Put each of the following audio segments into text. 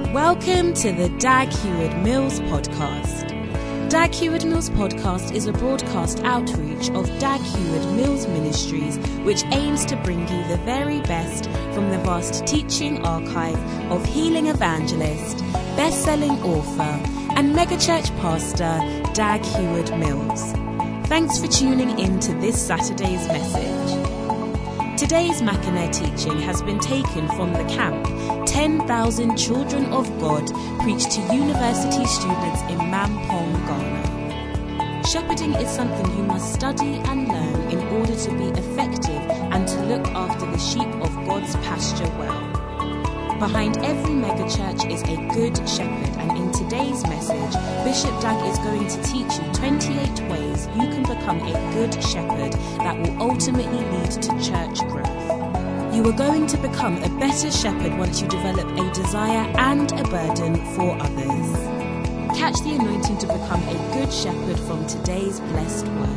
Welcome to the Dag Heward Mills podcast. Dag Heward Mills podcast is a broadcast outreach of Dag Heward Mills Ministries, which aims to bring you the very best from the vast teaching archive of healing evangelist, best-selling author, and megachurch pastor Dag Heward Mills. Thanks for tuning in to this Saturday's message. Today's Mackinac teaching has been taken from the camp 10,000 Children of God preached to university students in Mampong, Ghana. Shepherding is something you must study and learn in order to be effective and to look after the sheep of God's pasture well. Behind every megachurch is a good shepherd, and in today's message, Bishop Dag is going to teach you 28 ways you can become a good shepherd that will ultimately lead to church growth. You are going to become a better shepherd once you develop a desire and a burden for others. Catch the anointing to become a good shepherd from today's blessed word.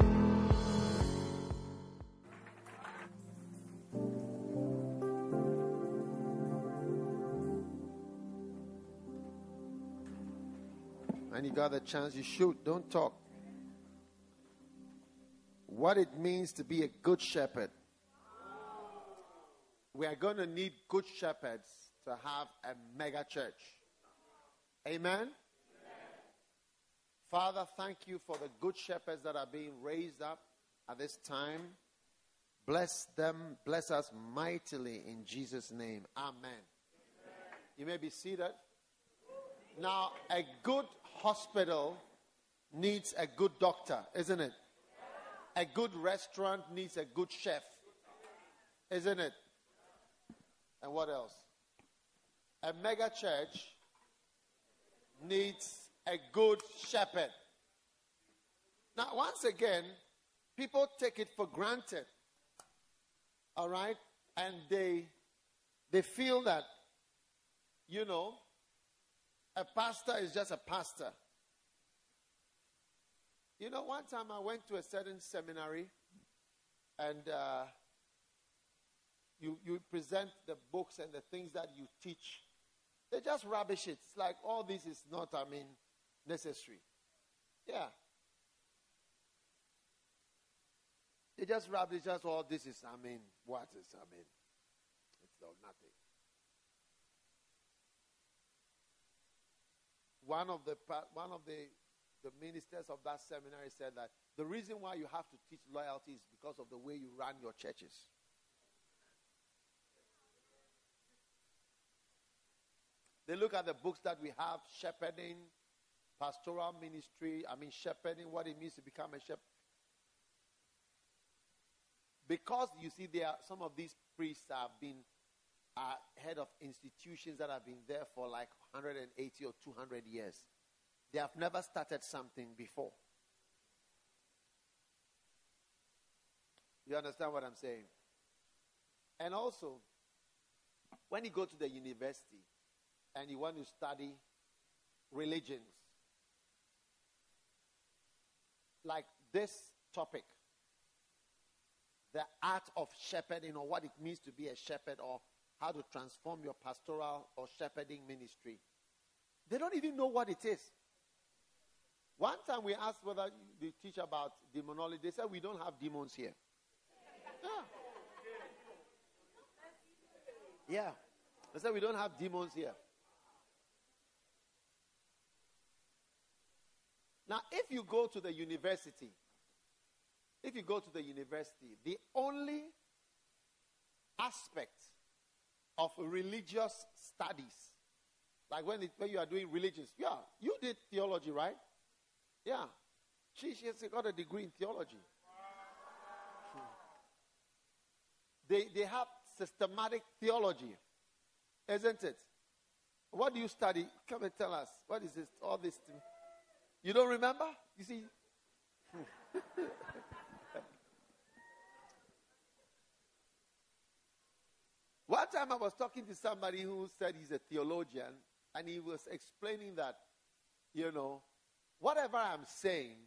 And you got the chance, you shoot, don't talk. What it means to be a good shepherd. We are going to need good shepherds to have a mega church. Amen? Father, thank you for the good shepherds that are being raised up at this time. Bless them, bless us mightily in Jesus' name. Amen. You may be seated. Now, a good hospital needs a good doctor, isn't it? A good restaurant needs a good chef, isn't it? And what else? A mega church needs a good shepherd. Now, once again, people take it for granted, all right? And they feel that, you know, a pastor is just a pastor. You know, one time I went to a certain seminary and you present the books and the things that you teach. They just rubbish it. It's like, all this is not, necessary. Yeah. They just rubbish, just all this is, what is, it's nothing. One of the ministers of that seminary said that the reason why you have to teach loyalty is because of the way you run your churches. They look at the books that we have, shepherding, pastoral ministry, shepherding, what it means to become a shepherd. Because, you see, there are some of these priests have been head of institutions that have been there for like 180 or 200 years. They have never started something before. You understand what I'm saying? And also, when you go to the university and you want to study religions, like this topic, the art of shepherding, or what it means to be a shepherd, or how to transform your pastoral or shepherding ministry. They don't even know what it is. One time we asked whether they teach about demonology. They said we don't have demons here. Yeah. They said we don't have demons here. Now, if you go to the university, the only aspect of religious studies, like when you are doing religions, you did theology, right? Yeah. She has got a degree in theology. They have systematic theology, isn't it? What do you study? Come and tell us. What is this? All this thing? You don't remember? You see? One time I was talking to somebody who said he's a theologian, and he was explaining that, whatever I'm saying,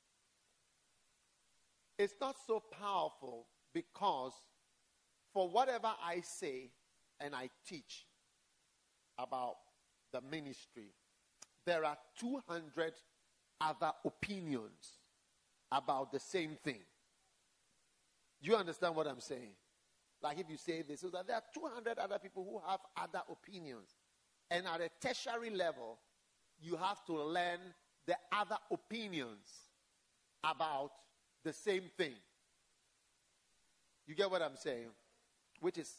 it's not so powerful because for whatever I say and I teach about the ministry, there are 200 other opinions about the same thing. Do you understand what I'm saying? Like if you say this, so that there are 200 other people who have other opinions. And at a tertiary level, you have to learn the other opinions about the same thing. You get what I'm saying? Which is,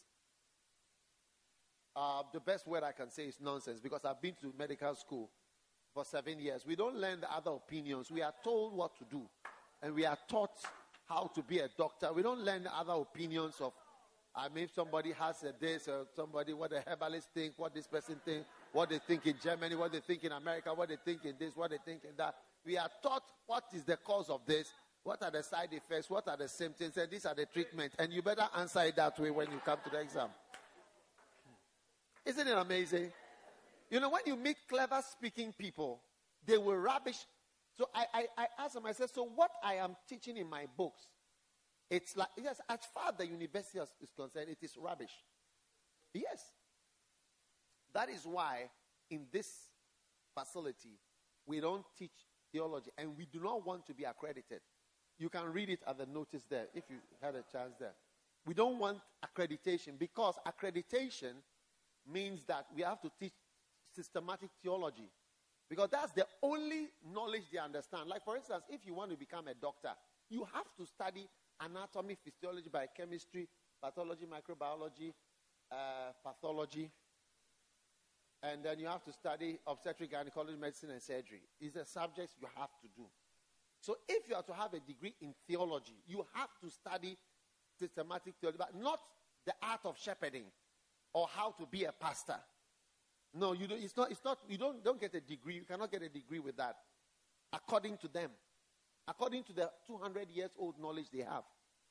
the best word I can say is nonsense, because I've been to medical school for 7 years. We don't learn the other opinions. We are told what to do. And we are taught how to be a doctor. We don't learn the other opinions of, somebody has a this, or somebody, what the herbalists think, what this person thinks, what they think in Germany, what they think in America, what they think in this, what they think in that. We are taught what is the cause of this, what are the side effects, what are the symptoms, and these are the treatments. And you better answer it that way when you come to the exam. Isn't it amazing? You know, when you meet clever speaking people, they will rubbish. So I asked them, I said, so what I am teaching in my books, it's like, yes, as far as the university is concerned, it is rubbish. Yes. That is why in this facility, we don't teach theology, and we do not want to be accredited. You can read it at the notice there, if you had a chance there. We don't want accreditation, because accreditation means that we have to teach systematic theology, because that's the only knowledge they understand. Like, for instance, if you want to become a doctor, you have to study anatomy, physiology, biochemistry, pathology, microbiology, pathology, and then you have to study obstetric, gynecology, medicine, and surgery. These are subjects you have to do. So if you are to have a degree in theology, you have to study systematic theology, but not the art of shepherding or how to be a pastor. No, you don't. It's not. You don't get a degree. You cannot get a degree with that. According to them, according to the 200 years old knowledge they have.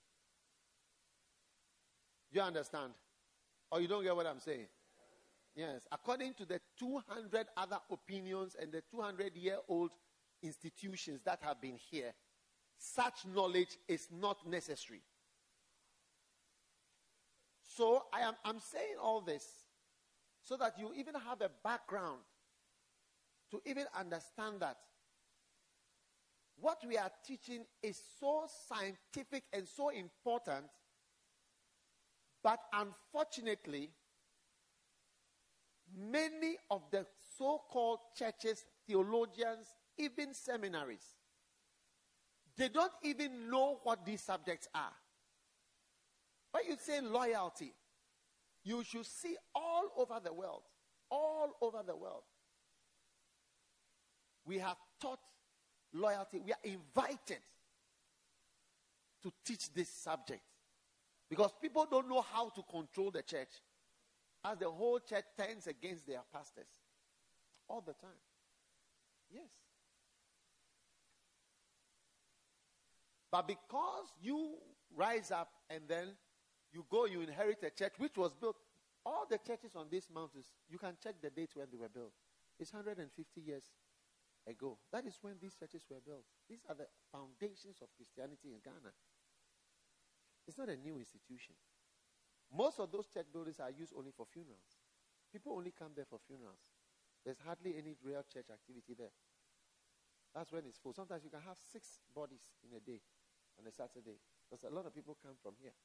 Do you understand? Or you don't get what I'm saying? Yes. According to the 200 other opinions and the 200-year-old institutions that have been here, such knowledge is not necessary. So I'm saying all this so that you even have a background to even understand that what we are teaching is so scientific and so important, but unfortunately, many of the so-called churches, theologians, even seminaries, they don't even know what these subjects are. When you say loyalty, you should see all over the world, we have taught loyalty. We are invited to teach this subject because people don't know how to control the church, as the whole church turns against their pastors all the time. Yes. But because you rise up and then you inherit a church which was built, all the churches on these mountains, you can check the date when they were built. It's 150 years ago. That is when these churches were built. These are the foundations of Christianity in Ghana. It's not a new institution. Most of those church buildings are used only for funerals. People only come there for funerals. There's hardly any real church activity there. That's when it's full. Sometimes you can have 6 bodies in a day on a Saturday, because a lot of people come from here.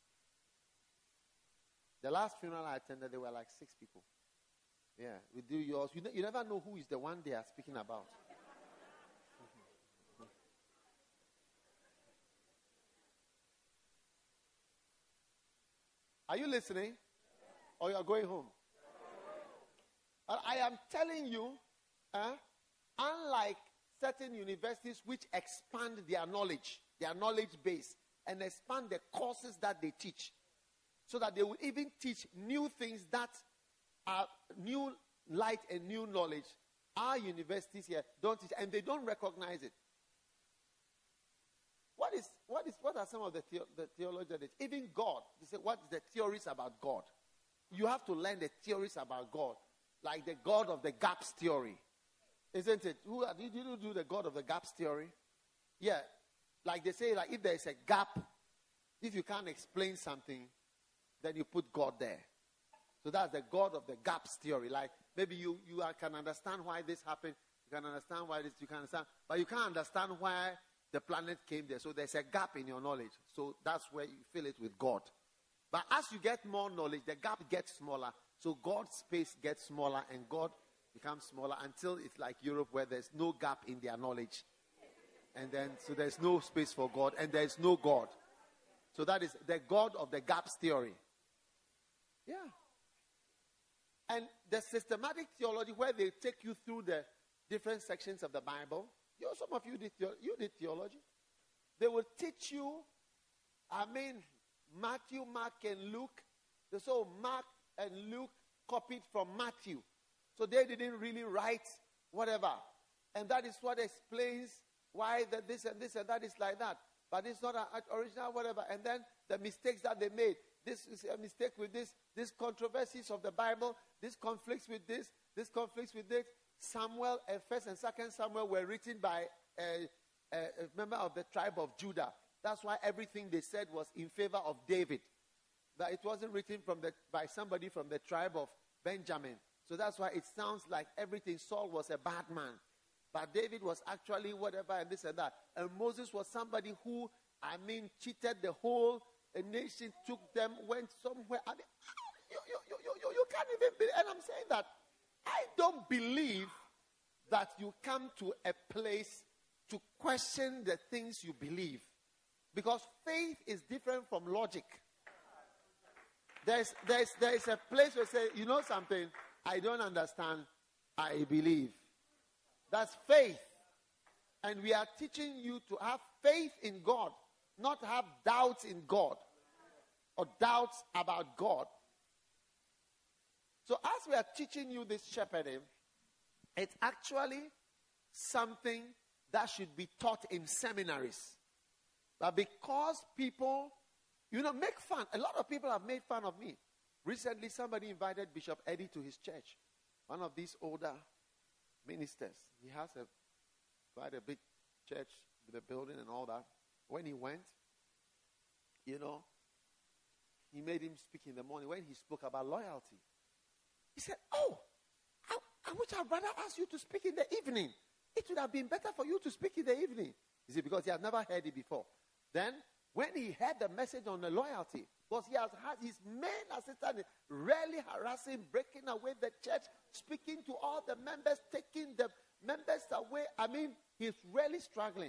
The last funeral I attended, there were like 6 people. Yeah, we do yours. You never know who is the one they are speaking about. Are you listening? Or you are going home? I am telling you, unlike certain universities which expand their knowledge base, and expand the courses that they teach, so that they will even teach new things that are new light and new knowledge. Our universities here don't teach, and they don't recognize it. What are some of the theologians? Even God, they say, what is the theories about God? You have to learn the theories about God, like the God of the gaps theory, isn't it? Did you do the God of the gaps theory? Yeah, like they say, like if there is a gap, if you can't explain something, then you put God there. So that's the God of the gaps theory. Like maybe you can understand why this happened. You can understand why this, you can understand. But you can't understand why the planet came there. So there's a gap in your knowledge. So that's where you fill it with God. But as you get more knowledge, the gap gets smaller. So God's space gets smaller and God becomes smaller until it's like Europe where there's no gap in their knowledge. And then, so there's no space for God and there's no God. So that is the God of the gaps theory. Yeah. And the systematic theology where they take you through the different sections of the Bible. Some of you did theology. They will teach you, Matthew, Mark, and Luke. So Mark and Luke copied from Matthew. So they didn't really write whatever. And that is what explains why this and this and that is like that. But it's not an original whatever. And then the mistakes that they made. This is a mistake with this. These controversies of the Bible. This conflicts with this. This conflicts with this. Samuel and 1st and 2nd Samuel were written by a member of the tribe of Judah. That's why everything they said was in favor of David. That it wasn't written by somebody from the tribe of Benjamin. So that's why it sounds like everything. Saul was a bad man. But David was actually whatever and this and that. And Moses was somebody who, cheated the whole nation, took them, went somewhere. You can't even believe. And I'm saying that I don't believe that you come to a place to question the things you believe. Because faith is different from logic. There's a place where you say, you know something, I don't understand, I believe. That's faith. And we are teaching you to have faith in God, not have doubts in God or doubts about God. So as we are teaching you this shepherding, it's actually something that should be taught in seminaries. But because people, make fun. A lot of people have made fun of me. Recently, somebody invited Bishop Eddie to his church. One of these older ministers. He has quite a big church with a building and all that. When he went, he made him speak in the morning. When he spoke about loyalty, he said, I wish I'd rather ask you to speak in the evening. It would have been better for you to speak in the evening. You see, because he had never heard it before. Then, when he heard the message on the loyalty, because he has had his main assistant really harassing, breaking away the church, speaking to all the members, taking the members away. He's really struggling.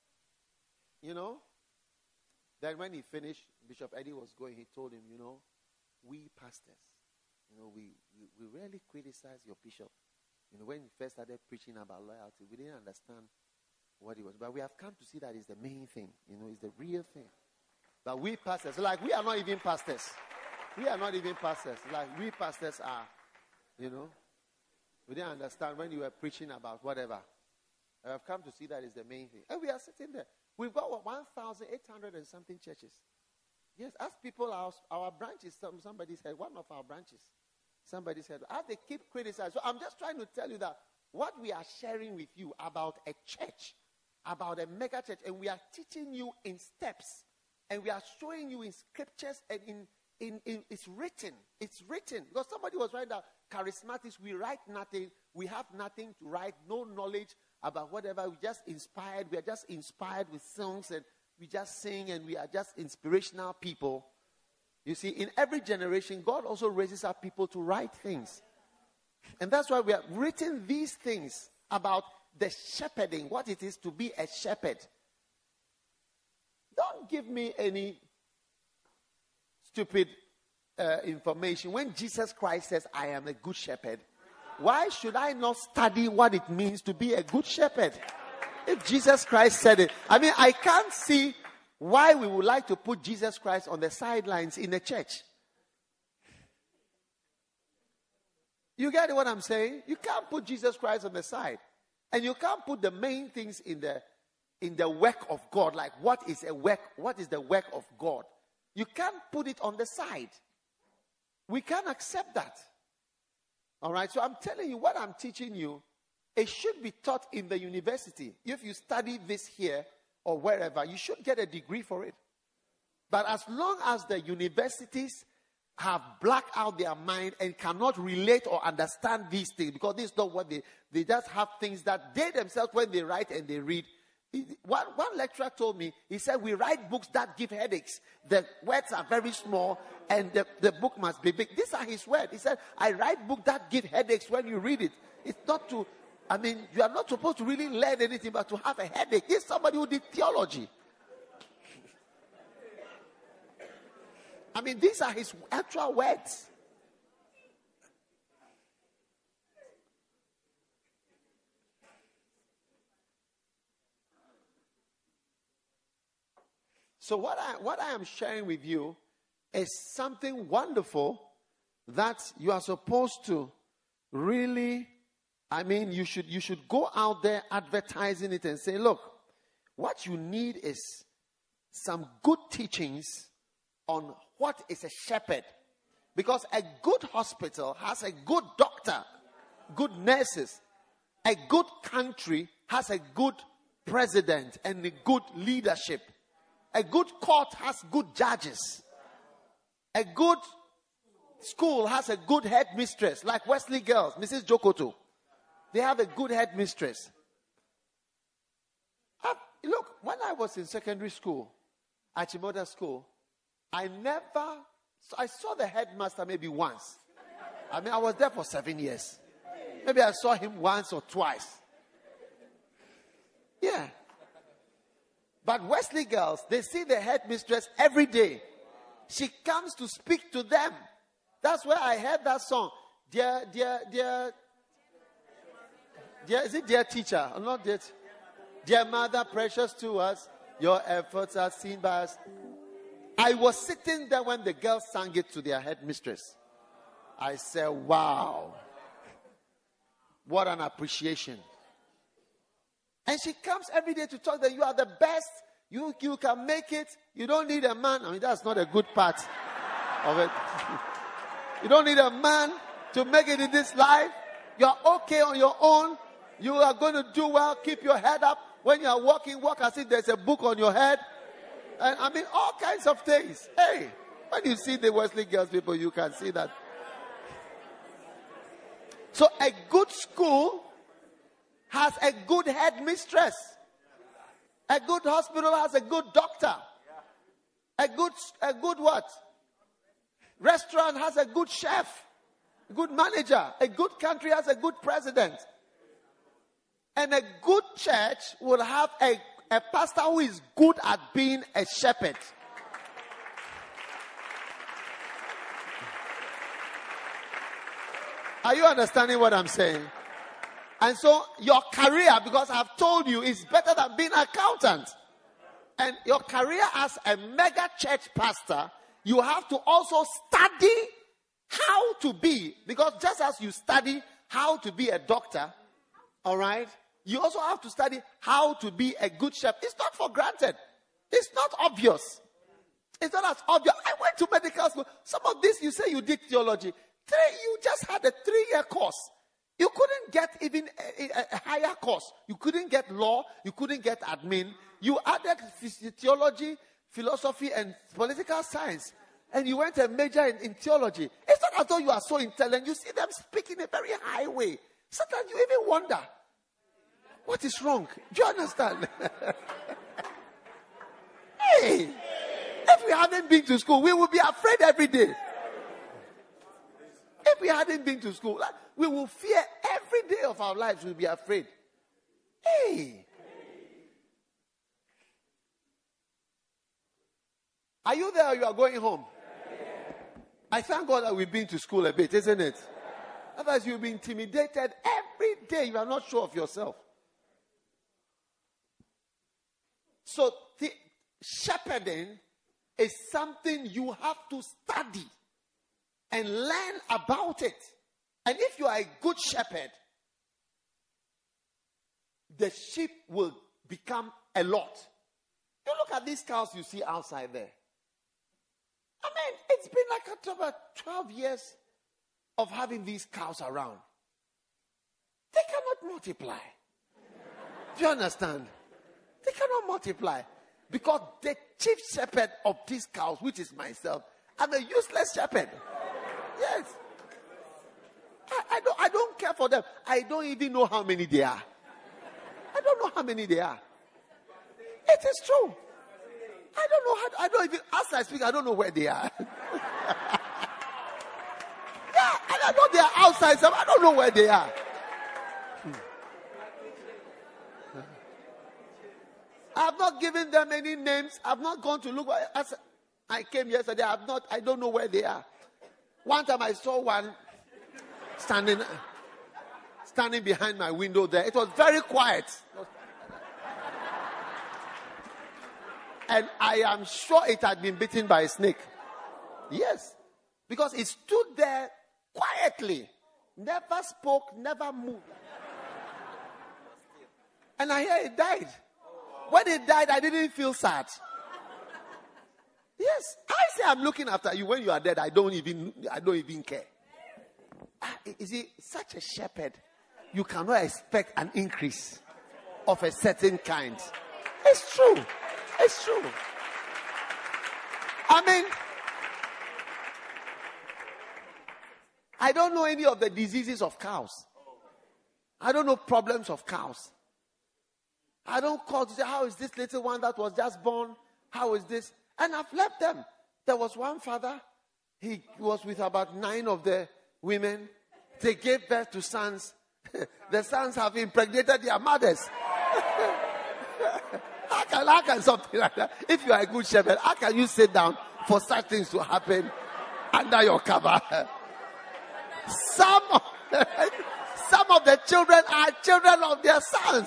Then when he finished, Bishop Eddie was going, he told him, we pastors, we really criticize your bishop. When he first started preaching about loyalty, we didn't understand what it was. But we have come to see that it's the main thing. It's the real thing. But we pastors, we are not even pastors. We are not even pastors. We pastors are, we didn't understand when you were preaching about whatever. I have come to see that is the main thing. And we are sitting there. We've got 1,800 and something churches. Yes, as people, our branches, somebody said, one of our branches, somebody said, as they keep criticizing. So I'm just trying to tell you that what we are sharing with you about a church, about a mega church, and we are teaching you in steps, and we are showing you in scriptures, and it's written. It's written. Because somebody was writing that charismatics, we write nothing, we have nothing to write, no knowledge about whatever. We are just inspired with songs, and we just sing, and we are just inspirational people. You see, in every generation, God also raises up people to write things. And that's why we have written these things about the shepherding, what it is to be a shepherd. Don't give me any stupid information. When Jesus Christ says, I am a good shepherd, why should I not study what it means to be a good shepherd? If Jesus Christ said it, I can't see why we would like to put Jesus Christ on the sidelines in the church. You get what I'm saying? You can't put Jesus Christ on the side. And you can't put the main things in the work of God. Like what is the work of God? You can't put it on the side. We can't accept that. All right? So I'm telling you, what I'm teaching you, it should be taught in the university. If you study this here or wherever, you should get a degree for it. But as long as the universities have blacked out their mind and cannot relate or understand these things because this is not what they just have things that they themselves, when they write and they read. One lecturer told me, he said, we write books that give headaches. The words are very small and the book must be big. These are his words. He said, I write books that give headaches when you read it. It's not to, you are not supposed to really learn anything but to have a headache. He's somebody who did theology. These are his actual words. So what I am sharing with you is something wonderful that you are supposed to really, you should go out there advertising it and say, look, what you need is some good teachings on what is a shepherd. Because a good hospital has a good doctor, good nurses. A good country has a good president and a good leadership. A good court has good judges. A good school has a good headmistress, like Wesley Girls, Mrs. Jokoto. They have a good headmistress. Look, when I was in secondary school, Achimota School, I saw the headmaster maybe once. I was there for 7 years. Maybe I saw him once or twice. Yeah. But Wesley Girls, they see the headmistress every day. She comes to speak to them. That's where I heard that song. Dear, is it dear teacher or not dear? Dear mother, precious to us, your efforts are seen by us. I was sitting there when the girls sang it to their headmistress. I said, wow. What an appreciation. And she comes every day to talk that you are the best. You can make it. You don't need a man. That's not a good part of it. You don't need a man to make it in this life. You're okay on your own. You are going to do well. Keep your head up. When you are walking, walk as if there's a book on your head. And all kinds of things. Hey, when you see the Wesley Girls people, you can see that. So a good school has a good headmistress. A good hospital has a good doctor. A good what? Restaurant has a good chef. A good manager. A good country has a good president. And a good church will have a pastor who is good at being a shepherd. Are you understanding what I'm saying? And so your career, because I've told you, is better than being an accountant. And your career as a mega church pastor, you have to also study how to be. Because just as you study how to be a doctor, all right, you also have to study how to be a good shepherd. It's not for granted. It's not obvious. It's not as obvious. I went to medical school. Some of this, you say you did theology. You just had a 3-year course. You couldn't get even a higher course. You couldn't get law. You couldn't get admin. You added theology, philosophy, and political science. And you went and majored in theology. It's not as though you are so intelligent. You see them speak in a very high way. Sometimes you even wonder, what is wrong? Do you understand? Hey, if we hadn't been to school, we would be afraid every day. If we hadn't been to school, we will fear every day of our lives. We'll be afraid. Hey. Are you there or you are going home? I thank God that we've been to school a bit, isn't it? Otherwise you'll be intimidated every day. You are not sure of yourself. So the shepherding is something you have to study and learn about it. And if you are a good shepherd, the sheep will become a lot. You look at these cows you see outside there. It's been like about 12 years of having these cows around. They cannot multiply. Do you understand? They cannot multiply. Because the chief shepherd of these cows, which is myself, I'm a useless shepherd. Yes. I don't care for them. I don't even know how many they are. I don't know how many they are. It is true. I don't know how. I don't even. As I speak, I don't know where they are. Yeah, and I know they are outside. So I don't know where they are. I have not given them any names. I've not gone to look. As I came yesterday, I don't know where they are. One time I saw one standing behind my window there. It was very quiet. And I am sure it had been bitten by a snake. Yes. Because it stood there quietly. Never spoke, never moved. And I hear it died. When it died, I didn't feel sad. Yes. I say I'm looking after you. When you are dead, I don't even care. You see, such a shepherd, you cannot expect an increase of a certain kind. It's true. It's true. I mean, I don't know any of the diseases of cows. I don't know problems of cows. I don't call to say, how is this little one that was just born? How is this? And I've left them. There was one father. He was with about 9 of the women. They gave birth to sons. The sons have impregnated their mothers. How can something like that? If you are a good shepherd, how can you sit down for such things to happen under your cover? Some of the children are children of their sons.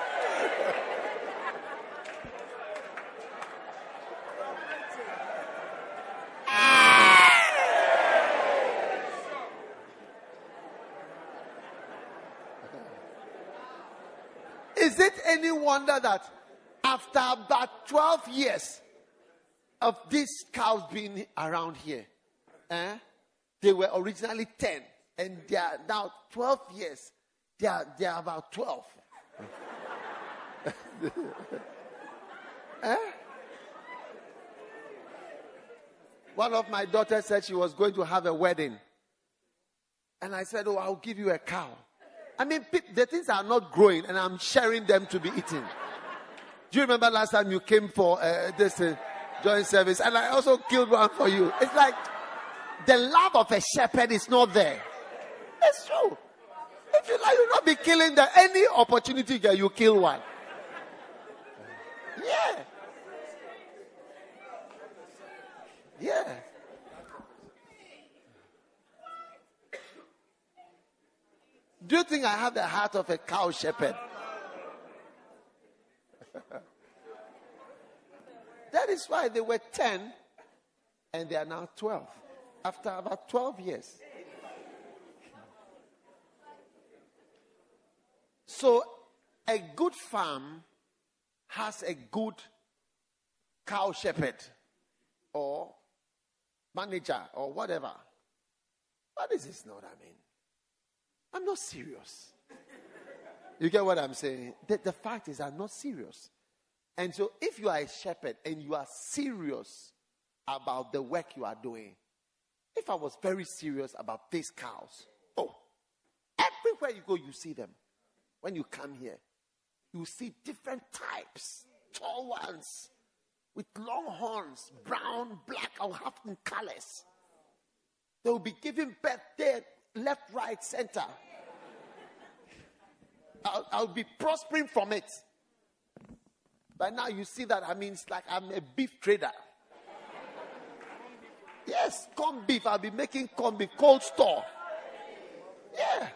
Is it any wonder that after about 12 years of these cows being around here, they were originally 10, and they are now 12 years. They are about 12. One of my daughters said she was going to have a wedding. And I said, oh, I'll give you a cow. I mean, the things are not growing, and I'm sharing them to be eaten. Do you remember last time you came for this joint service? And I also killed one for you. It's like the love of a shepherd is not there. It's true. If you like, you'll not be killing them. Any opportunity you kill one. Yeah. Yeah. Do you think I have the heart of a cow shepherd? That is why they were 10 and they are now 12. After about 12 years. So a good farm has a good cow shepherd or manager or whatever. But this is not what I mean. I'm not serious. You get what I'm saying? The fact is I'm not serious. And so if you are a shepherd and you are serious about the work you are doing, if I was very serious about these cows, everywhere you go, you see them. When you come here, you see different types, tall ones, with long horns, brown, black, or half in colors. They will be giving birth there, left, right, center. I'll be prospering from it. But now you see that, it's like I'm a beef trader. Yes, corned beef. I'll be making corned beef, cold store. Yeah.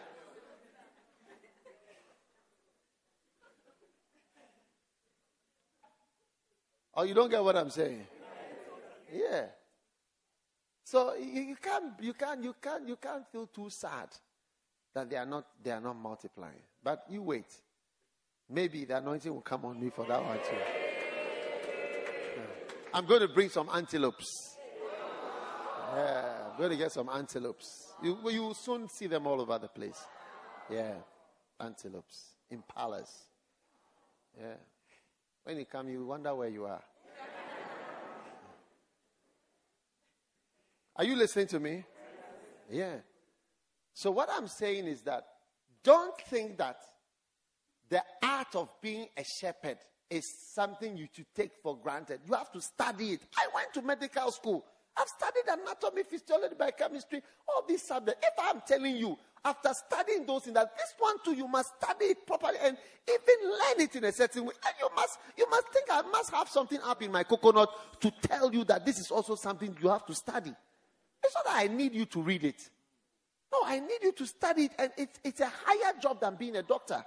Oh, you don't get what I'm saying? Yeah. So you can't feel too sad that they are not multiplying. But you wait. Maybe the anointing will come on me for that one too. Yeah. I'm going to bring some antelopes. Yeah, I'm going to get some antelopes. You will soon see them all over the place. Yeah, antelopes, impalas. Yeah. When you come, you wonder where you are. Are you listening to me? Yeah. So what I'm saying is that don't think that the art of being a shepherd is something you should take for granted. You have to study it. I went to medical school. I've studied anatomy, physiology, biochemistry, all these subjects. If I'm telling you, after studying those things, that this one too, you must study it properly and even learn it in a certain way. And you must think I must have something up in my coconut to tell you that this is also something you have to study. It's not that I need you to read it. No, I need you to study it, and it's a higher job than being a doctor.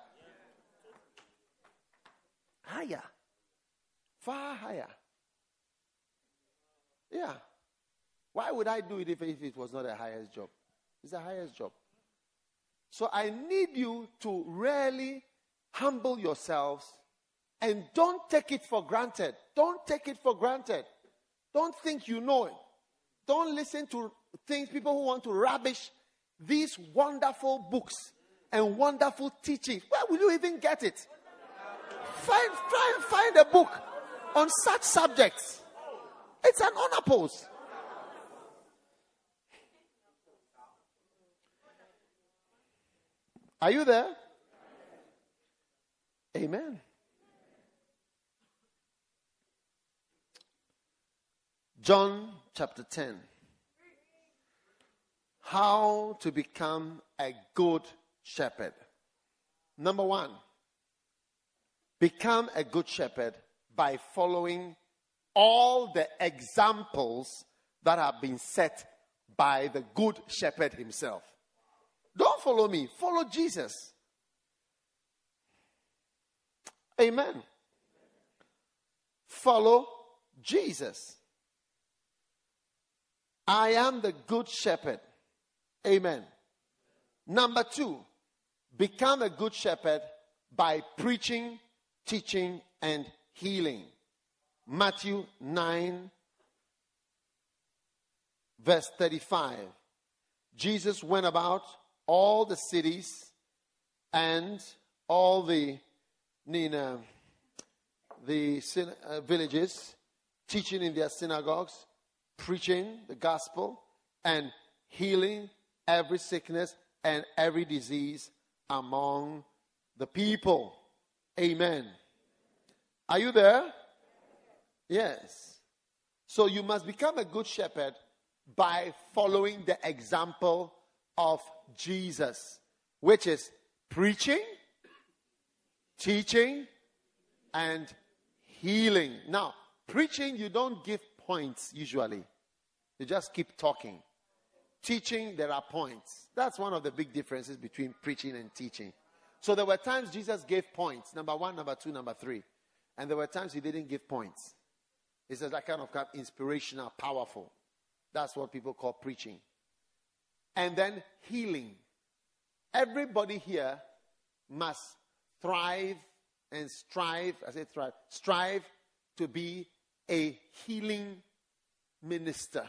Higher. Far higher. Yeah. Why would I do it if it was not the highest job? It's the highest job. So I need you to really humble yourselves and don't take it for granted. Don't take it for granted. Don't think you know it. Don't listen to things, people who want to rubbish these wonderful books and wonderful teachings. Where will you even get it? Try and find a book on such subjects. It's an honor post. Are you there? Amen. John chapter 10. How to become a good shepherd. Number 1. Become a good shepherd by following all the examples that have been set by the good shepherd himself. Don't follow me. Follow Jesus. Amen. Follow Jesus. I am the good shepherd. Amen. Number 2, become a good shepherd by preaching, teaching, and healing. Matthew 9, verse 35. Jesus went about all the cities and all the villages, teaching in their synagogues, preaching the gospel, and healing every sickness and every disease among the people. Amen. Are you there? Yes. So you must become a good shepherd by following the example of Jesus, which is preaching, teaching, and healing. Now, preaching, you don't give points usually. You just keep talking. Teaching, there are points. That's one of the big differences between preaching and teaching. So there were times Jesus gave points. Number 1, number 2, number 3. And there were times he didn't give points. It's like kind of inspirational, powerful. That's what people call preaching. And then healing. Everybody here must thrive and strive. I say thrive. Strive to be a healing minister.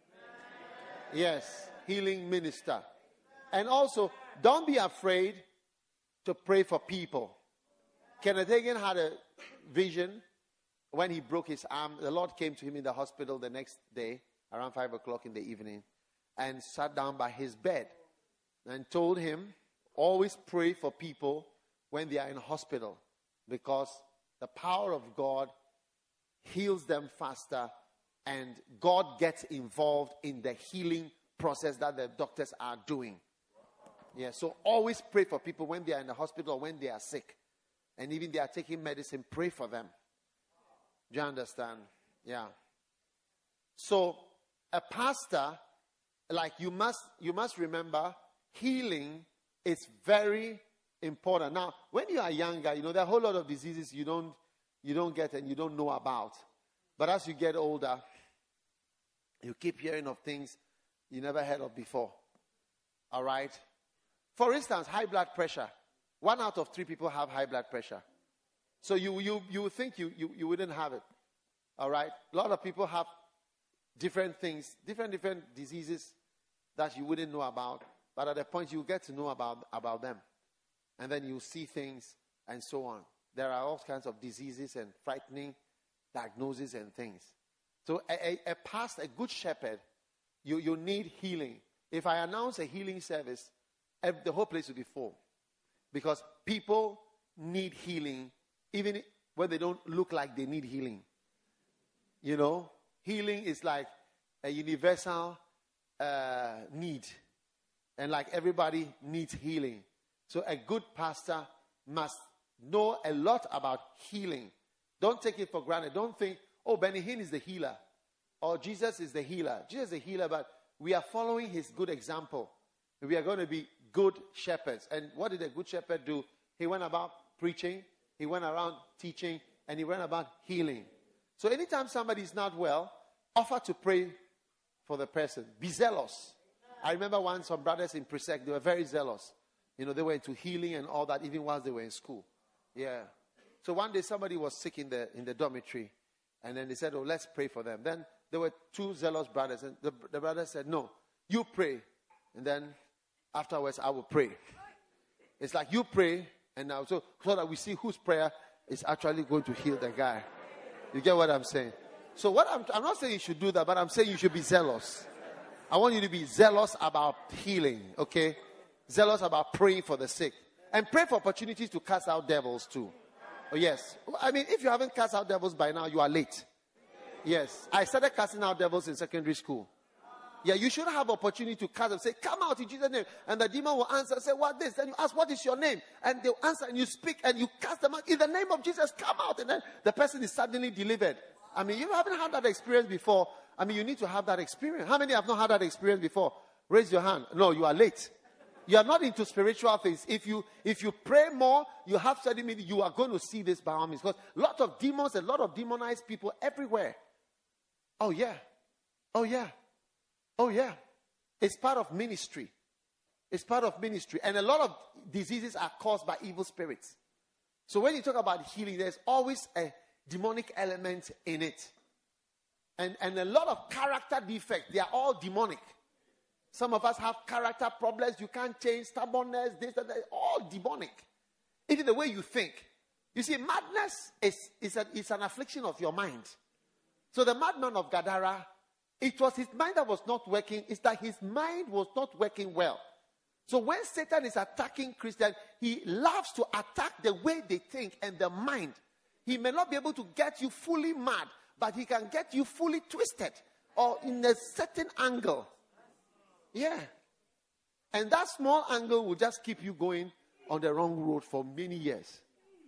Yes, healing minister. And also, don't be afraid to pray for people. Kenneth Hagin had a vision when he broke his arm. The Lord came to him in the hospital the next day around 5 o'clock in the evening and sat down by his bed and told him, always pray for people when they are in hospital, because the power of God heals them faster and God gets involved in the healing process that the doctors are doing. Yeah, so always pray for people when they are in the hospital or when they are sick. And even they are taking medicine, pray for them. Do you understand? Yeah. So a pastor, like you must remember, healing is very important. Now, when you are younger, there are a whole lot of diseases you don't get and you don't know about. But as you get older, you keep hearing of things you never heard of before. All right? For instance, high blood pressure. 1 out of 3 people have high blood pressure. So you would think you wouldn't have it. All right? A lot of people have different things, different diseases that you wouldn't know about. But at a point, you get to know about them. And then you see things and so on. There are all kinds of diseases and frightening diagnoses and things. So a pastor, a good shepherd, you need healing. If I announce a healing service, the whole place will be full. Because people need healing, even when they don't look like they need healing. You know, healing is like a universal need. And like everybody needs healing. So a good pastor must know a lot about healing. Don't take it for granted. Don't think, oh, Benny Hinn is the healer. Or Jesus is the healer. Jesus is the healer, but we are following his good example. We are going to be good shepherds. And what did a good shepherd do? He went about preaching, he went around teaching, and he went about healing. So anytime somebody is not well, offer to pray for the person. Be zealous. I remember once some brothers in Presec, they were very zealous. You know, they were into healing and all that, even whilst they were in school. Yeah. So one day somebody was sick in the dormitory. And then they said, oh, let's pray for them. Then there were two zealous brothers. And the brother said, no, you pray. And then afterwards, I will pray. It's like you pray. And now, so that we see whose prayer is actually going to heal the guy. You get what I'm saying? So what I'm not saying you should do that, but I'm saying you should be zealous. I want you to be zealous about healing, okay? Zealous about praying for the sick. And pray for opportunities to cast out devils too. Oh, yes. I mean, if you haven't cast out devils by now, you are late. Yes. I started casting out devils in secondary school. Yeah, you should have opportunity to cast them. Say, come out in Jesus' name. And the demon will answer, say, what this? Then you ask, what is your name? And they'll answer and you speak and you cast them out. In the name of Jesus, come out. And then the person is suddenly delivered. I mean, you haven't had that experience before. I mean, you need to have that experience. How many have not had that experience before? Raise your hand. No, you are late. You are not into spiritual things. If you pray more, you have studied me, you are going to see this by all means. Because a lot of demons, a lot of demonized people everywhere. Oh, yeah. Oh, yeah. Oh, yeah. It's part of ministry. It's part of ministry. And a lot of diseases are caused by evil spirits. So when you talk about healing, there's always a demonic element in it. And a lot of character defects, they are all demonic. Some of us have character problems. You can't change, stubbornness, this, that, all demonic. Even the way you think. You see, madness is an affliction of your mind. So the madman of Gadara, it was his mind that was not working. It's that his mind was not working well. So when Satan is attacking Christians, he loves to attack the way they think and the mind. He may not be able to get you fully mad, but he can get you fully twisted or in a certain angle. Yeah. And that small angle will just keep you going on the wrong road for many years.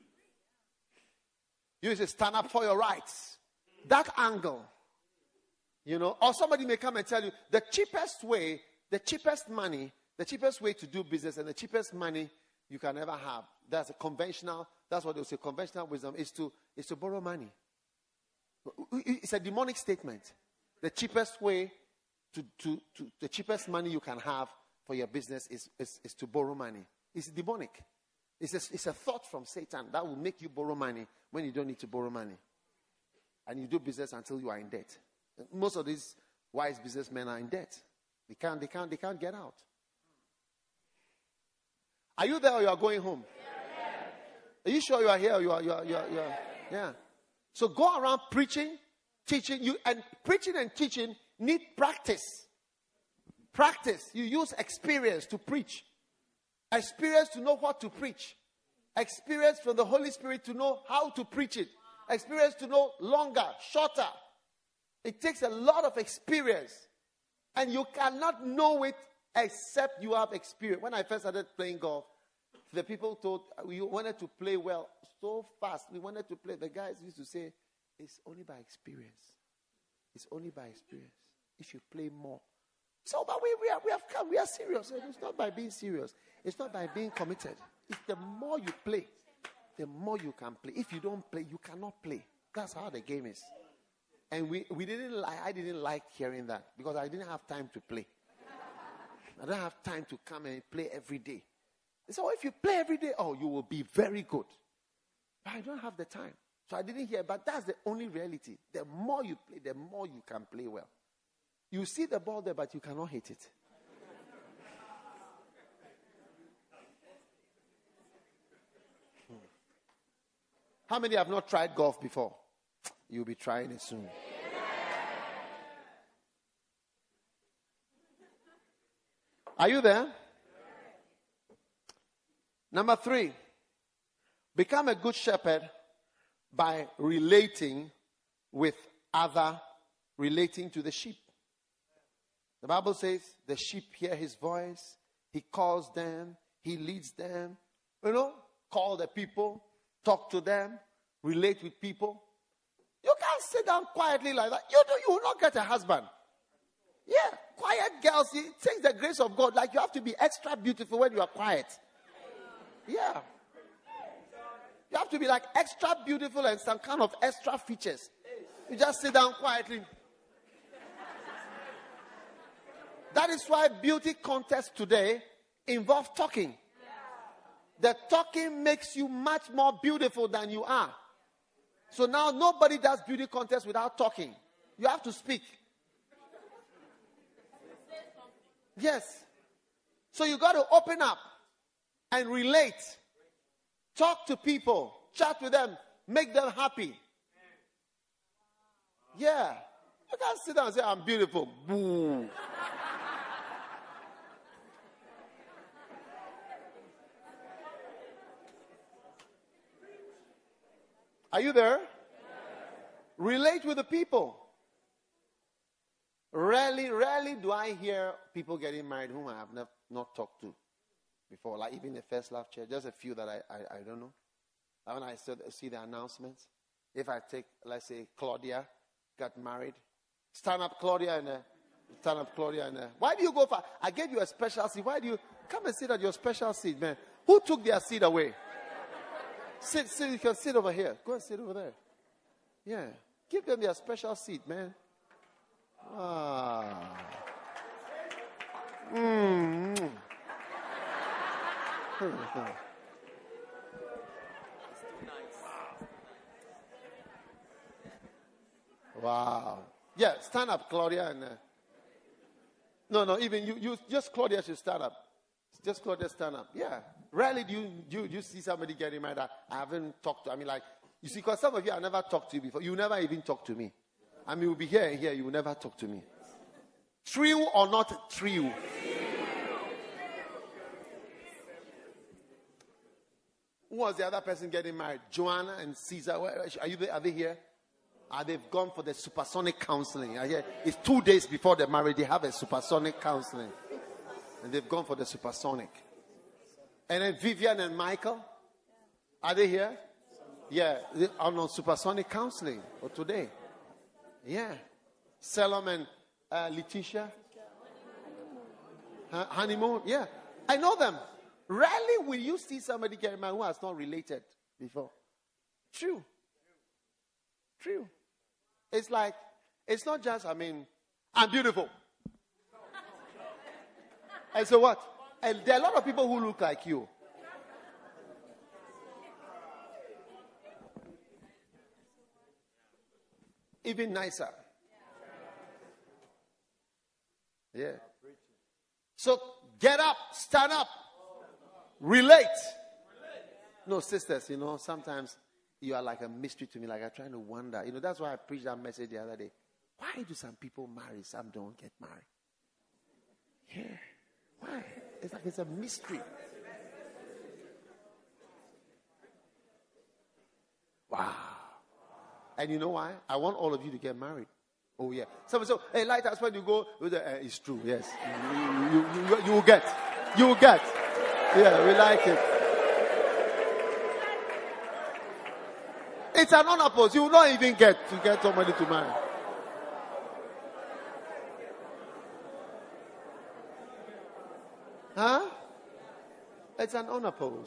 You say, stand up for your rights. That angle. You know, or somebody may come and tell you the cheapest way, the cheapest money, the cheapest way to do business and the cheapest money you can ever have. That's what they'll say, conventional wisdom is to borrow money. It's a demonic statement. The cheapest way to the cheapest money you can have for your business is to borrow money. It's demonic. It's a thought from Satan that will make you borrow money when you don't need to borrow money. And you do business until you are in debt. Most of these wise businessmen are in debt. They can't get out. Are you there or you are going home? Are you sure you are here or you are yeah. So go around preaching, teaching. And preaching and teaching need practice. Practice. You use experience to preach. Experience to know what to preach. Experience from the Holy Spirit to know how to preach it. Experience to know longer, shorter. It takes a lot of experience. And you cannot know it except you have experience. When I first started playing golf, the people told we wanted to play well so fast. We wanted to play. The guys used to say, it's only by experience. It's only by experience. If you play more. So, but we have come. We are serious. It's not by being serious. It's not by being committed. It's the more you play, the more you can play. If you don't play, you cannot play. That's how the game is. And I didn't like hearing that because I didn't have time to play. I don't have time to come and play every day. So if you play every day, you will be very good. But I don't have the time. So I didn't hear, but that's the only reality. The more you play, the more you can play well. You see the ball there, but you cannot hit it. How many have not tried golf before? You'll be trying it soon. Are you there? Number 3, become a good shepherd by relating to the sheep. The Bible says the sheep hear his voice. He calls them. He leads them. Call the people, talk to them, relate with people. You can't sit down quietly like that. You will not get a husband. Yeah, quiet girls, it takes the grace of God. Like you have to be extra beautiful when you are quiet. Yeah. You have to be like extra beautiful and some kind of extra features. You just sit down quietly. That is why beauty contests today involve talking. The talking makes you much more beautiful than you are. So now nobody does beauty contests without talking. You have to speak. Yes. So you got to open up and relate. Talk to people. Chat with them. Make them happy. Yeah. You can't sit down and say, I'm beautiful. Boo. Are you there? Relate with the people. Rarely do I hear people getting married whom I have not talked to before. Like even the First Love Church, just a few that I don't know. When I see the announcements, if I take, let's say, Claudia got married, stand up Claudia and why do you go for? I gave you a special seat. Why do you come and sit at your special seat, man? Who took their seat away? Sit. You can sit over here. Go and sit over there. Yeah, give them their special seat, man. Wow. Yeah, stand up, Claudia. And no, even you, just Claudia should stand up. Just Claudia stand up. Yeah. Rarely do you see somebody getting married that I haven't talked to. I mean, like, you see, because some of you I never talked to you before. You never even talked to me. I mean, we'll be here and here. You will never talk to me. True or not true? Who was the other person getting married? Joanna and Caesar. Are they here? They've gone for the supersonic counseling. It's 2 days before the marriage. They have a supersonic counseling. And they've gone for the supersonic. And then Vivian and Michael. Are they here? Yeah. They are on supersonic counseling for today. Yeah. Salom and Letitia. Honeymoon. Yeah. I know them. Rarely will you see somebody get married who has not related before. True. It's like, it's not just, I'm beautiful. And so what? And there are a lot of people who look like you. Even nicer. Yeah. So get up, stand up, relate. No, sisters, sometimes you are like a mystery to me, like I'm trying to wonder. That's why I preached that message the other day. Why do some people marry, some don't get married? Yeah. Why? It's like it's a mystery. Wow. And you know why? I want all of you to get married. Oh, yeah. Someone said, hey, Lighthouse, when you go, it's true, yes. You will get. You will get. Yeah, we like it. It's an honor post. You will not even get to get somebody to marry. Huh? It's an honor post.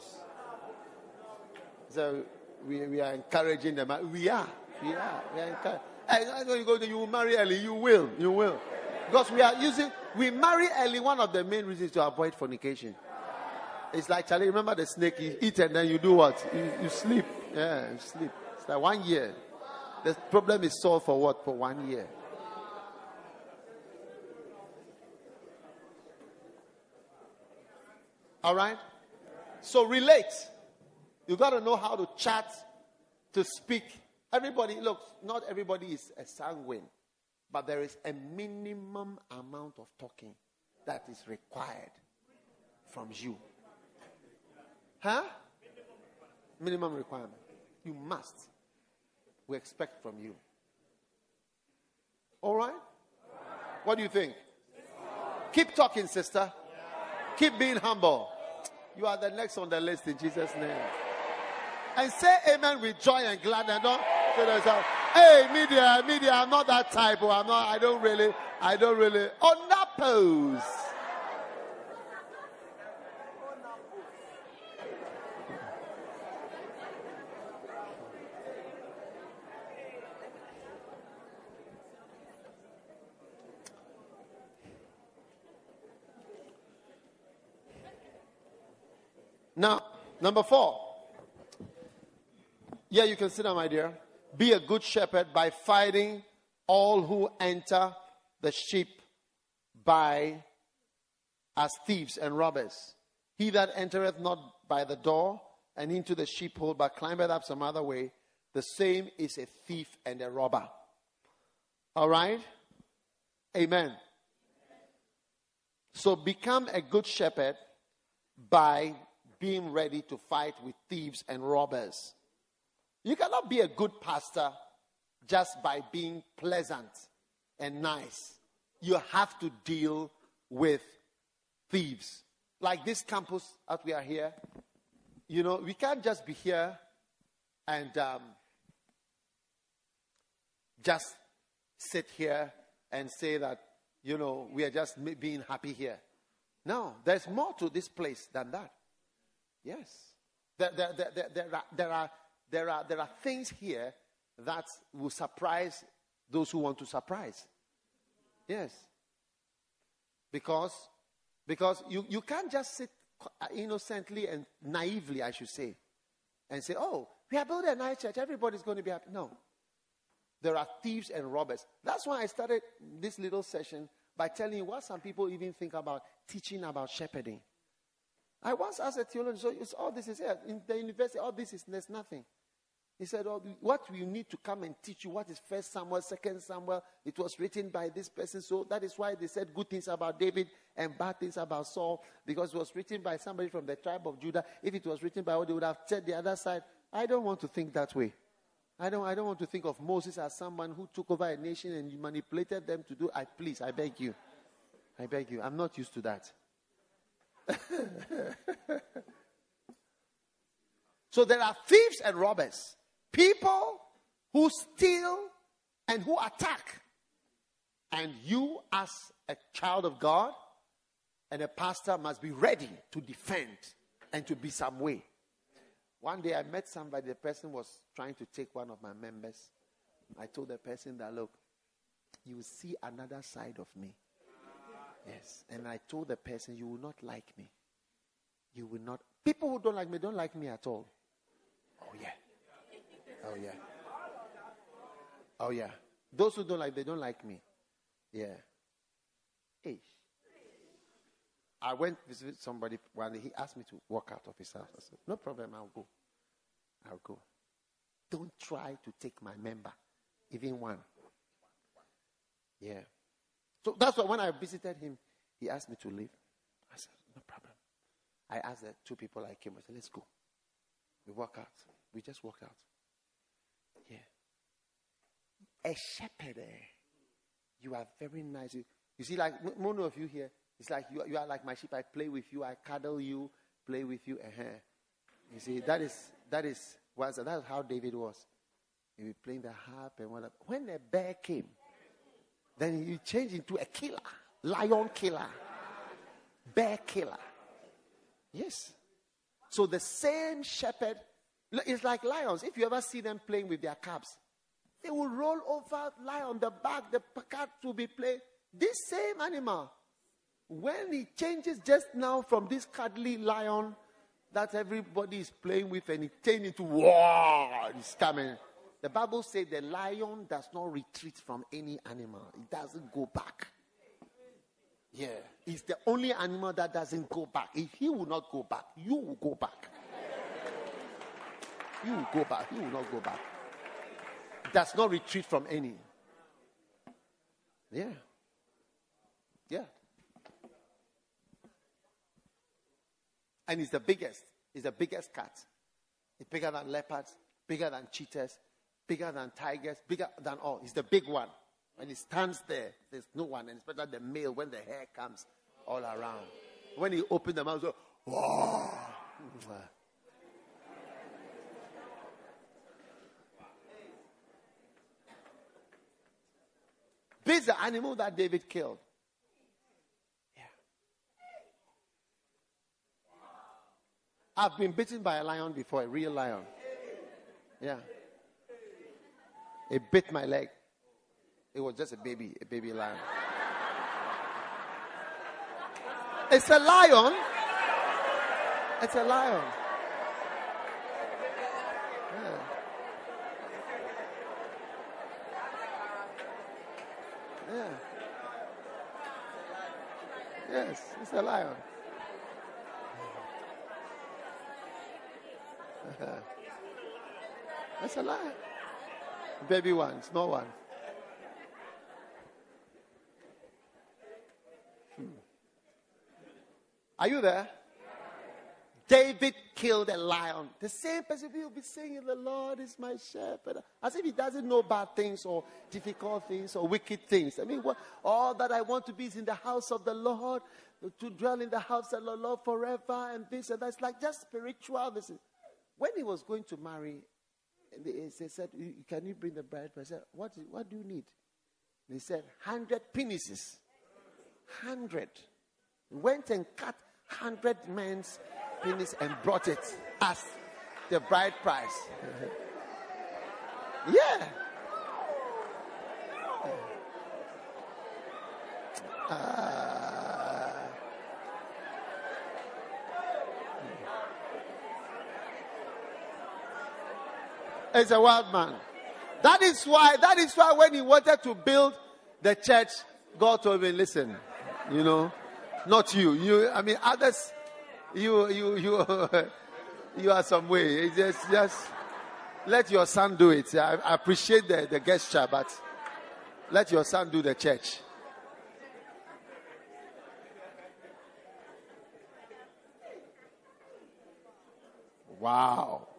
So we are encouraging them. We are encouraging. And when you go to, you will marry early. You will. Because we marry early. One of the main reasons to avoid fornication. It's like, Charlie, remember the snake? You eat and then you do what? You sleep. Yeah, you sleep. It's like 1 year. The problem is solved for what? For 1 year. All right? So relate. You got to know how to chat, to speak. Everybody, look, not everybody is a sanguine, but there is a minimum amount of talking. that is required from you? Huh? Minimum requirement. You must. We expect from you. All right? What do you think? Keep talking, sister. Keep being humble. You are the next on the list in Jesus' name. And say amen with joy and gladness. Don't say to yourself, hey, media, I'm not that type. Or I don't really. On that pose. Now, number 4. Yeah, you can sit down, my dear. Be a good shepherd by fighting all who enter the sheep by as thieves and robbers. He that entereth not by the door and into the sheepfold, but climbeth up some other way, the same is a thief and a robber. All right? Amen. So become a good shepherd by being ready to fight with thieves and robbers. You cannot be a good pastor just by being pleasant and nice. You have to deal with thieves. Like this campus that we are here, we can't just be here and just sit here and say that, we are just being happy here. No, there's more to this place than that. Yes. There are things here that will surprise those who want to surprise. Yes. Because you can't just sit innocently and naively, I should say, and say, oh, we are building a nice church, everybody's going to be happy. No. There are thieves and robbers. That's why I started this little session by telling you what some people even think about teaching about shepherding. I once asked a theologian, so it's all this is here. In the university, there's nothing. He said, what we need to come and teach you, what is 1 Samuel, 2 Samuel, it was written by this person. So that is why they said good things about David and bad things about Saul, because it was written by somebody from the tribe of Judah. If it was written by all, they would have said the other side. I don't want to think that way. I don't want to think of Moses as someone who took over a nation and manipulated them to do. I beg you. I'm not used to that. So there are thieves and robbers. People who steal and who attack. And you as a child of God and a pastor must be ready to defend and to be some way. One day I met somebody, the person was trying to take one of my members. I told the person that, look, you will see another side of me. Yes. And I told the person, you will not like me. You will not. People who don't like me at all. Oh, yeah. Oh, yeah. Oh, yeah. Those who don't like me. Yeah. Hey. I went to visit somebody one day. He asked me to walk out of his house. I said, no problem, I'll go. Don't try to take my member, even one. Yeah. So that's why when I visited him, he asked me to leave. I said, no problem. I asked the 2 people I came with, I said, let's go. We walk out. We just walked out. Yeah. A shepherd. You are very nice. You see, like most of you here, it's like you are like my sheep. I play with you. I cuddle you, play with you. You see, that is how David was. He was playing the harp and whatever. When a bear came, then he changed into a killer, lion killer, bear killer. Yes. So the same shepherd, it's like lions. If you ever see them playing with their cubs, they will roll over, lie on the back, the cat will be playing. This same animal, when he changes just now from this cuddly lion that everybody is playing with and he turns into war, he's coming. The Bible says the lion does not retreat from any animal. It doesn't go back. Yeah. It's the only animal that doesn't go back. If he will not go back, you will go back. You will go back. He will not go back. Does not retreat from any. Yeah. Yeah. And he's the biggest. He's the biggest cat. He's bigger than leopards, bigger than cheetahs, bigger than tigers, bigger than all. He's the big one. When he stands there, there's no one. And especially the male, when the hair comes all around. When he opens the mouth, so, whoa. This is the animal that David killed. Yeah. I've been bitten by a lion before, a real lion. Yeah. It bit my leg. It was just a baby lion. It's a lion. It's a lion. Yeah. Yeah. Yes, it's a lion. It's a lion. Baby one, small one. Are you there? David killed a lion. The same person will be saying, the Lord is my shepherd. As if he doesn't know bad things or difficult things or wicked things. I mean, all that I want to be is in the house of the Lord, to dwell in the house of the Lord forever, and this and that. It's like just spiritual. When he was going to marry, they said, can you bring the bride? I said, what do you need? They said, 100 penises. 100. Went and cut 100 men's penis and brought it as the bride price. Yeah. It's a wild man. That is why when he wanted to build the church, God told me, listen, not you. I mean, others, you are some way. Just let your son do it. I appreciate the gesture, but let your son do the church. Wow.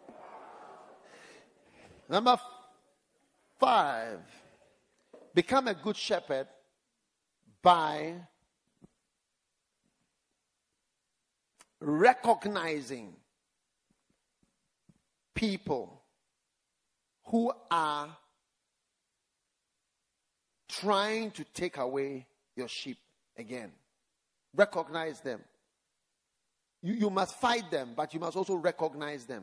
Number 5, become a good shepherd by recognizing people who are trying to take away your sheep again. Recognize them. You must fight them, but you must also recognize them.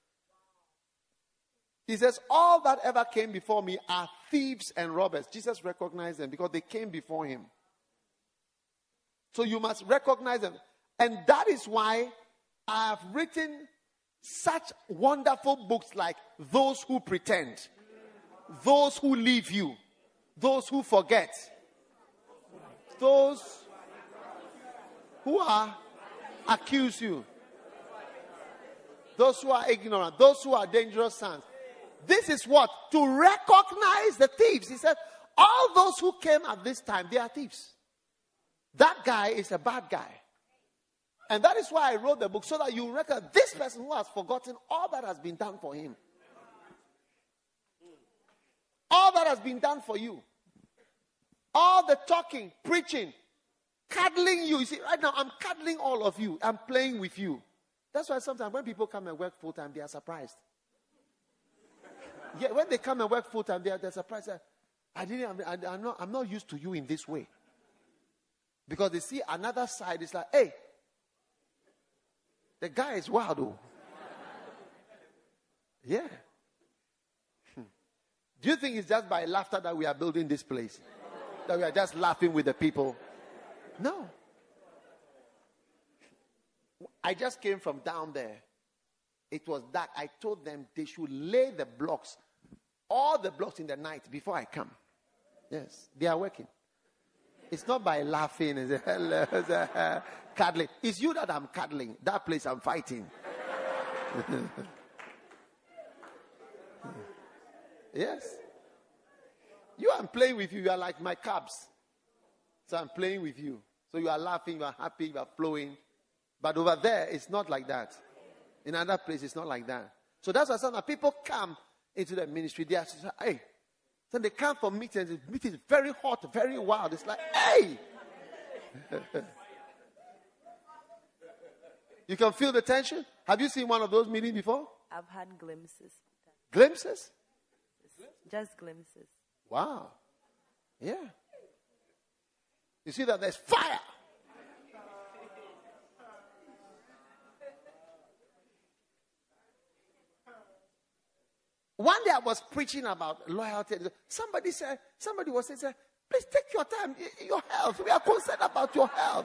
He says, all that ever came before me are thieves and robbers. Jesus recognized them because they came before him. So you must recognize them. And that is why I have written such wonderful books like Those Who Pretend, Those Who Leave You, Those Who Forget, Those Who accuse you, those who are ignorant, those who are dangerous sons. This is what? To recognize the thieves. He said, all those who came at this time, they are thieves. That guy is a bad guy. And that is why I wrote the book, so that you reckon this person who has forgotten all that has been done for him. All that has been done for you. All the talking, preaching, cuddling you. You see, right now I'm cuddling all of you. I'm playing with you. That's why sometimes when people come and work full time, they are surprised. Yeah, when they come and work full time, they're surprised. I'm not used to you in this way. Because they see another side. It's like, hey, the guy is wild, though. Yeah. Do you think it's just by laughter that we are building this place? That we are just laughing with the people? No. I just came from down there. It was dark. I told them they should lay the blocks, all the blocks in the night before I come. Yes, they are working. It's not by laughing, it's cuddling. It's you that I'm cuddling. That place I'm fighting. Yes. You, I'm playing with you. You are like my cubs. So I'm playing with you. So you are laughing, you are happy, you are flowing. But over there, it's not like that. In another place, it's not like that. So that's why some people come into the ministry. They are saying, hey. So they come for meetings. The meeting is very hot, very wild. It's like, hey. You can feel the tension. Have you seen one of those meetings before? I've had glimpses. Glimpses? Just glimpses. Wow. Yeah. You see that there's fire. One day I was preaching about loyalty. Somebody was saying, please take your time, your health. We are concerned about your health.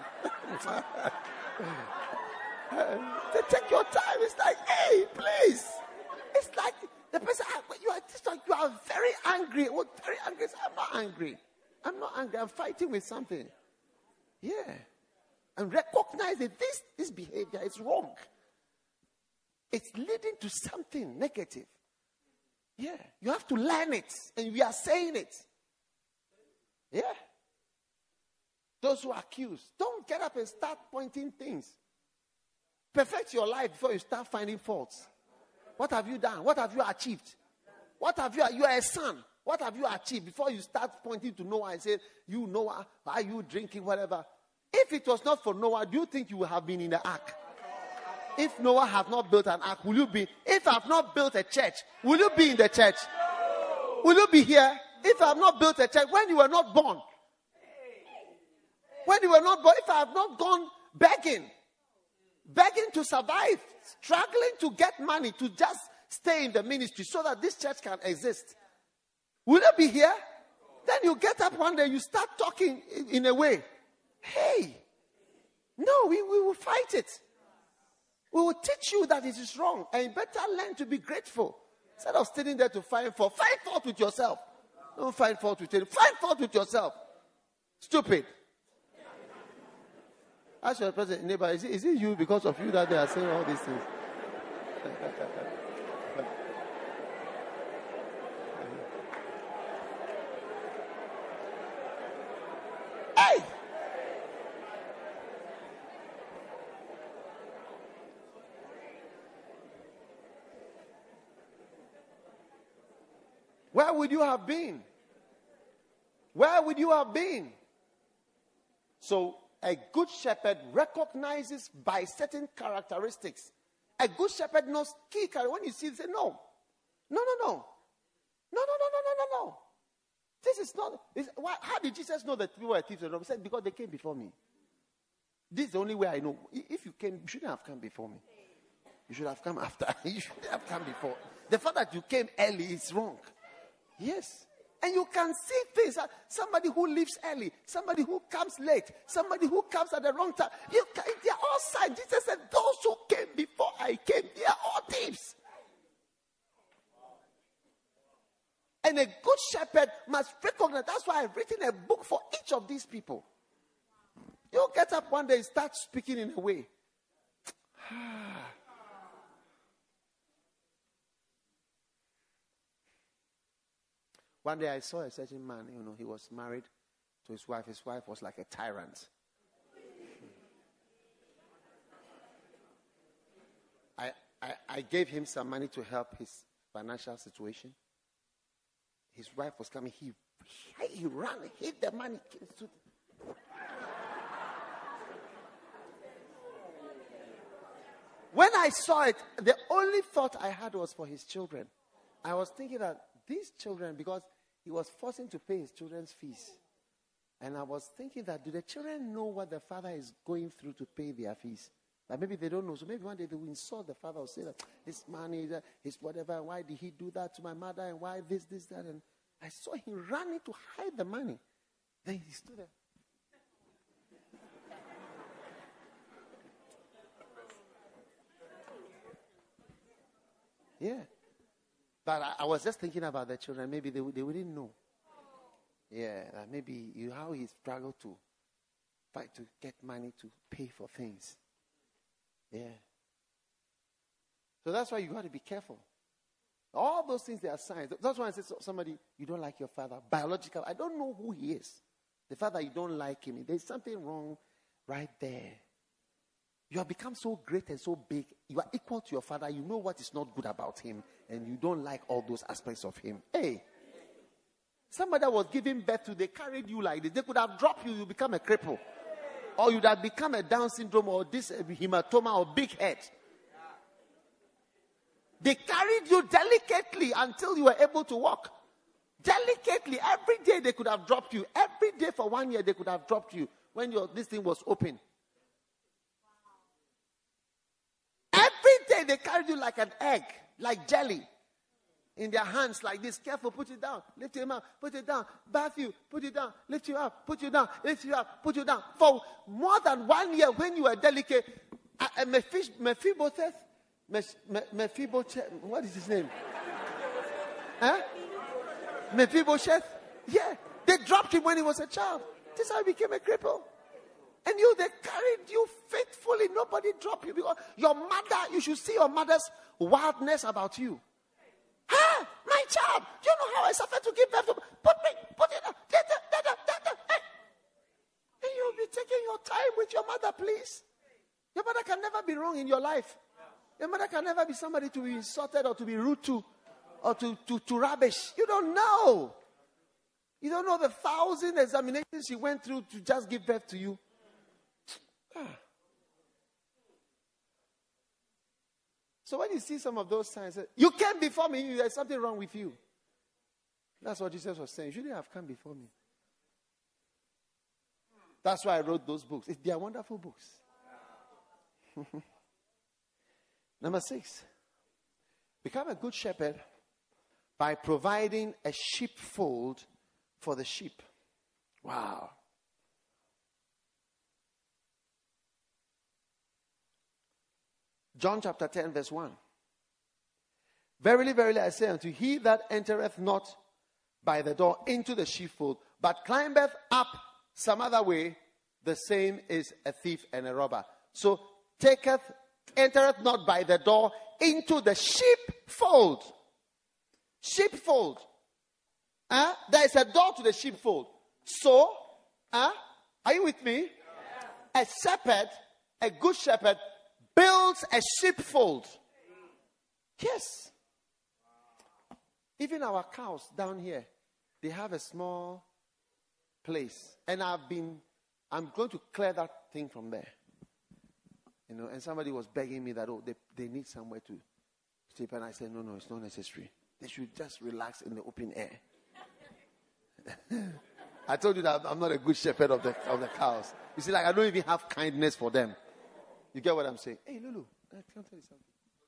Take your time. It's like, hey, please. It's like the person, you are very angry. What very angry? I'm not angry. I'm not angry. I'm fighting with something. Yeah. And recognize that this behavior is wrong. It's leading to something negative. Yeah. You have to learn it. And we are saying it. Yeah. Those who accuse, don't get up and start pointing things. Perfect your life before you start finding faults. What have you done? What have you achieved? You are a son. What have you achieved before you start pointing to Noah and say, you Noah, are you drinking, whatever? If it was not for Noah, do you think you would have been in the ark? If Noah had not built an ark, will you be? If I have not built a church, will you be in the church? Will you be here? If I have not built a church, when you were not born? When you were not born, if I have not gone begging to survive, struggling to get money to just stay in the ministry so that this church can exist, will you be here? Then you get up one day, you start talking in a way. Hey, no, we will fight it. We will teach you that it is wrong, and you better learn to be grateful instead of sitting there to find fault. Find fault with yourself. Don't find fault with it. Find fault with yourself. Stupid. Ask your present neighbor, is it you, because of you, that they are saying all these things? Hey! Where would you have been? Where would you have been? So, a good shepherd recognizes by certain characteristics. A good shepherd knows key characteristics. When you see it, say, no. This is not. How did Jesus know that people were thieves? He said, because they came before me. This is the only way I know. If you came, you shouldn't have come before me. You should have come after. You shouldn't have come before. The fact that you came early is wrong. Yes. And you can see things. Somebody who leaves early, somebody who comes late, somebody who comes at the wrong time. They are all signs. Jesus said, those who came before I came, they are all thieves. And a good shepherd must recognize. That's why I've written a book for each of these people. You get up one day and start speaking in a way. One day I saw a certain man, he was married to his wife. His wife was like a tyrant. I gave him some money to help his financial situation. His wife was coming. He ran, hid the money. When I saw it, the only thought I had was for his children. I was thinking that these children, because he was forcing to pay his children's fees. And I was thinking that, do the children know what the father is going through to pay their fees? But maybe they don't know. So maybe one day they will insult the father or say that his money, his whatever, why did he do that to my mother, and why this, that. And I saw him running to hide the money. Then he stood there. Yeah. But I was just thinking about the children. Maybe they wouldn't know. Yeah, maybe how he struggled to fight to get money to pay for things. Yeah. So that's why you got to be careful. All those things, they are signs. That's why I said somebody, you don't like your father. Biological. I don't know who he is. The fact that you don't like him, there's something wrong right there. You have become so great and so big. You are equal to your father. You know what is not good about him. And you don't like all those aspects of him. Hey. Somebody that was giving birth to, they carried you like this. They could have dropped you. You become a cripple. Or you'd have become a Down syndrome or this hematoma or big head. They carried you delicately until you were able to walk. Delicately. Every day they could have dropped you. Every day for 1 year they could have dropped you when this thing was open. Every day they carried you like an egg, like jelly. In their hands like this. Careful, put it down. Lift him up, put it down. Bath you, put it down. Lift you up, put you down. Lift you up, put you down. For more than 1 year when you were delicate, Mephibosheth, what is his name? Huh? Mephibosheth? Yeah. They dropped him when he was a child. This is how he became a cripple. And they carried you faithfully. Nobody dropped you because your mother, you should see your mother's wildness about you. Ah, my child, you know how I suffered to give birth to. Put it down. And you'll be taking your time with your mother, please. Your mother can never be wrong in your life. Your mother can never be somebody to be insulted or to be rude to or to rubbish. You don't know. You don't know the 1,000 examinations she went through to just give birth to you. So when you see some of those signs, you came before me, there's something wrong with you. That's what Jesus was saying. You shouldn't have come before me. That's why I wrote those books. They are wonderful books. Number 6. Become a good shepherd by providing a sheepfold for the sheep. Wow. John chapter 10 verse 1. Verily, verily, I say unto you, he that entereth not by the door into the sheepfold, but climbeth up some other way, the same is a thief and a robber. So, entereth not by the door into the sheepfold. Sheepfold. There is a door to the sheepfold. So, are you with me? Yeah. A shepherd, a good shepherd, builds a sheepfold. Yes. Even our cows down here, they have a small place. And I'm going to clear that thing from there. And somebody was begging me that, they need somewhere to sleep. And I said, no, it's not necessary. They should just relax in the open air. I told you that I'm not a good shepherd of the cows. You see, I don't even have kindness for them. You get what I'm saying? Hey, Lulu, can I tell you something?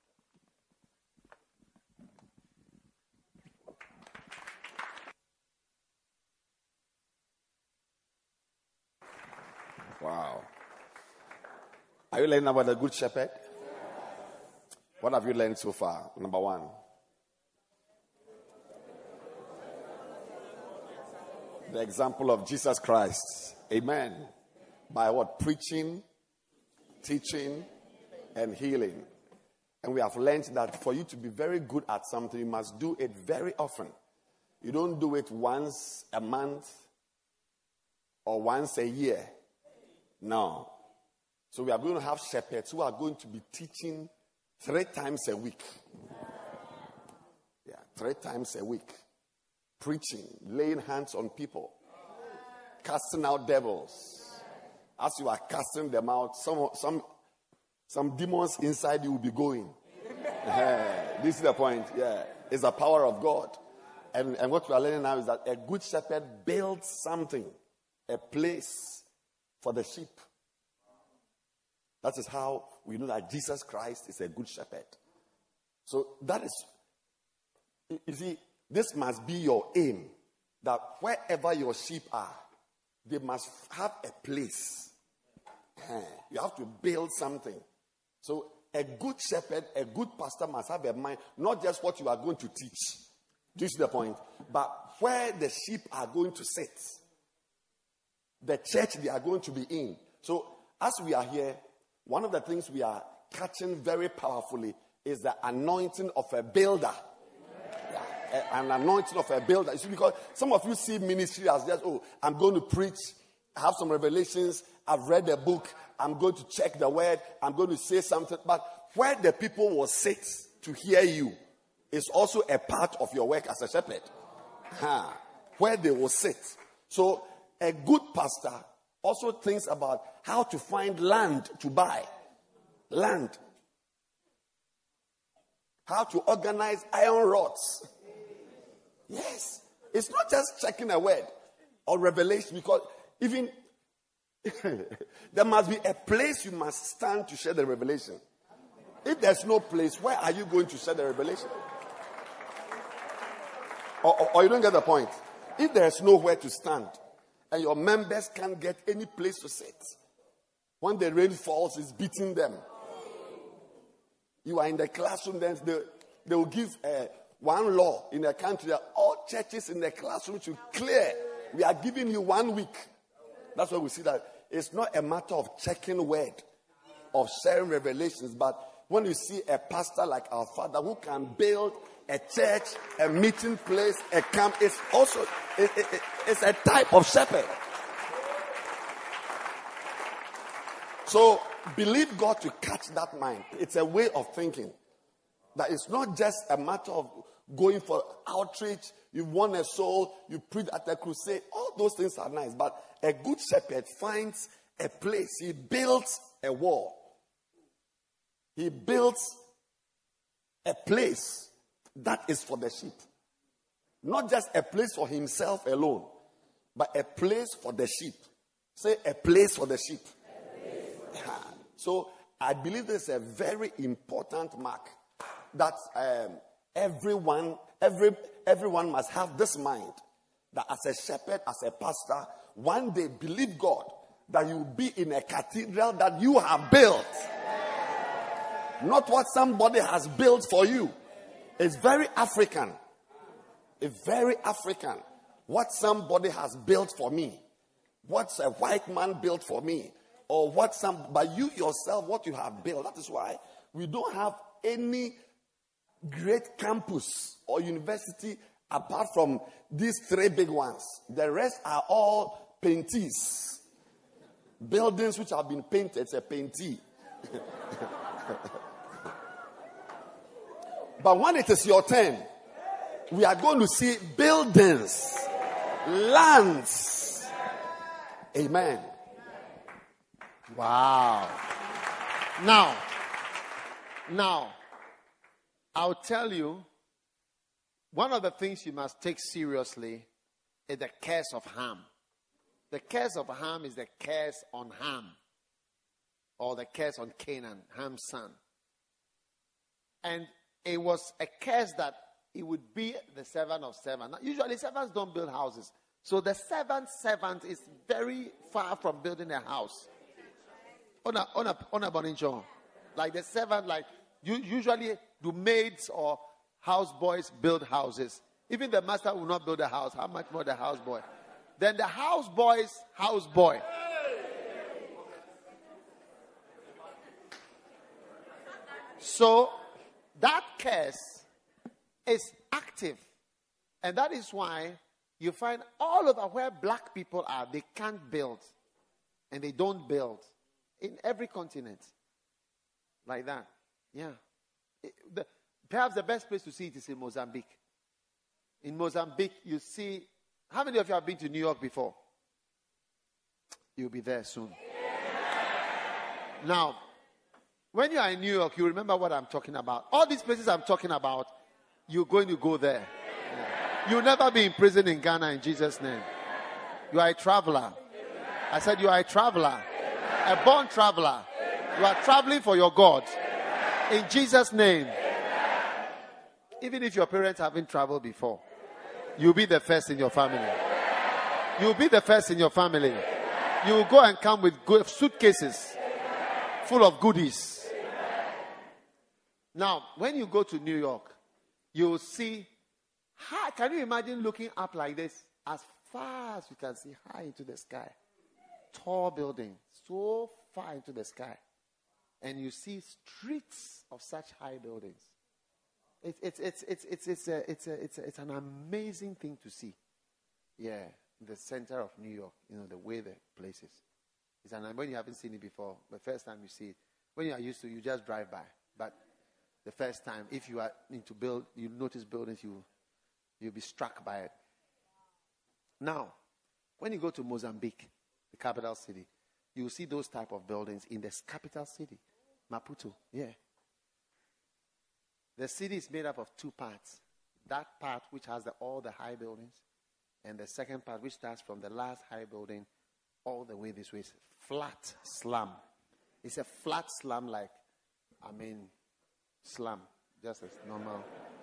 Wow. Are you learning about the good shepherd? What have you learned so far? Number 1. The example of Jesus Christ. Amen. By what? Preaching, teaching, and healing. And we have learned that for you to be very good at something, you must do it very often. You don't do it once a month or once a year. No. So we are going to have shepherds who are going to be teaching 3 times a week. Yeah, 3 times a week. Preaching, laying hands on people, casting out devils. As you are casting them out, some demons inside you will be going. This is the point. Yeah, it's the power of God. And what we are learning now is that a good shepherd builds something, a place for the sheep. That is how we know that Jesus Christ is a good shepherd. So that is, you see, this must be your aim, that wherever your sheep are, they must have a place. You have to build something. So a good shepherd, a good pastor must have a mind, not just what you are going to teach. Do you see the point? But where the sheep are going to sit, the church they are going to be in. So as we are here, one of the things we are catching very powerfully is the anointing of a builder. An anointing of a builder. You see, because some of you see ministry as just, I'm going to preach I have some revelations. I've read the book. I'm going to check the word. I'm going to say something. But where the people will sit to hear you is also a part of your work as a shepherd. Where they will sit. So a good pastor also thinks about how to find land to buy. Land. How to organize iron rods. Yes. It's not just checking a word or revelation, because even there must be a place you must stand to share the revelation. If there's no place, where are you going to share the revelation? Or you don't get the point. If there's nowhere to stand and your members can't get any place to sit, when the rain falls, it's beating them. You are in the classroom, then they will give one law in the country that all churches in the classroom should clear. We are giving you 1 week. That's why we see that it's not a matter of checking word, of sharing revelations, but when you see a pastor like our father who can build a church, a meeting place, a camp, it's also it's a type of shepherd. So believe God to catch that mind. It's a way of thinking. That it's not just a matter of going for outreach, you won a soul, you preach at a crusade. All those things are nice. But a good shepherd finds a place. He builds a wall. He builds a place that is for the sheep. Not just a place for himself alone, but a place for the sheep. Say, a place for the sheep. So I believe this is a very important mark that everyone must have this mind, that as a shepherd, as a pastor, one day believe God that you will be in a cathedral that you have built. Not what somebody has built for you. It's very African. It's very African. What somebody has built for me. What's a white man built for me. Or but you yourself, what you have built. That is why we don't have any great campus or university apart from these 3 big ones. The rest are all paintees. Buildings which have been painted. It's a paintee. But when it is your turn, we are going to see buildings, lands. Amen. Wow. Now, I'll tell you, one of the things you must take seriously is the curse of Ham. The curse of Ham is the curse on Ham, or the curse on Canaan, Ham's son. And it was a curse that it would be the servant of servant. Now, usually servants don't build houses. So the servant is very far from building a house. On a boninjo. Like the servant, like usually do maids or houseboys build houses. Even the master will not build a house. How much more the houseboy? Then the houseboy's houseboy. So that curse is active. And that is why you find all over where black people are, they can't build. And they don't build. In every continent. Like that. Yeah. Perhaps the best place to see it is in Mozambique. In Mozambique, you see... How many of you have been to New York before? You'll be there soon. Now, when you are in New York, you remember what I'm talking about. All these places I'm talking about, you're going to go there. Yeah. You'll never be in prison in Ghana in Jesus' name. You are a traveler. I said you are a traveler. A born traveler. You are traveling for your God. In Jesus' name. Even if your parents haven't traveled before, you'll be the first in your family. You'll be the first in your family. You will go and come with suitcases full of goodies. Now, when you go to New York, you will see, can you imagine looking up like this? As far as you can see, high into the sky. Tall building, so far into the sky. And you see streets of such high buildings. It's an amazing thing to see. Yeah. in the center of New York, the way the place is. It's when you haven't seen it before, the first time you see it, when you are used to, you just drive by. But the first time, if you are into you notice buildings, you'll be struck by it. Now, when you go to Mozambique, the capital city, you will see those type of buildings in the capital city, Maputo. Yeah. The city is made up of two parts. That part which has all the high buildings, and the second part which starts from the last high building all the way this way. Is flat slum. It's a flat slum slum. Just as normal.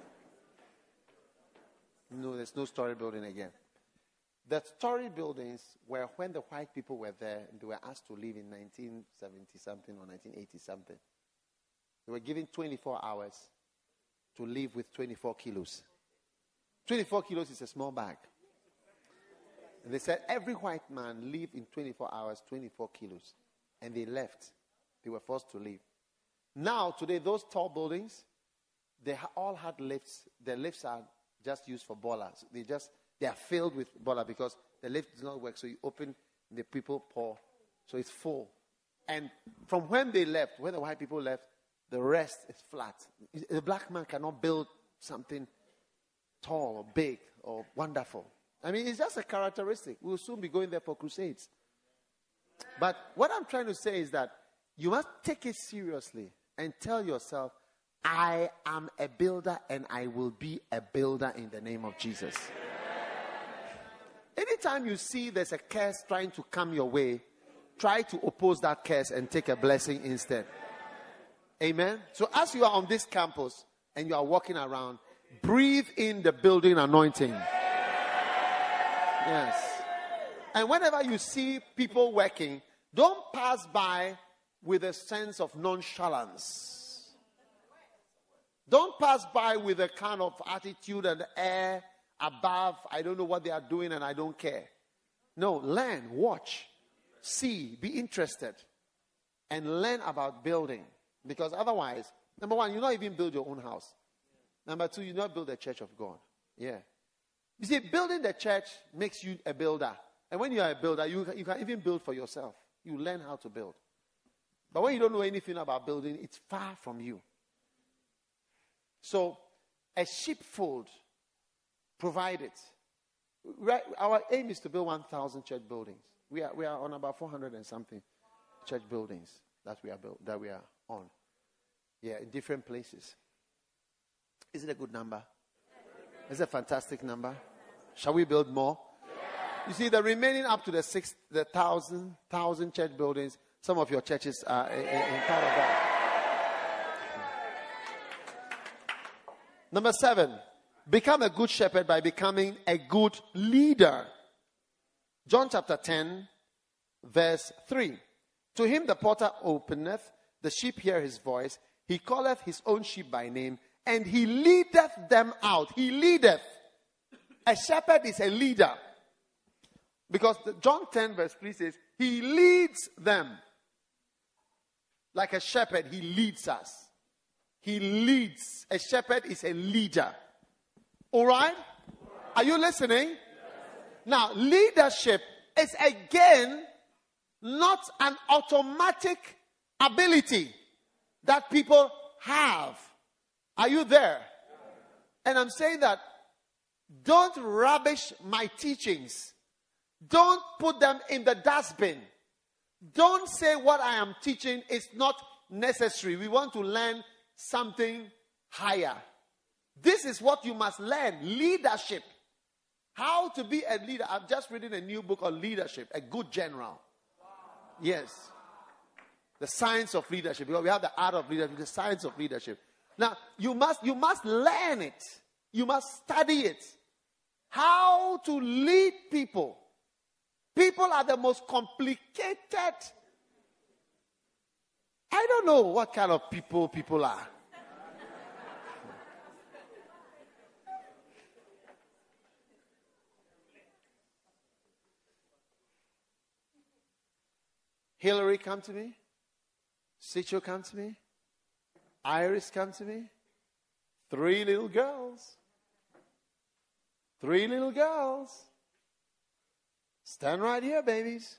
No, there's no story building again. The story buildings were when the white people were there, and they were asked to leave in 1970-something or 1980-something. They were given 24 hours to leave with 24 kilos. 24 kilos is a small bag. And they said every white man leave in 24 hours, 24 kilos. And they left. They were forced to leave. Now, today, those tall buildings, they all had lifts. The lifts are just used for ballers. They are filled with baller because the lift does not work. So you open, the people pour. So it's full. And from when they left, when the white people left, the rest is flat. The black man cannot build something tall or big or wonderful. I mean, it's just a characteristic. We'll soon be going there for crusades. But what I'm trying to say is that you must take it seriously and tell yourself, I am a builder and I will be a builder in the name of Jesus. Anytime you see there's a curse trying to come your way, try to oppose that curse and take a blessing instead. Amen. So as you are on this campus and you are walking around, breathe in the building anointing. Yes. And whenever you see people working, don't pass by with a sense of nonchalance. Don't pass by with a kind of attitude and air above, I don't know what they are doing and I don't care. No, learn, watch, see, be interested, and learn about building. Because otherwise, number one, you not even build your own house. Number two, you not build the church of God. Yeah. You see, building the church makes you a builder. And when you are a builder, you can even build for yourself. You learn how to build. But when you don't know anything about building, it's far from you. So, a sheepfold, provide it. Right, our aim is to build 1,000 church buildings. We are on about 400 and something church buildings that we are on. Yeah, in different places. Is it a good number? Is it a fantastic number? Shall we build more? You see, the remaining up to the 1,000 church buildings, some of your churches are in part of that. Number 7, become a good shepherd by becoming a good leader. John chapter 10, verse 3. To him the porter openeth, the sheep hear his voice. He calleth his own sheep by name, and he leadeth them out. He leadeth. A shepherd is a leader. Because John 10, verse 3 says, he leads them. Like a shepherd, he leads us. He leads. A shepherd is a leader. All right? Are you listening? Yes. Now, leadership is again not an automatic ability that people have. Are you there? Yes. And I'm saying that don't rubbish my teachings. Don't put them in the dustbin. Don't say what I am teaching is not necessary. We want to learn something higher. This is what you must learn. Leadership. How to be a leader. I've just written a new book on leadership. A good general. Yes. The science of leadership. Because we have the art of leadership. The science of leadership. Now, you must learn it. You must study it. How to lead people. People are the most complicated. I don't know what kind of people are. Hillary, come to me. Sicho, come to me. Iris, come to me. 3 little girls. 3 little girls. Stand right here, babies.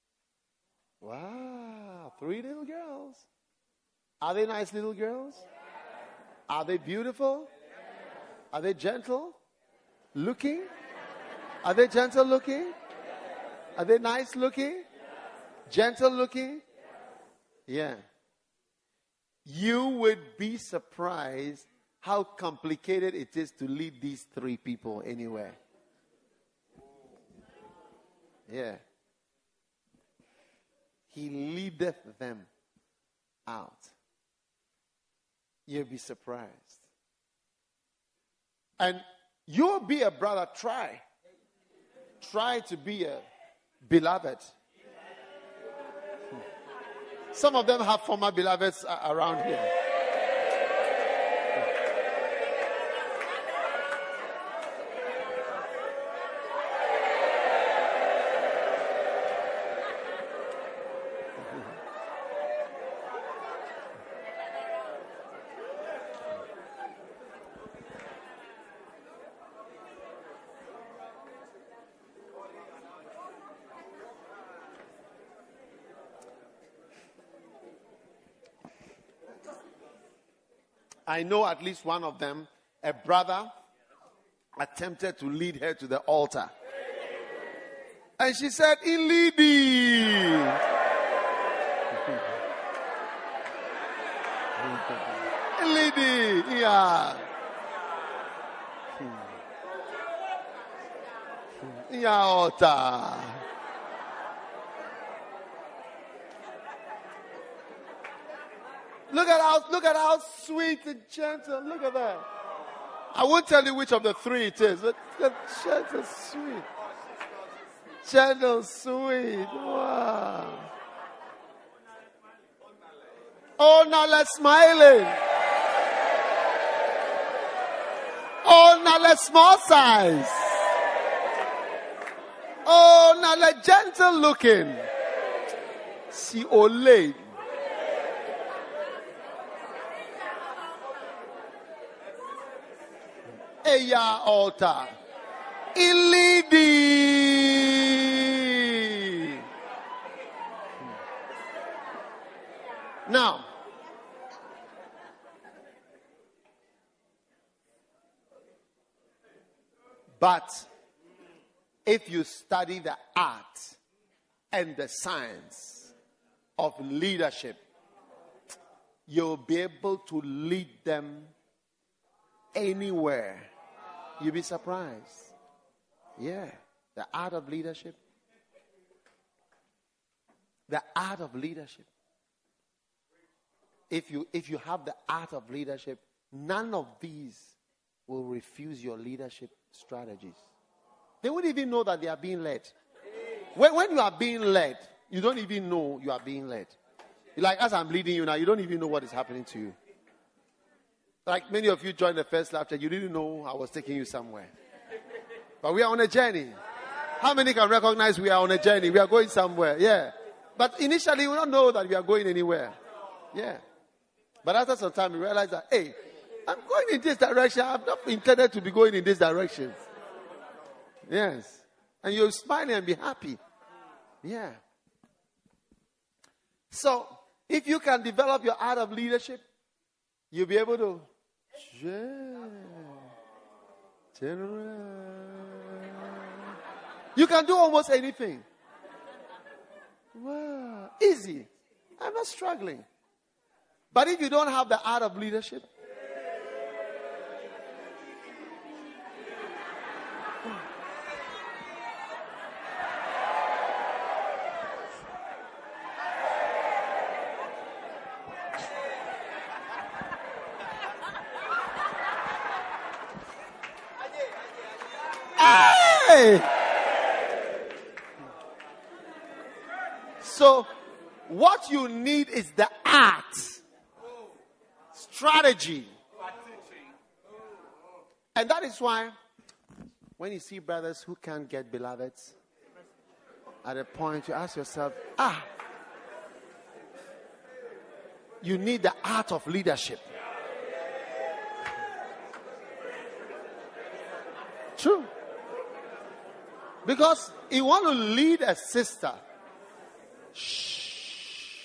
Wow, 3 little girls. Are they nice little girls? Are they beautiful? Are they gentle looking? Are they gentle looking? Are they nice looking? Gentle looking? Yeah. You would be surprised how complicated it is to lead these 3 people anywhere. Yeah. He leadeth them out. You'll be surprised. And you'll be a brother. Try to be a beloved. Some of them have former beloveds around here. I know at least one of them, a brother, attempted to lead her to the altar. And she said, Ilidi. Ilidi, yeah. Yeah, altar. Look at how sweet and gentle. Look at that. I won't tell you which of the 3 it is. But gentle, sweet. Gentle, sweet. Wow. Oh, now let's smiling. Oh, now let's small size. Oh, now let's gentle looking. See, ole. Eya altar. Ilidi. Now, but if you study the art and the science of leadership, you'll be able to lead them anywhere. You'll be surprised. Yeah. The art of leadership. The art of leadership. If you have the art of leadership, none of these will refuse your leadership strategies. They won't even know that they are being led. When you are being led, you don't even know you are being led. Like as I'm leading you now, you don't even know what is happening to you. Like many of you joined the first lap chat, you didn't know I was taking you somewhere. But we are on a journey. How many can recognize we are on a journey? We are going somewhere. Yeah. But initially, we don't know that we are going anywhere. Yeah. But after some time, we realize that, hey, I'm going in this direction. I'm not intended to be going in this direction. Yes. And you'll smile and be happy. Yeah. So, if you can develop your art of leadership, you'll be able to you can do almost anything. Wow. Easy. I'm not struggling. But if you don't have the art of leadership, so what you need is the art, strategy. And that is why when you see brothers who can't get beloveds, at a point you ask yourself, you need the art of leadership. True. Because you want to lead a sister. Shh.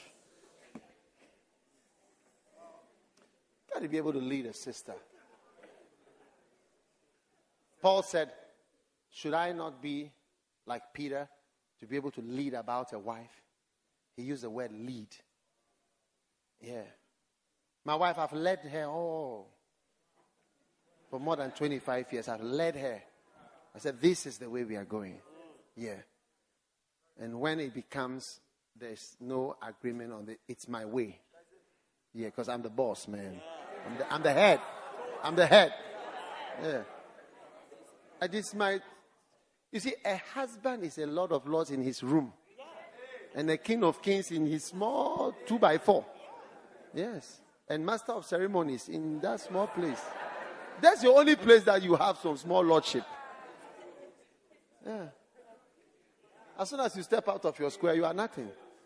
Got to be able to lead a sister. Paul said, should I not be like Peter to be able to lead about a wife? He used the word lead. Yeah. My wife, I've led her all. For more than 25 years, I've led her. I said, this is the way we are going. Yeah. And when it becomes, there's no agreement on it's my way. Yeah, because I'm the boss, man. I'm the head. I'm the head. Yeah. You see, a husband is a Lord of Lords in his room. And a King of Kings in his small 2x4. Yes. And Master of Ceremonies in that small place. That's the only place that you have some small lordship. Yeah. As soon as you step out of your square, you are nothing.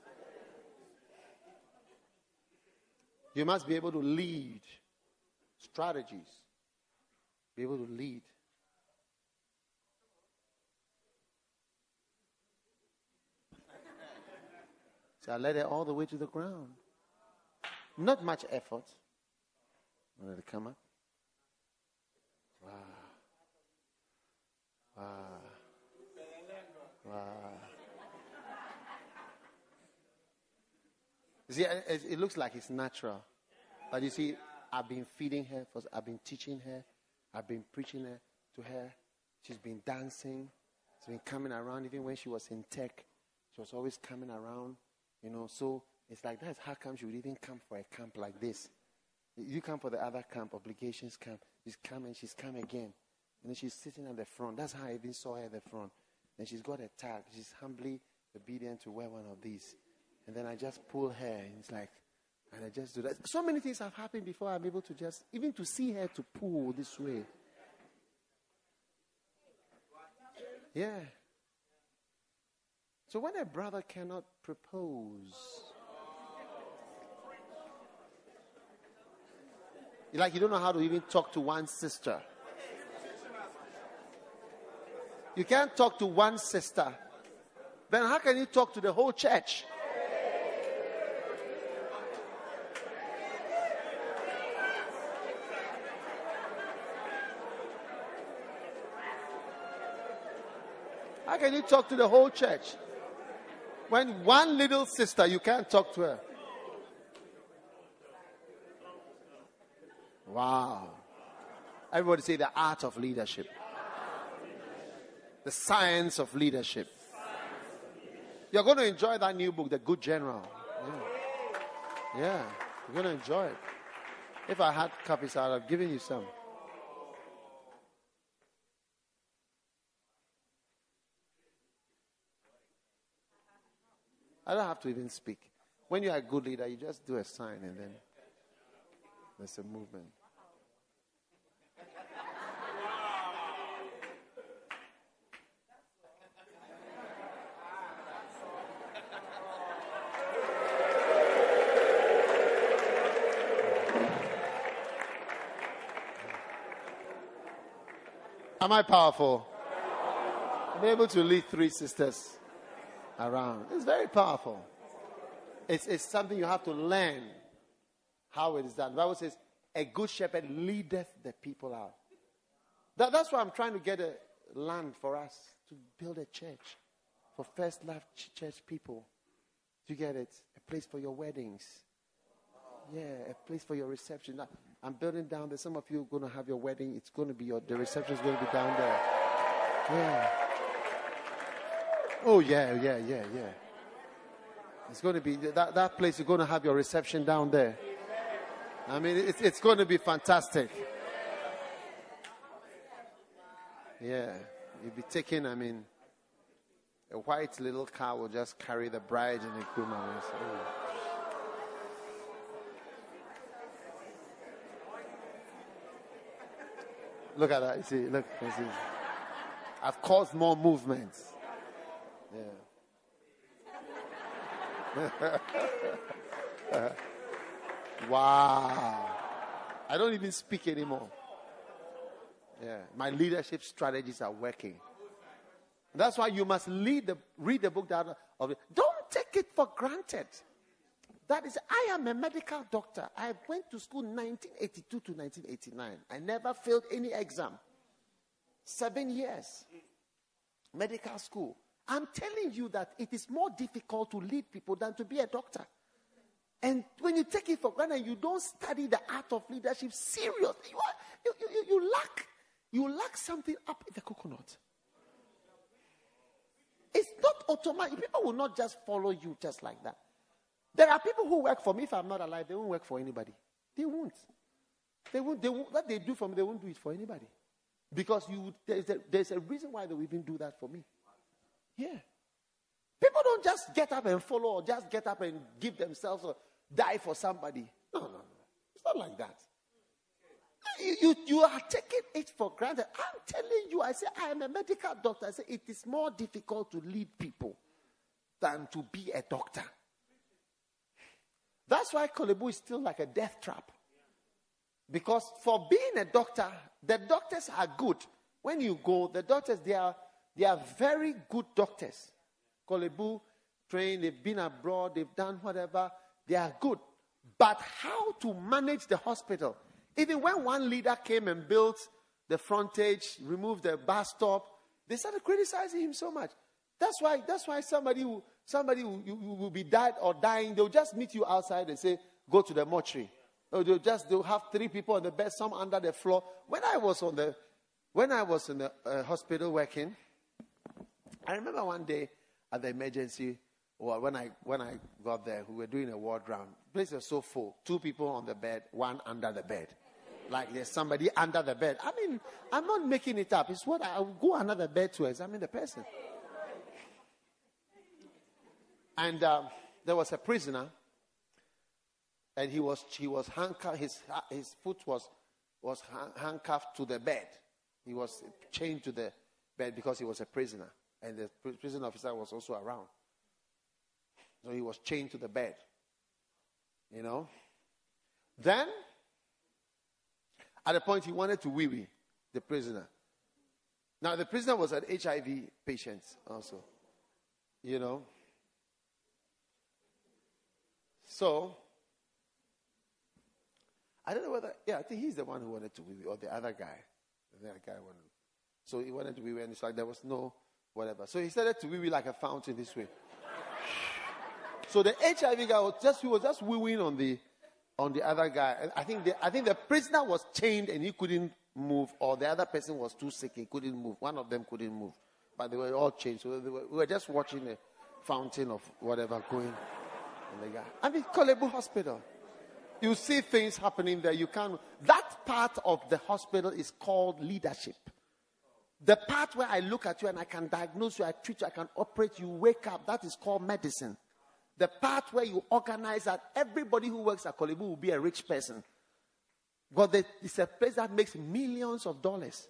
You must be able to lead strategies. Be able to lead. So I led her all the way to the ground. Not much effort. Wanted to come up. Wow. Wow. Wow. You see, it looks like it's natural. But you see, I've been feeding her, I've been teaching her, I've been preaching her to her. She's been dancing. She's been coming around. Even when she was in tech, she was always coming around. You know, so it's like that's how come she would even come for a camp like this. You come for the other camp, obligations camp. She's come and she's come again. And then she's sitting at the front. That's how I even saw her at the front. And she's got a tag. She's humbly obedient to wear one of these. And then I just pull her and it's like, and I just do that. So many things have happened before I'm able to just, even to see her to pull this way. Yeah. So when a brother cannot propose, like you don't know how to even talk to one sister. You can't talk to one sister. Then how can you talk to the whole church? How can you talk to the whole church? When one little sister, you can't talk to her. Wow. Everybody say the art of leadership. The science of leadership. You're going to enjoy that new book, The Good General. Yeah. You're going to enjoy it. If I had copies, I would have given you some. I don't have to even speak. When you are a good leader, you just do a sign and then there's a movement. Am I powerful? I'm able to lead 3 sisters around. It's very powerful. It's something you have to learn how it is done. The Bible says, a good shepherd leadeth the people out. That's why I'm trying to get a land for us to build a church for First Love Church people. Do you get it? A place for your weddings. Yeah, a place for your reception. I'm building down there. Some of you are going to have your wedding. It's going to be the reception is going to be down there. Yeah. Oh, yeah. It's going to be, that place, you're going to have your reception down there. I mean, it's going to be fantastic. Yeah. You'll be taking, a white little car will just carry the bride and the groom. Look at that. You see, look. You see. I've caused more movements. Yeah. Wow. I don't even speak anymore. Yeah. My leadership strategies are working. That's why you must read the book of it. Don't take it for granted. That is, I am a medical doctor. I went to school 1982 to 1989. I never failed any exam. 7 years. Medical school. I'm telling you that it is more difficult to lead people than to be a doctor. And when you take it for granted, you don't study the art of leadership seriously. You lack something up in the coconut. It's not automatic. People will not just follow you just like that. There are people who work for me. If I'm not alive, they won't work for anybody. They won't. What they do for me, they won't do it for anybody. Because there's a reason why they will even do that for me. Yeah. People don't just get up and follow or just get up and give themselves or die for somebody. No. It's not like that. You are taking it for granted. I'm telling you, I say, I am a medical doctor. I say, it is more difficult to lead people than to be a doctor. That's why Korle Bu is still like a death trap. Because for being a doctor, the doctors are good. When you go, the doctors, they are very good doctors. Korle Bu trained, they've been abroad, they've done whatever. They are good. But how to manage the hospital? Even when one leader came and built the frontage, removed the bus stop, they started criticizing him so much. That's why somebody will be dead or dying. They'll just meet you outside and say, go to the mortuary. Or they'll have 3 people on the bed, some under the floor. When I was in the hospital working, I remember one day at the emergency, or when I got there, we were doing a ward round. The place was so full. 2 people on the bed, 1 under the bed. Like there's somebody under the bed. I mean, I'm not making it up. It's what I will go under the bed to examine the person. And there was a prisoner, and he was handcuffed. His foot was handcuffed to the bed. He was chained to the bed because he was a prisoner, and the prison officer was also around. So he was chained to the bed. You know. Then, at a point, he wanted to wee-wee the prisoner. Now, the prisoner was an HIV patient also. You know. So, I don't know whether, I think he's the one who wanted to wee-wee, or the other guy. The other guy wanted. So he wanted to wee-wee, and it's like there was no whatever. So he started to wee-wee like a fountain this way. So the HIV guy was just wee-weeing on the other guy. And I think the prisoner was chained and he couldn't move, or the other person was too sick, he couldn't move. One of them couldn't move. But they were all chained. So we were just watching a fountain of whatever going on the guy. I mean, Korle Bu Hospital. You see things happening there. That part of the hospital is called leadership. The part where I look at you and I can diagnose you, I treat you, I can operate you, wake up, that is called medicine. The part where you organize that everybody who works at Korle Bu will be a rich person. But it's a place that makes millions of dollars.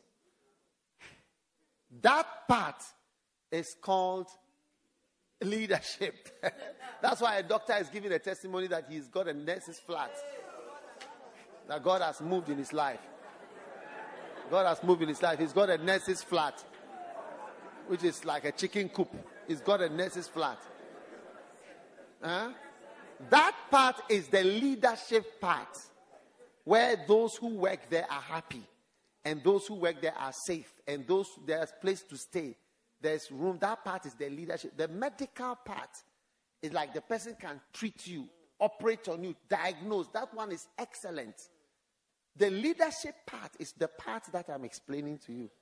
That part is called leadership. That's why a doctor is giving a testimony that he's got a nurse's flat. That God has moved in his life. God has moved in his life. He's got a nurse's flat, which is like a chicken coop. He's got a nurse's flat. That part is the leadership part, where those who work there are happy, and those who work there are safe, and there's place to stay. There's room. That part is the leadership. The medical part is like the person can treat you, operate on you, diagnose. That one is excellent. The leadership part is the part that I'm explaining to you.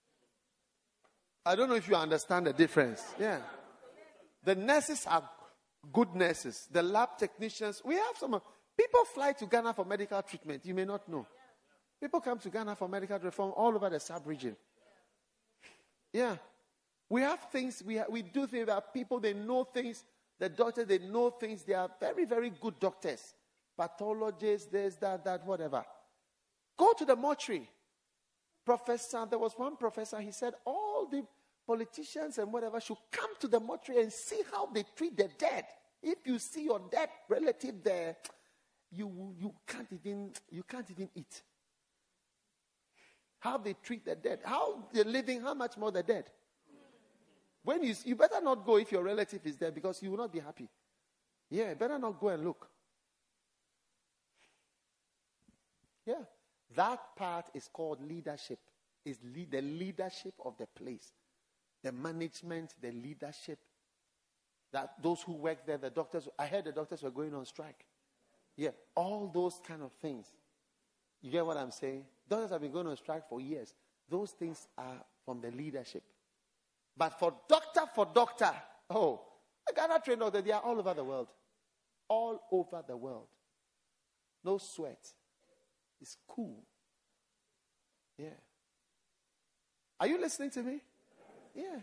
I don't know if you understand the difference. Yeah. The nurses are good nurses. The lab technicians. We have some. People fly to Ghana for medical treatment. You may not know. People come to Ghana for medical treatment from all over the sub-region. Yeah. We have things. We do things that people, they know things. The doctors, they know things. They are very, very good doctors. Pathologists, this, that, whatever. Go to the mortuary. There was one professor, he said all the politicians and whatever should come to the mortuary and see how they treat the dead. If you see your dead relative there, you can't even eat. How they treat the dead. How they're living, how much more the dead. When you better not go if your relative is there, because you will not be happy. Yeah, better not go and look. Yeah. That part is called leadership. It's the leadership of the place. The management, the leadership. That those who work there, the doctors, I heard the doctors were going on strike. Yeah, all those kind of things. You get what I'm saying? Doctors have been going on strike for years. Those things are from the leadership. But for doctor, oh, a Ghana trained doctor, they are all over the world. All over the world. No sweat. It's cool. Yeah. Are you listening to me? Yeah.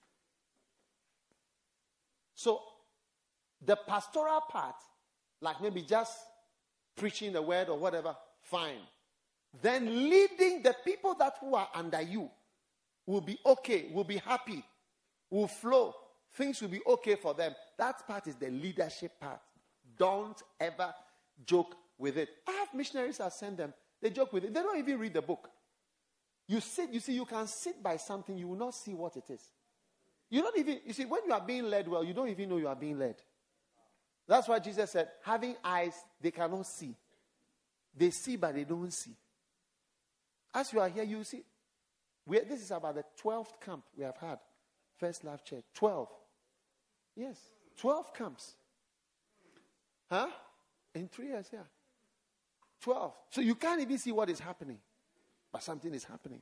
So, the pastoral part, like maybe just preaching the word or whatever, fine. Then leading the people who are under you will be okay, will be happy, will flow. Things will be okay for them. That part is the leadership part. Don't ever joke with it. I have missionaries I send them. They joke with it. They don't even read the book. You see, you can sit by something, you will not see what it is. You see, when you are being led well, you don't even know you are being led. That's why Jesus said, having eyes, they cannot see. They see, but they don't see. As you are here, you see. This is about the 12th camp we have had. First Love Church. 12. Yes. 12 camps. Huh? In 3 years, yeah. 12. So you can't even see what is happening. But something is happening.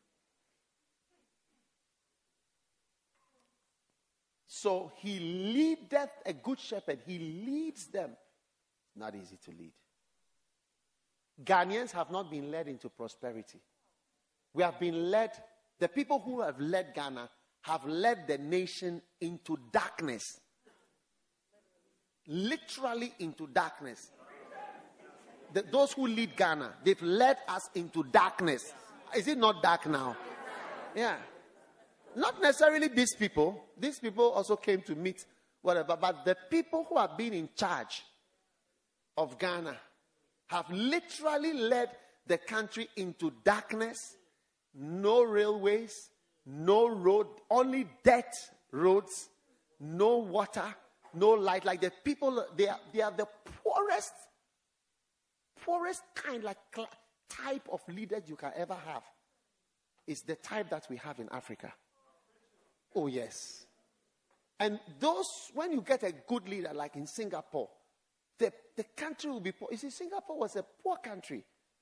So he leadeth a good shepherd. He leads them. Not easy to lead. Ghanaians have not been led into prosperity. We have been led, the people who have led Ghana have led the nation into darkness. Literally into darkness. Those who lead Ghana, they've led us into darkness. Is it not dark now? Yeah. Not necessarily these people. These people also came to meet whatever. But the people who have been in charge of Ghana have literally led the country into darkness. No railways, no road, only dirt roads, no water, no light. Like the people, they are the poorest kind, like type of leaders you can ever have. Is the type that we have in Africa. Oh, yes. And when you get a good leader, like in Singapore, the country will be poor. You see, Singapore was a poor country.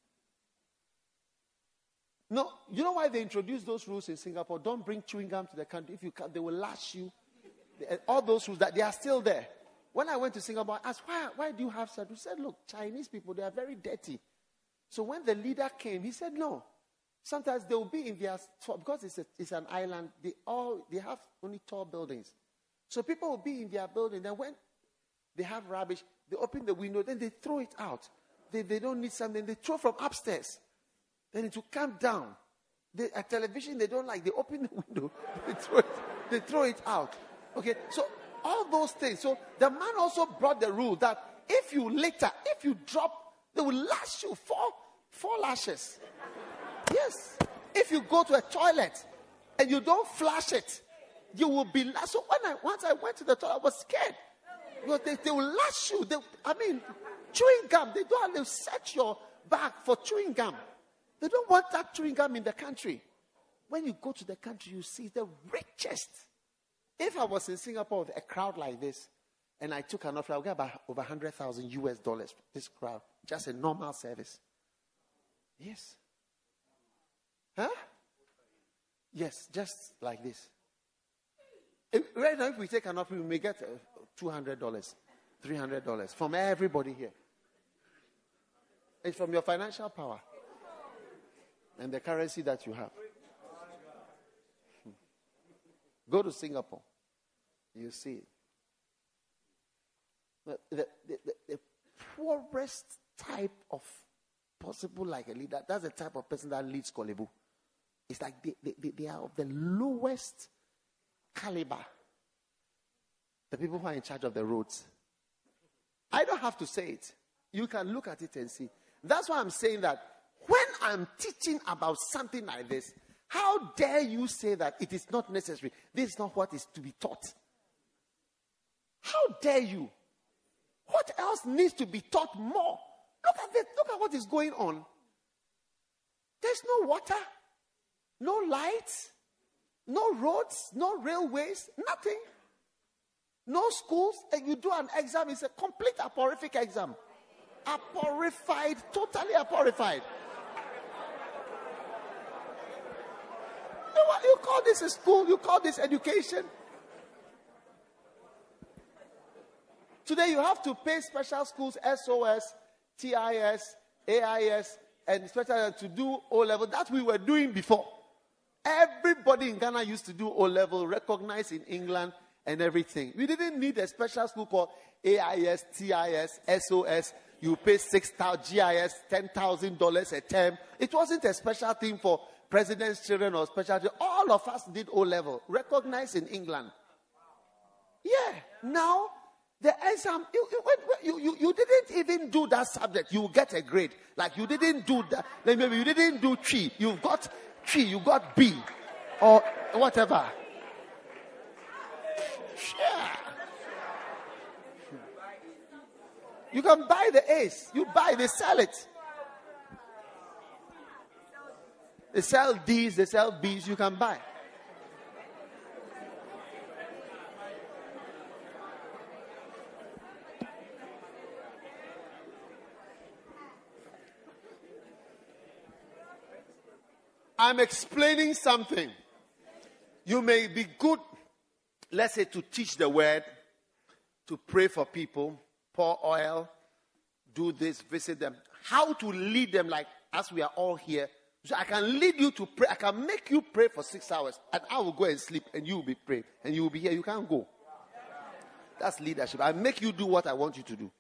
No, you know why they introduced those rules in Singapore? Don't bring chewing gum to the country. If you can, they will lash you. All those rules, that they are still there. When I went to Singapore, I asked, why do you have such? We said, look, Chinese people, they are very dirty. So when the leader came, he said, no. Sometimes they will be in their, because it's an island, they have only tall buildings. So people will be in their building. Then when they have rubbish, they open the window, then they throw it out. They don't need something, they throw from upstairs. Then it will come down. A television they don't like, they open the window, they throw it out. Okay, so all those things. So the man also brought the rule that if you drop, they will lash you four lashes. Yes. If you go to a toilet and you don't flush it, you will be lashed. So once I went to the toilet, I was scared. Because they will lash you. Chewing gum, they search your bag for chewing gum. They don't want that chewing gum in the country. When you go to the country, you see the richest. If I was in Singapore with a crowd like this, and I took an offer, I would get about over $100,000 US for this crowd. Just a normal service. Yes. Huh? Yes, just like this. Right now, if we take an offer, we may get $200, $300 from everybody here. It's from your financial power and the currency that you have. Go to Singapore. You see it. The poorest type of possible like a leader, that's the type of person that leads Korle Bu. It's like they are of the lowest caliber. The people who are in charge of the roads. I don't have to say it. You can look at it and see. That's why I'm saying that when I'm teaching about something like this, How dare you say that it is not necessary? This is not what is to be taught. How dare you? What else needs to be taught more? Look at this. Look at what is going on. There's no water, no lights, no roads, no railways, nothing. No schools. And you do an exam, it's a complete aporific exam. Aporified, totally aporified. You call this a school, you call this education. Today you have to pay special schools, SOS, TIS, AIS, and special to do O-level. That we were doing before. Everybody in Ghana used to do O-level, recognized in England and everything. We didn't need a special school called AIS, TIS, SOS. You pay $6,000 GIS, $10,000 a term. It wasn't a special thing for president's children or special children. All of us did O-level, recognized in England. Yeah. Now, the exam, you didn't even do that subject. You get a grade. Like you didn't do that. Like maybe you didn't do tree. You got tree. You got B. Or whatever. Yeah. You can buy the A's. You buy, they sell it. They sell D's, they sell B's, you can buy. I'm explaining something. You may be good, let's say, to teach the word, to pray for people, pour oil, do this, visit them. How to lead them, like as we are all here. So I can lead you to pray. I can make you pray for 6 hours. And I will go and sleep and you will be praying. And you will be here. You can't go. That's leadership. I make you do what I want you to do.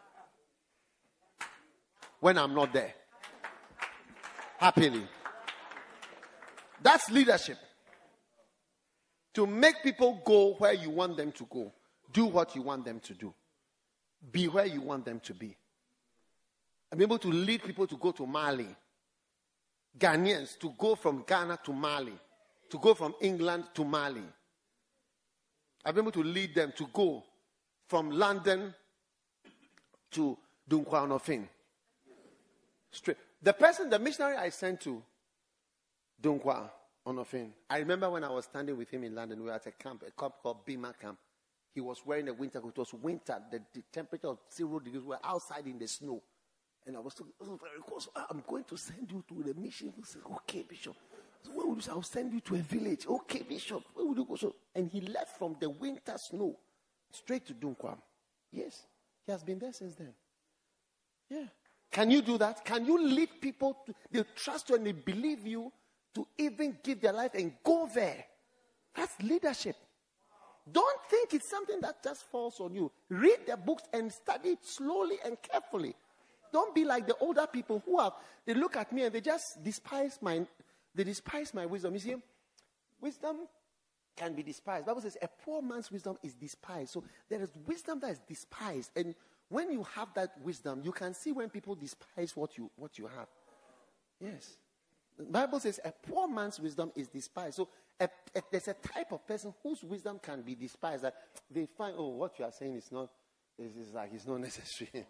When I'm not there. Happily. That's leadership. To make people go where you want them to go. Do what you want them to do. Be where you want them to be. I'm able to lead people to go to Mali. Ghanaians to go from Ghana to Mali, to go from England to Mali. I've been able to lead them to go from London to Dunkwa-on-Ofin. Straight. The missionary I sent to Dunkwa-on-Ofin, I remember when I was standing with him in London, we were at a camp called Bima Camp. He was wearing a winter coat. It was winter. The temperature of 0 degrees. We were outside in the snow. And I was very close. I'm going to send you to the mission. He said, okay, Bishop. So where would you say? I'll send you to a village. Okay, Bishop. Where would you go? So, and he left from the winter snow straight to Dunkwa. Yes. He has been there since then. Yeah. Can you do that? Can you lead people to, they trust you and they believe you to even give their life and go there? That's leadership. Don't think it's something that just falls on you. Read the books and study it slowly and carefully. Don't be like the older people they look at me and they just despise my wisdom. You see, wisdom can be despised. The Bible says a poor man's wisdom is despised. So there is wisdom that is despised. And when you have that wisdom, you can see when people despise what you have. Yes. The Bible says a poor man's wisdom is despised. So there's a type of person whose wisdom can be despised. That they find, what you are saying is not necessary.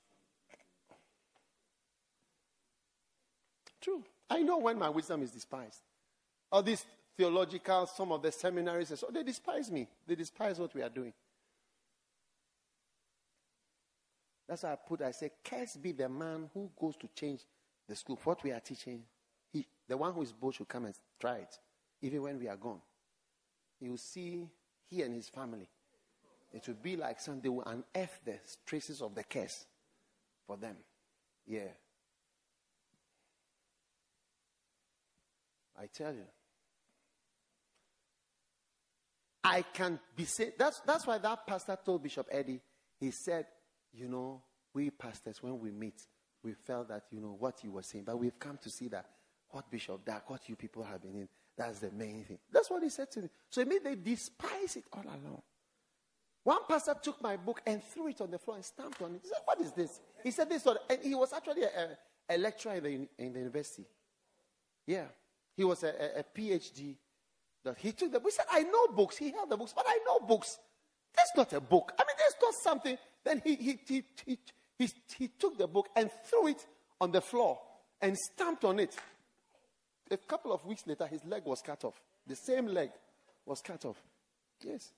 True. I know when my wisdom is despised. All these theological, some of the seminaries, they despise me. They despise what we are doing. That's why I say, cursed be the man who goes to change the school. What we are teaching, the one who is bold should come and try it. Even when we are gone. You will see he and his family. It will be like they will unearth the traces of the curse for them. Yeah. I tell you. I can be saying, that's why that pastor told Bishop Eddie, he said, we pastors, when we meet, we felt that, what you were saying, but we've come to see that what Bishop Dark, what you people have been in, that's the main thing. That's what he said to me. So it means they despise it all along. One pastor took my book and threw it on the floor and stamped on it. He said, what is this? He said this, and he was actually a lecturer in the university. Yeah. He was a PhD. That he took the book. He said, I know books. He held the books, but I know books. That's not a book. I mean, that's not something. Then he took the book and threw it on the floor and stamped on it. A couple of weeks later, his leg was cut off. The same leg was cut off. Yes.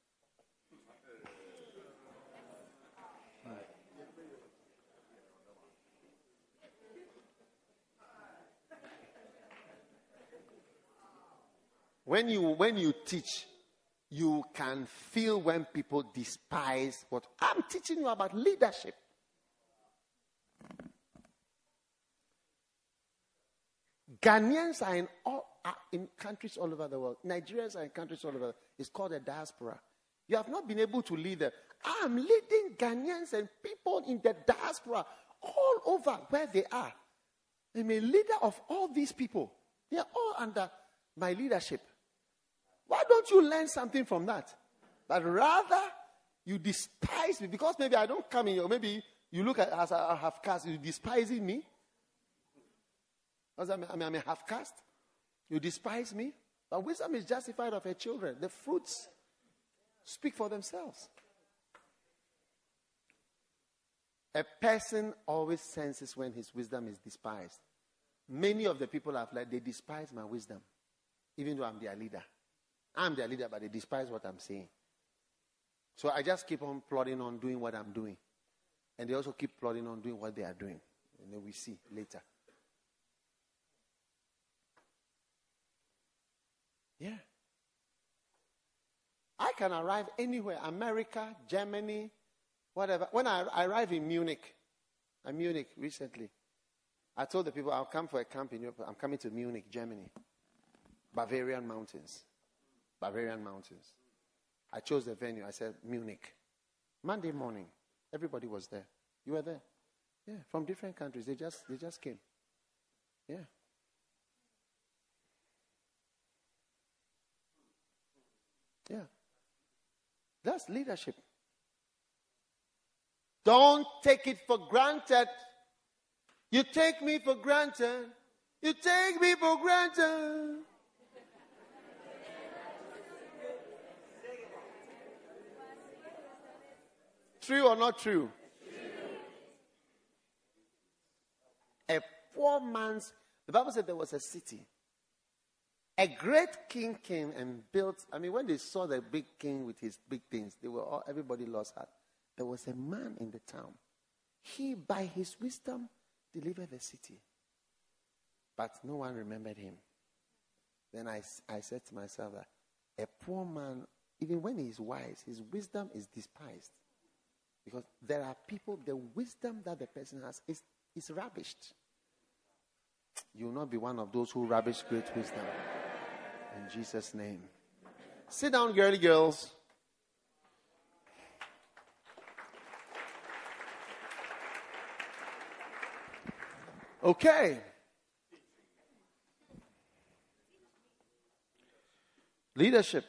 When you teach, you can feel when people despise what I'm teaching you about leadership. Ghanaians are in countries all over the world. Nigerians are in countries all over. It's called a diaspora. You have not been able to lead them. I'm leading Ghanaians and people in the diaspora all over where they are. I'm a leader of all these people. They are all under my leadership. Why don't you learn something from that? But rather, you despise me because maybe I don't come in, or maybe you look at as I have caste, you despising me. Because I'm a half caste. You despise me. But wisdom is justified of her children. The fruits speak for themselves. A person always senses when his wisdom is despised. Many of the people I've led, they despise my wisdom, even though I'm their leader. I'm their leader, but they despise what I'm saying. So I just keep on plodding on doing what I'm doing. And they also keep plodding on doing what they are doing. And then we see later. Yeah. I can arrive anywhere, America, Germany, whatever. When I arrived in Munich recently, I told the people I'll come for a camp in Europe. I'm coming to Munich, Germany. Bavarian Mountains. I chose the venue. I said Munich. Monday morning, everybody was there. You were there? Yeah, from different countries. They just came. Yeah. Yeah. That's leadership. Don't take it for granted. You take me for granted. You take me for granted. True or not true? A poor man's, the Bible said there was a city. A great king came and built, when they saw the big king with his big things, everybody lost heart. There was a man in the town. He, by his wisdom, delivered the city. But no one remembered him. Then I said to myself that a poor man, even when he is wise, his wisdom is despised. Because there are people, the wisdom that the person has is rubbished. You will not be one of those who rubbish great wisdom. In Jesus' name. Sit down, girly girls. Okay. Leadership.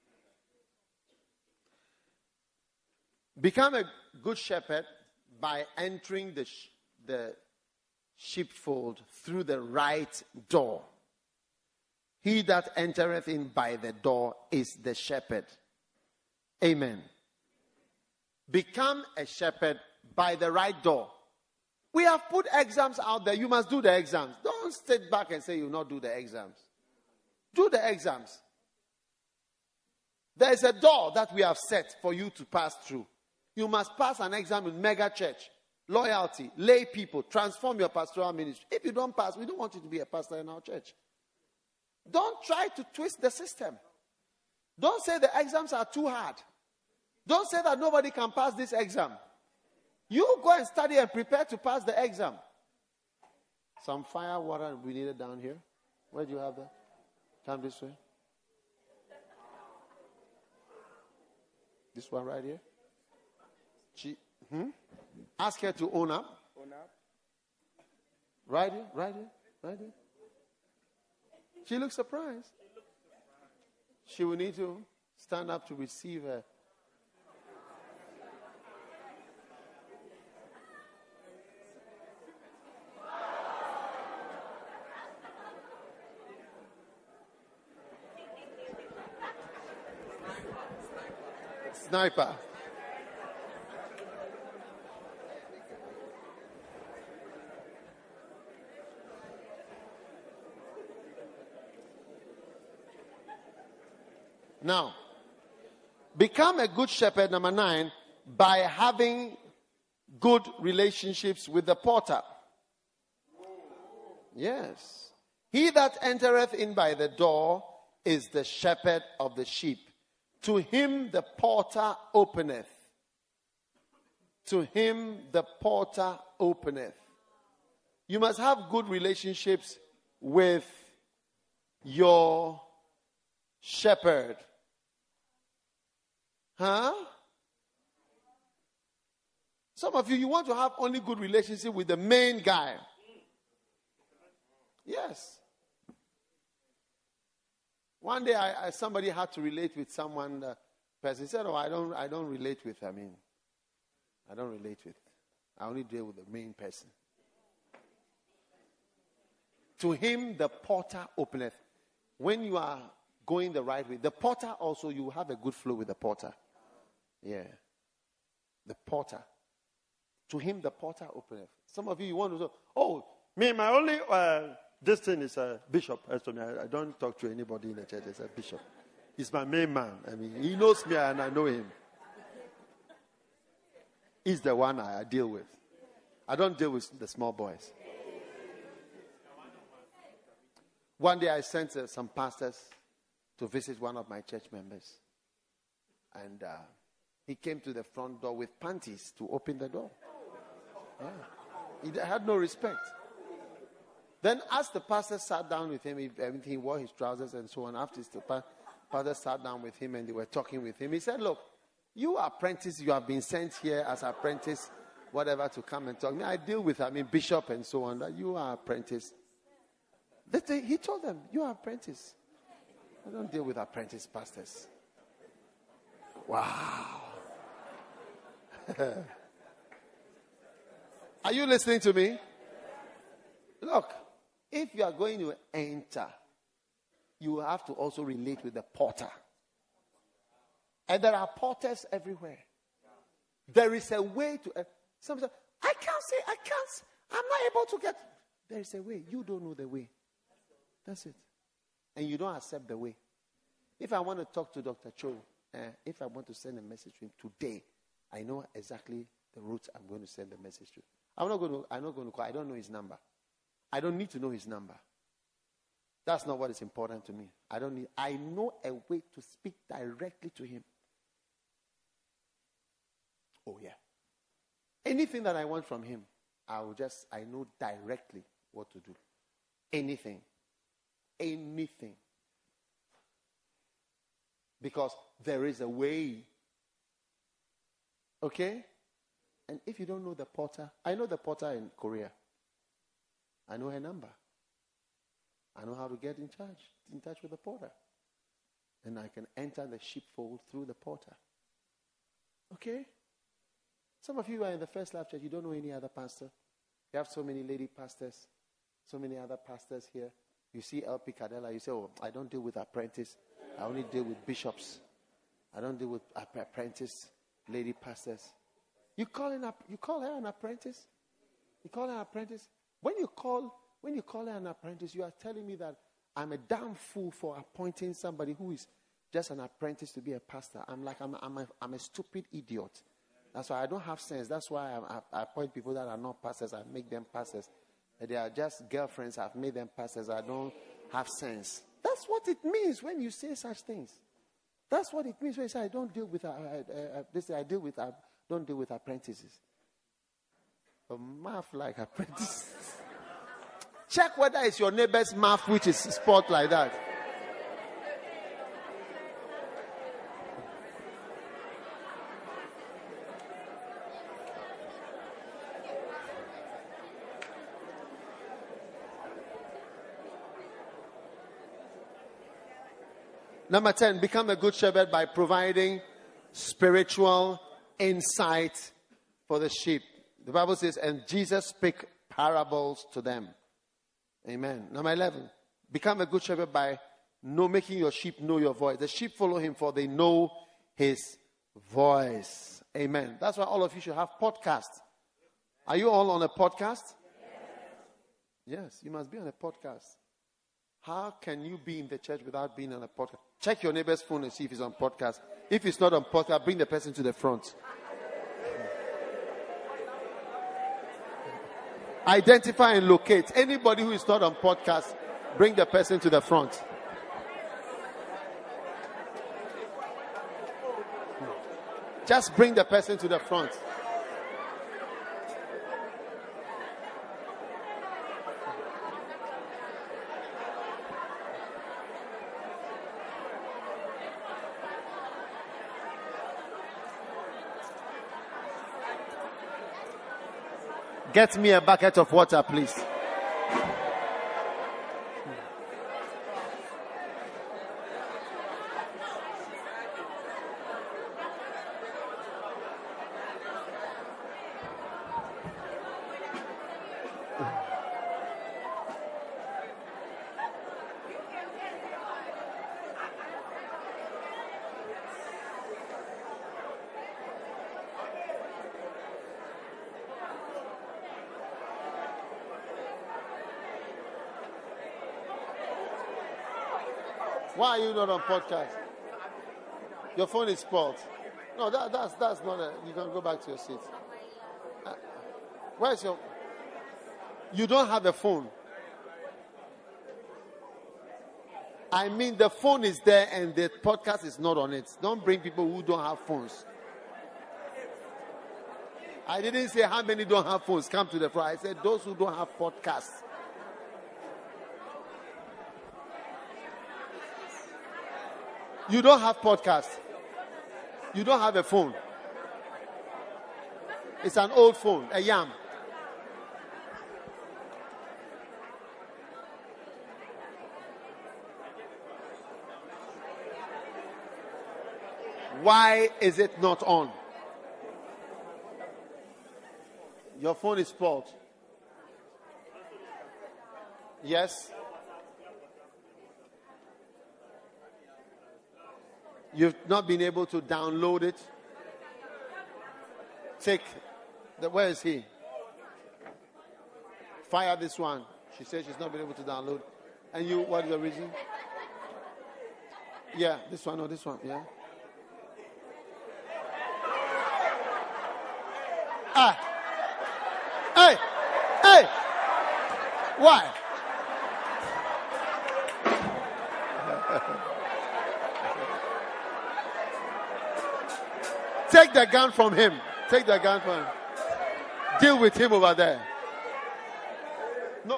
Become a good shepherd by entering the sheepfold through the right door. He that entereth in by the door is the shepherd. Amen. Become a shepherd by the right door. We have put exams out there. You must do the exams. Don't sit back and say you will not do the exams. Do the exams. There is a door that we have set for you to pass through. You must pass an exam in mega church, loyalty, lay people, transform your pastoral ministry. If you don't pass, we don't want you to be a pastor in our church. Don't try to twist the system. Don't say the exams are too hard. Don't say that nobody can pass this exam. You go and study and prepare to pass the exam. Some fire water we needed down here. Where do you have that? Come this way. This one right here. Ask her to own up. Right here. She looks surprised. She will need to stand up to receive her. sniper. Now, become a good shepherd, number 9, by having good relationships with the porter. Yes. He that entereth in by the door is the shepherd of the sheep. To him the porter openeth. To him the porter openeth. You must have good relationships with your shepherd. Huh? Some of you want to have only good relationship with the main guy. Yes. One day, somebody had to relate with someone. Person said, "Oh, I don't relate with. I don't relate with. I only deal with the main person." To him, the porter openeth. When you are going the right way, the porter also, you have a good flow with the porter. Yeah, the porter. To him, the porter openeth. Some of you want to say, "Oh, me, my only." This thing is a bishop. As to me, I don't talk to anybody in the church. It's a bishop. He's my main man. He knows me and I know him. He's the one I deal with. I don't deal with the small boys. One day I sent some pastors to visit one of my church members. And he came to the front door with panties to open the door. Yeah. He had no respect. Then as the pastor sat down with him, he wore his trousers and so on. After the pastor sat down with him and they were talking with him, he said, "Look, you apprentice, you have been sent here as apprentice, whatever, to come and talk. I deal with, bishop and so on. That you are apprentice." He told them, "You are apprentice. I don't deal with apprentice pastors." Wow. Are you listening to me? Look, if you are going to enter, you have to also relate with the porter. And there are porters everywhere. There is a way to. Some say, I can't, I'm not able to get. There is a way. You don't know the way. That's it. And you don't accept the way. If I want to talk to Dr. Cho, if I want to send a message to him today, I know exactly the route I'm going to send the message to. I'm not going to call. I don't know his number. I don't need to know his number. That's not what is important to me. I know a way to speak directly to him. Oh yeah. Anything that I want from him, I know directly what to do. Anything. Because there is a way. Okay? And if you don't know the porter, I know the porter in Korea. I know her number. I know how to get in touch with the porter. And I can enter the sheepfold through the porter. Okay? Some of you are in the First Life Church. You don't know any other pastor. You have so many lady pastors. So many other pastors here. You see LP Cadella. You say, "Oh, I don't deal with apprentice. I only deal with bishops. I don't deal with apprentice lady pastors." You call her an apprentice? You call her an apprentice? When you call her an apprentice, you are telling me that I'm a damn fool for appointing somebody who is just an apprentice to be a pastor. I'm a stupid idiot. That's why I don't have sense. That's why I appoint people that are not pastors. I make them pastors. They are just girlfriends. I've made them pastors. I don't have sense. That's what it means when you say such things. That's what it means when you say I don't deal with don't deal with apprentices. A mouth like apprentices. Check whether it's your neighbor's mouth which is spot like that. Number 10, become a good shepherd by providing spiritual insight for the sheep. The Bible says, and Jesus spake parables to them. Amen. Number 11, become a good shepherd by making your sheep know your voice. The sheep follow him, for they know his voice. Amen. That's why all of you should have podcasts. Are you all on a podcast? Yes, you must be on a podcast. How can you be in the church without being on a podcast? Check your neighbor's phone and see if he's on podcast. If it's not on podcast, bring the person to the front. Identify and locate. Anybody who is not on podcast, bring the person to the front. Just bring the person to the front. Get me a bucket of water, please. Why are you not on podcast? Your phone is spoiled. No, that's not a... You can go back to your seat. Where's your... You don't have a phone. I mean, the phone is there and the podcast is not on it. Don't bring people who don't have phones. I didn't say how many don't have phones. Come to the front. I said those who don't have podcasts. You don't have podcast. You don't have a phone. It's an old phone, a Yam. Why is it not on? Your phone is spoiled. Yes. You've not been able to download it. Where is he? Fire this one. She said she's not been able to download. And you, what is the reason? Yeah, this one or this one, yeah. Hey! Why? Take the gun from him. Take the gun from him. Deal with him over there. No.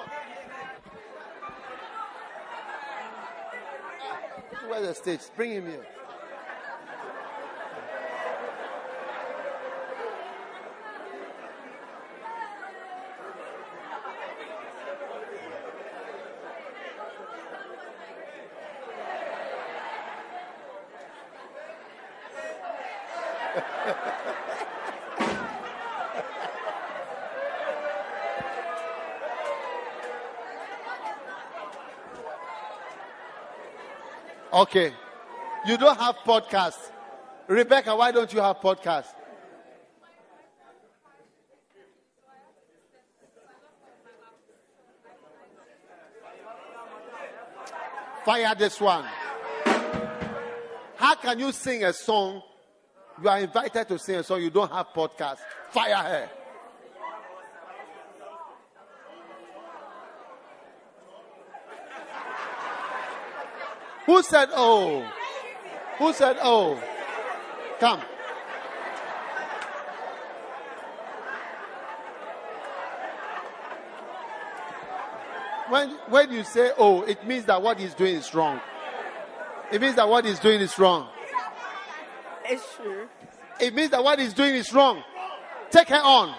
Where's the stage? Bring him here. Okay. You don't have podcast. Rebecca, why don't you have podcast? Fire this one. How can you sing a song? You are invited to sing a song. You don't have podcast. Fire her. Who said oh? Who said oh? Come. When you say oh, it means that what he's doing is wrong. It means that what he's doing is wrong. It's true. It means that what he's doing is wrong. Take her on.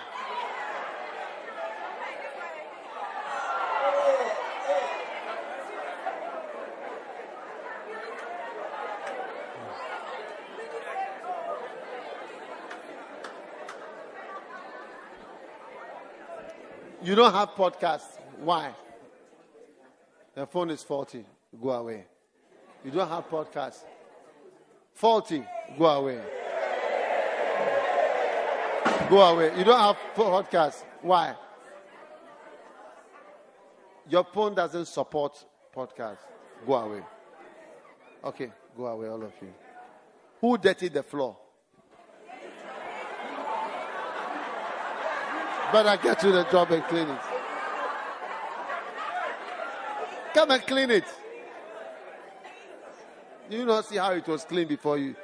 You don't have podcast. Why? The phone is faulty. Go away. You don't have podcast. Faulty. Go away. Go away. You don't have podcast. Why? Your phone doesn't support podcast. Go away. Okay, go away, all of you. Who dirtied the floor? Better get to the job and clean it. Come and clean it. You not see how it was clean before you.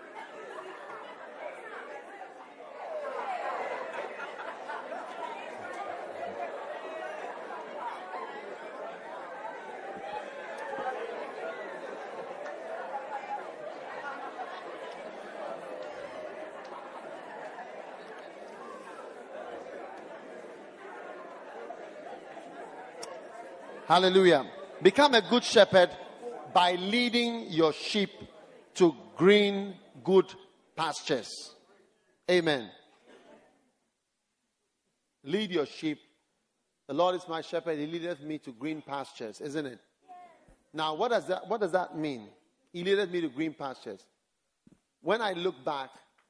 Hallelujah. Become a good shepherd by leading your sheep to green, good pastures. Amen. Lead your sheep. The Lord is my shepherd. He leadeth me to green pastures, isn't it? Now, what does that mean? He leadeth me to green pastures. When I look back,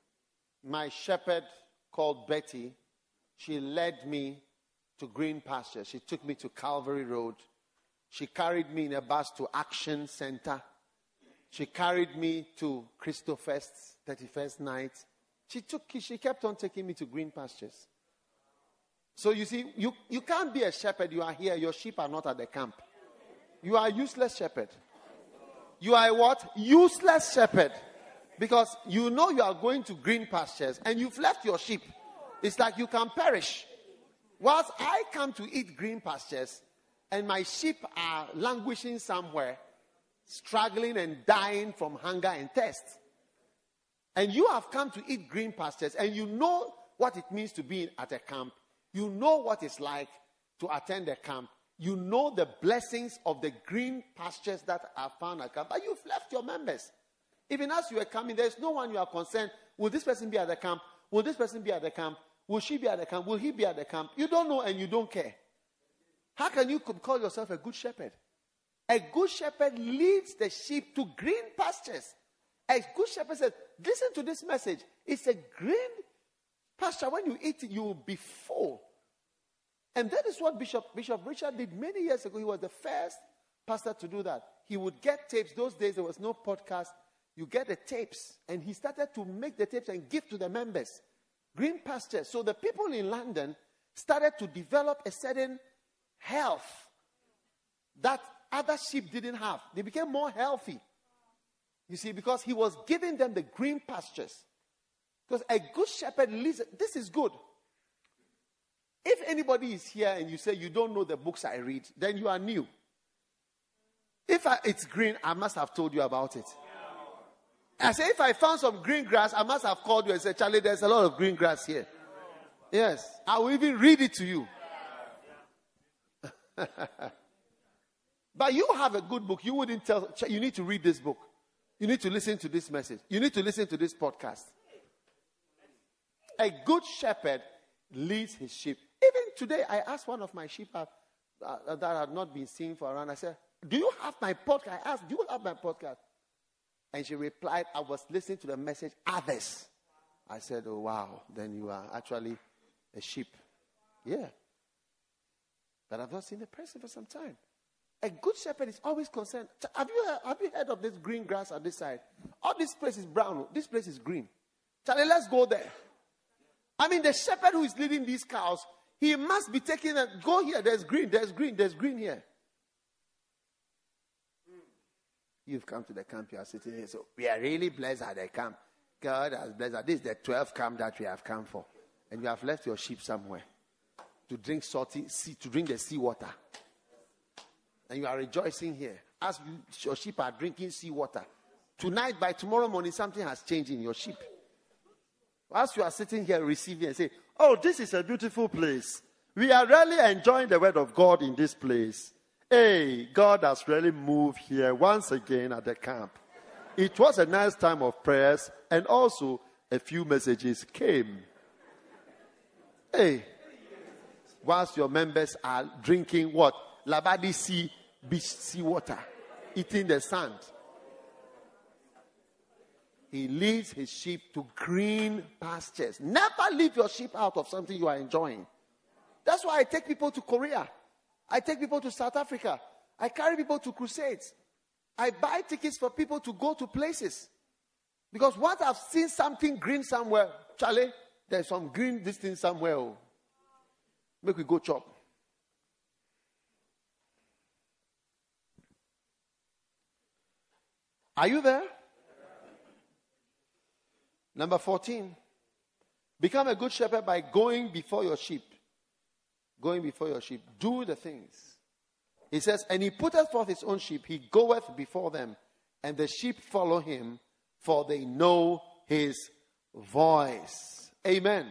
my shepherd called Betty, she led me to green pastures. She took me to Calvary Road. She carried me in a bus to Action Center. She carried me to Christofest's 31st night. She kept on taking me to green pastures. So you see, you can't be a shepherd. You are here. Your sheep are not at the camp. You are a useless shepherd. You are a what? Useless shepherd. Because you know you are going to green pastures and you've left your sheep. It's like you can perish. Whilst I come to eat green pastures and my sheep are languishing somewhere, struggling and dying from hunger and thirst. And you have come to eat green pastures and you know what it means to be at a camp. You know what it's like to attend a camp. You know the blessings of the green pastures that are found at camp. But you've left your members. Even as you are coming, there's no one you are concerned. Will this person be at the camp? Will this person be at the camp? Will she be at the camp? Will he be at the camp? You don't know and you don't care. How can you call yourself a good shepherd? A good shepherd leads the sheep to green pastures. A good shepherd says, listen to this message. It's a green pasture. When you eat it, you will be full. And that is what Bishop Richard did many years ago. He was the first pastor to do that. He would get tapes. Those days there was no podcast. You get the tapes. And he started to make the tapes and give to the members. Green pastures. So the people in London started to develop a certain health that other sheep didn't have. They became more healthy. You see, because he was giving them the green pastures. Because a good shepherd leads. This is good. If anybody is here and you say you don't know the books I read, then you are new. If it's green, I must have told you about it. I say, if I found some green grass, I must have called you and said, Charlie, there's a lot of green grass here. Yes. I will even read it to you. But you have a good book. You wouldn't tell, you need to read this book. You need to listen to this message. You need to listen to this podcast. A good shepherd leads his sheep. Even today, I asked one of my sheep that had not been seen for around. I said, do you have my podcast? I asked, do you have my podcast? And she replied, I was listening to the message, others. I said, oh, wow. Then you are actually a sheep. Yeah. But I've not seen the person for some time. A good shepherd is always concerned. Have you heard of this green grass on this side? Oh, this place is brown. This place is green. Charlie, let's go there. I mean, the shepherd who is leading these cows, he must be taking them. Go here. There's green. There's green. There's green here. You've come to the camp. You are sitting here. So we are really blessed at the camp. God has blessed us. This is the 12th camp that we have come for. And you have left your sheep somewhere to drink to drink the sea water. And you are rejoicing here. As your sheep are drinking sea water. Tonight, by tomorrow morning, something has changed in your sheep. As you are sitting here receiving and say, oh, this is a beautiful place. We are really enjoying the word of God in this place. Hey, God has really moved here once again at the camp. It was a nice time of prayers and also a few messages came. Hey, whilst your members are drinking what? Labadi Sea beach sea water, eating the sand. He leads his sheep to green pastures. Never leave your sheep out of something you are enjoying. That's why I take people to Korea. I take people to South Africa. I carry people to crusades. I buy tickets for people to go to places. Because once I've seen something green somewhere, Charlie, there's some green this thing somewhere. Oh. Make we go chop. Are you there? Number 14. Become a good shepherd by going before your sheep. Going before your sheep. Do the things. He says, and he putteth forth his own sheep. He goeth before them. And the sheep follow him, for they know his voice. Amen.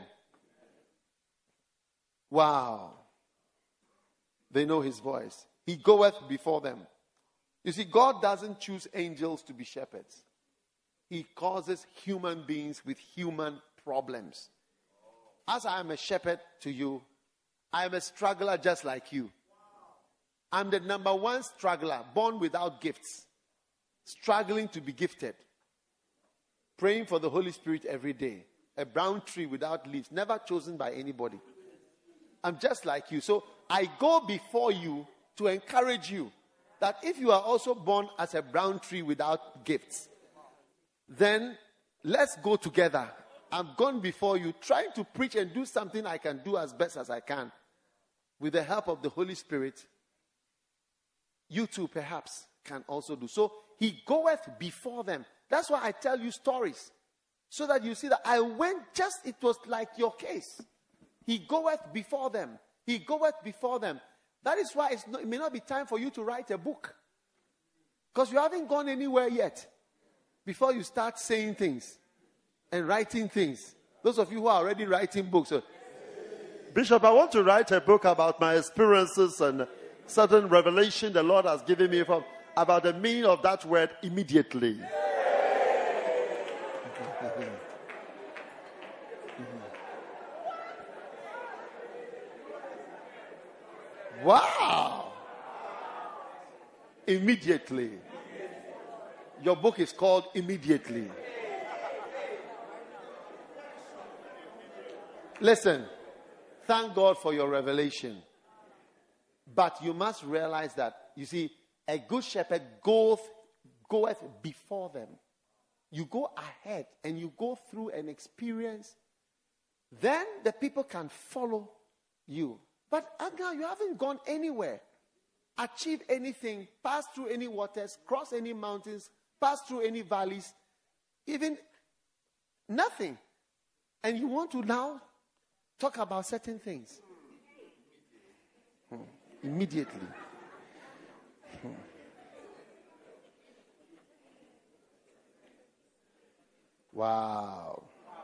Wow. They know his voice. He goeth before them. You see, God doesn't choose angels to be shepherds. He causes human beings with human problems. As I am a shepherd to you, I am a struggler just like you. I'm the number one struggler, born without gifts, struggling to be gifted, praying for the Holy Spirit every day, a brown tree without leaves, never chosen by anybody. I'm just like you. So I go before you to encourage you that if you are also born as a brown tree without gifts, then let's go together. I've gone before you trying to preach and do something I can do as best as I can. With the help of the Holy Spirit, you too perhaps can also do. So he goeth before them. That's why I tell you stories. So that you see that I went it was like your case. He goeth before them. He goeth before them. That is why it may not be time for you to write a book. Because you haven't gone anywhere yet. Before you start saying things and writing things. Those of you who are already writing books. Bishop, I want to write a book about my experiences and certain revelation the Lord has given me about the meaning of that word immediately. Wow! Immediately. Your book is called Immediately. Listen, thank God for your revelation. But you must realize that, you see, a good shepherd goeth before them. You go ahead and you go through an experience. Then the people can follow you. But now you haven't gone anywhere, achieved anything, passed through any waters, crossed any mountains, passed through any valleys, even nothing. And you want to now talk about certain things. Immediately. Wow.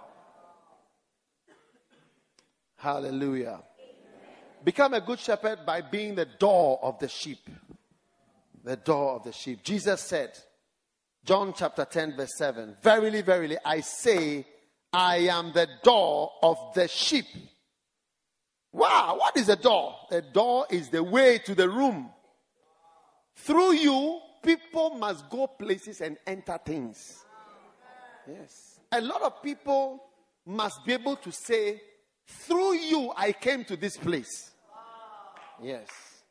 Hallelujah. Become a good shepherd by being the door of the sheep. The door of the sheep. Jesus said, John chapter 10 verse 7, verily, verily, I say, I am the door of the sheep. Wow, what is a door? A door is the way to the room. Through you, people must go places and enter things. Yes. A lot of people must be able to say, through you, I came to this place. Yes.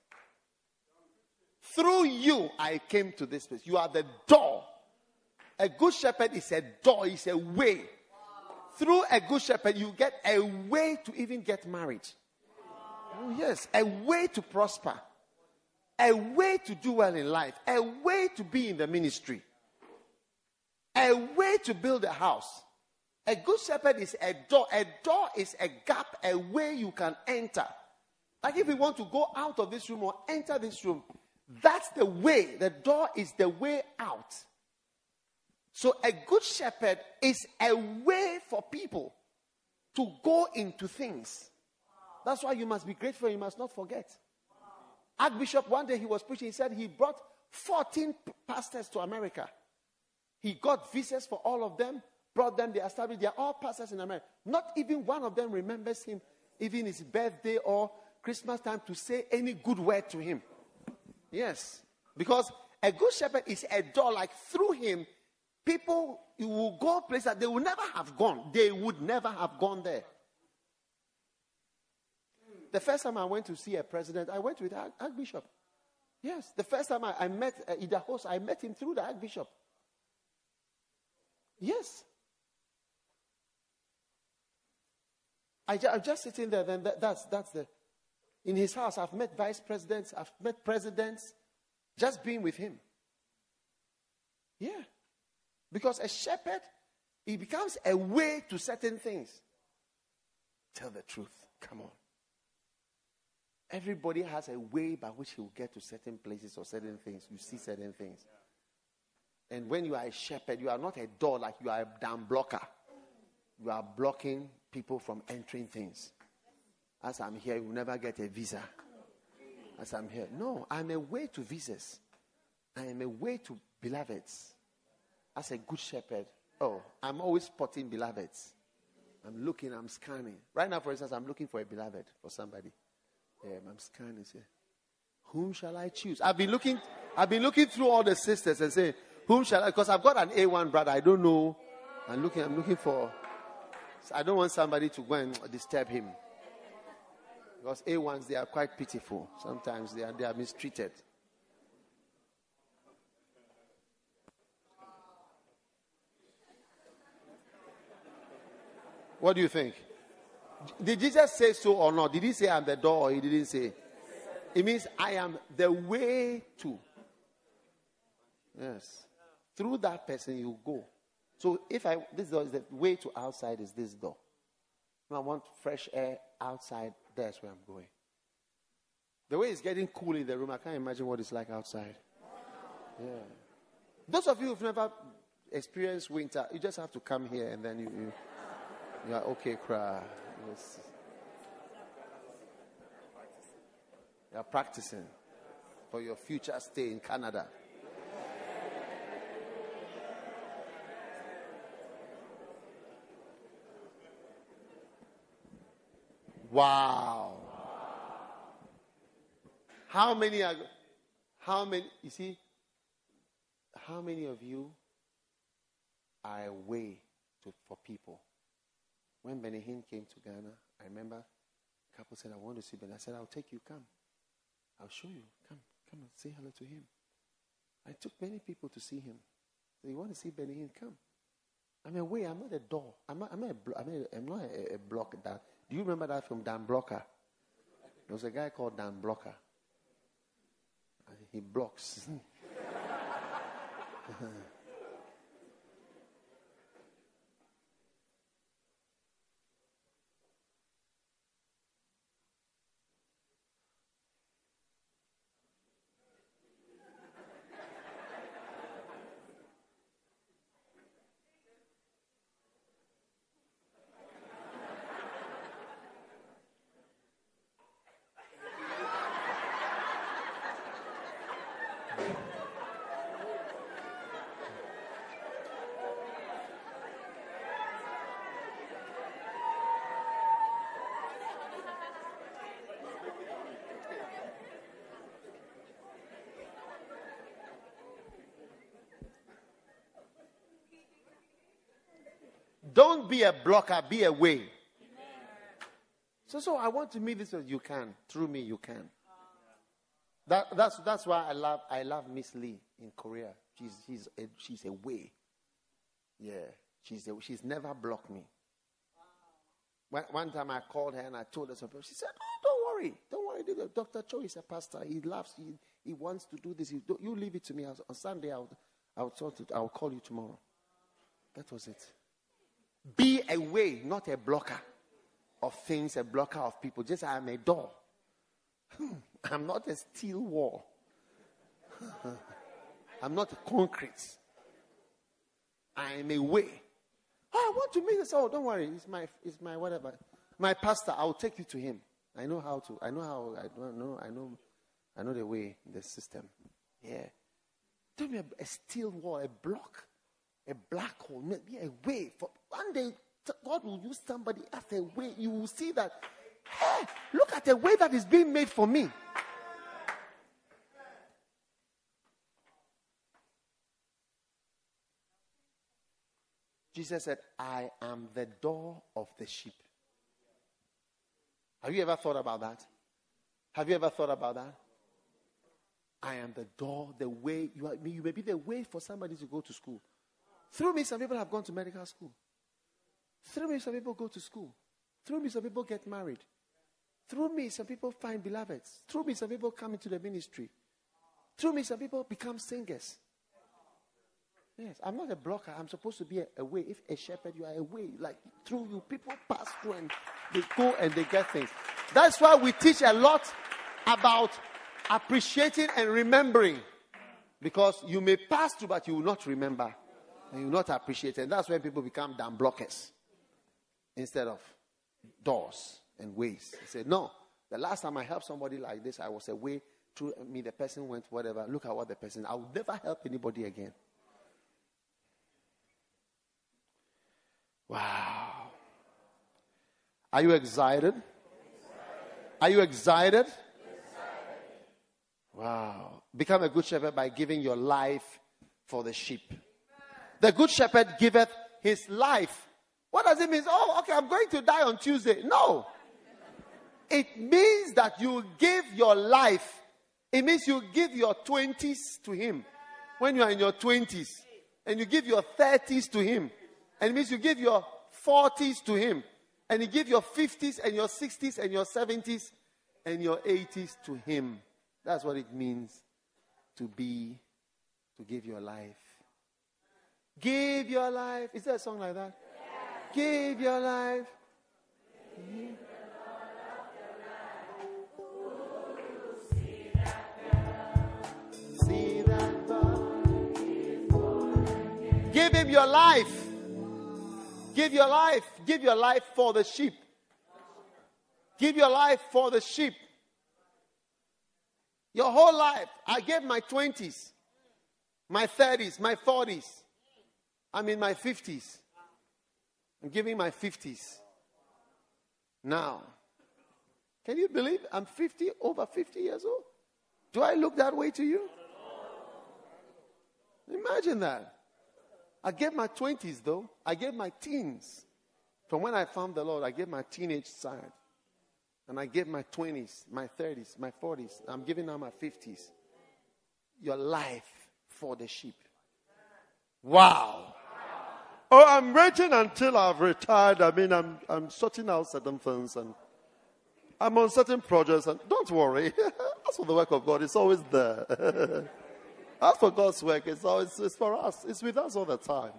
Through you, I came to this place. You are the door. A good shepherd is a door, is a way. Through a good shepherd, you get a way to even get married. Oh, yes, a way to prosper. A way to do well in life. A way to be in the ministry. A way to build a house. A good shepherd is a door. A door is a gap, a way you can enter. Like if you want to go out of this room or enter this room, that's the way. The door is the way out. So a good shepherd is a way for people to go into things. That's why you must be grateful. You must not forget. Archbishop, one day he was preaching. He said he brought 14 pastors to America. He got visas for all of them, brought them, they established. They are all pastors in America. Not even one of them remembers him, even his birthday or Christmas time, to say any good word to him. Yes. Because a good shepherd is a door, like through him, People, you will go places that they will never have gone. They would never have gone there. The first time I went to see a president, I went with the Archbishop. Yes, the first time I met Ida Host, I met him through the Archbishop. Yes. I'm just sitting there, then that's the... In his house, I've met vice presidents, I've met presidents, just being with him. Yeah. Because a shepherd, he becomes a way to certain things. Tell the truth. Come on. Everybody has a way by which he will get to certain places or certain things. You see certain things. And when you are a shepherd, you are not a door like you are a dam blocker. You are blocking people from entering things. As I'm here, you will never get a visa. As I'm here. No, I'm a way to visas. I am a way to beloveds. As a good shepherd, I'm always spotting beloveds. I'm looking, I'm scanning. Right now, for instance, I'm looking for a beloved, for somebody. Yeah, I'm scanning. Say, whom shall I choose? I've been looking through all the sisters and say, whom shall I? Because I've got an A1 brother. I don't know. I'm looking for. I don't want somebody to go and disturb him. Because A1s, they are quite pitiful. Sometimes they are mistreated. What do you think? Did Jesus say so or not? Did he say I'm the door or he didn't say? It means I am the way to. Yes. Through that person you go. So this door is the way to outside is this door. I want fresh air outside. That's where I'm going. The way it's getting cool in the room, I can't imagine what it's like outside. Yeah. Those of you who've never experienced winter, you just have to come here and then you are okay, cry. Yes. You are practicing for your future stay in Canada. Wow. How many, you see, how many of you are a way for people? When Benny Hinn came to Ghana, I remember a couple said, I want to see Benny. I said, I'll take you, come. I'll show you. Come and say hello to him. I took many people to see him. So you want to see Benny Hinn? Come. I'm a way, I'm not a door. I'm not a block. That. Do you remember that from Dan Blocker? There was a guy called Dan Blocker. He blocks. Don't be a blocker, be a way. So I want to meet this as you can. Through me, you can. That's why I love Miss Lee in Korea. She's a way. Yeah, she's never blocked me. One time I called her and I told her something. She said, "Oh, don't worry. Dr. Cho is a pastor. He loves. He wants to do this. You leave it to me. On Sunday I'll call you tomorrow." That was it. Be a way, not a blocker of things, a blocker of people. Just I am a door. I'm not a steel wall. I'm not a concrete. I am a way. Oh, I want to meet this. Oh, don't worry. It's my whatever. My pastor, I'll take you to him. I know the way, the system. Yeah. Don't be a steel wall, a block, a black hole. Be a way. For one day, God will use somebody as a way. You will see that, hey, look at the way that is being made for me. Jesus said, I am the door of the sheep. Have you ever thought about that? Have you ever thought about that? I am the door, the way. You may be the way for somebody to go to school. Through me, some people have gone to medical school. Through me, some people go to school. Through me, some people get married. Through me, some people find beloveds. Through me, some people come into the ministry. Through me, some people become singers. Yes, I'm not a blocker. I'm supposed to be a way. If a shepherd, you are a way. Like through you, people pass through and they go and they get things. That's why we teach a lot about appreciating and remembering. Because you may pass through, but you will not remember. And you will not appreciate. And that's when people become dam blockers instead of doors and ways. They say, no, the last time I helped somebody like this, I was a way through me. The person went whatever. Look at what the person, I will never help anybody again. Wow. Are you excited? Are you excited? Wow. Become a good shepherd by giving your life for the sheep. The good shepherd giveth his life. What does it mean? Oh, okay, I'm going to die on Tuesday. No. It means that you give your life. It means you give your 20s to him. When you are in your 20s. And you give your 30s to him. And it means you give your 40s to him. And you give your 50s and your 60s and your 70s and your 80s to him. That's what it means to give your life. Give your life. Is there a song like that? Yeah. Give your life. Give. See that God. Give him your life. Give your life. Give your life for the sheep. Give your life for the sheep. Your whole life. I gave my 20s, my 30s, my 40s. I'm in my 50s. I'm giving my 50s. Now, can you believe I'm over 50 years old? Do I look that way to you? Imagine that. I gave my 20s though. I gave my teens. From when I found the Lord, I gave my teenage side. And I gave my 20s, my 30s, my 40s. I'm giving now my 50s. Your life for the sheep. Wow. Oh, I'm waiting until I've retired. I mean, I'm sorting out certain things and I'm on certain projects. And don't worry. As for the work of God, it's always there. As for God's work, it's for us. It's with us all the time.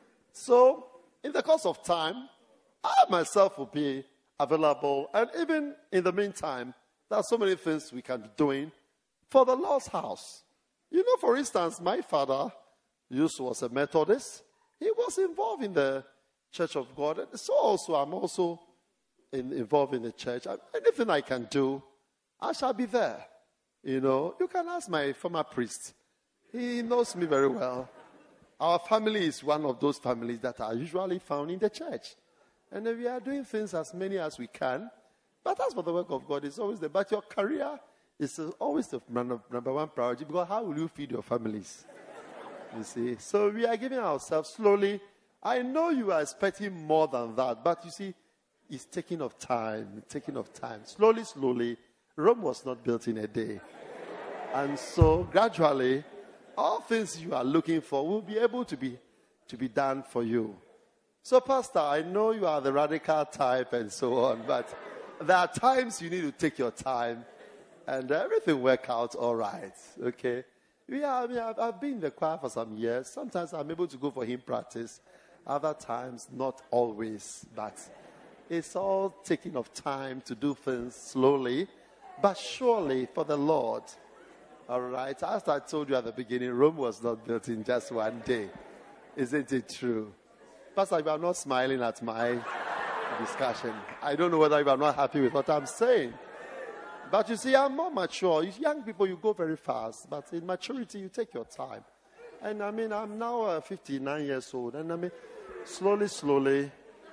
So, in the course of time, I myself will be available. And even in the meantime, there are so many things we can be doing for the Lord's house. You know, for instance, my father was a Methodist. He was involved in the Church of God. So also, I'm also involved in the church. Anything I can do, I shall be there. You know, you can ask my former priest. He knows me very well. Our family is one of those families that are usually found in the church. And we are doing things as many as we can. But as for the work of God, it's always there. But your career is always the number one priority, because how will you feed your families? You see? So we are giving ourselves slowly. I know you are expecting more than that, but you see, it's taking of time. Slowly, slowly. Rome was not built in a day. And so gradually, all things you are looking for will be able to be done for you. So, Pastor, I know you are the radical type and so on, but there are times you need to take your time and everything work out all right. Okay? I've been in the choir for some years. Sometimes I'm able to go for hymn practice. Other times, not always. But it's all taking of time to do things slowly, but surely for the Lord. All right? As I told you at the beginning, Rome was not built in just one day. Isn't it true? Pastor, you are not smiling at my discussion. I don't know whether you are not happy with what I'm saying. But you see, I'm more mature. Young people, you go very fast. But in maturity, you take your time. And I mean, I'm now 59 years old. And I mean, slowly,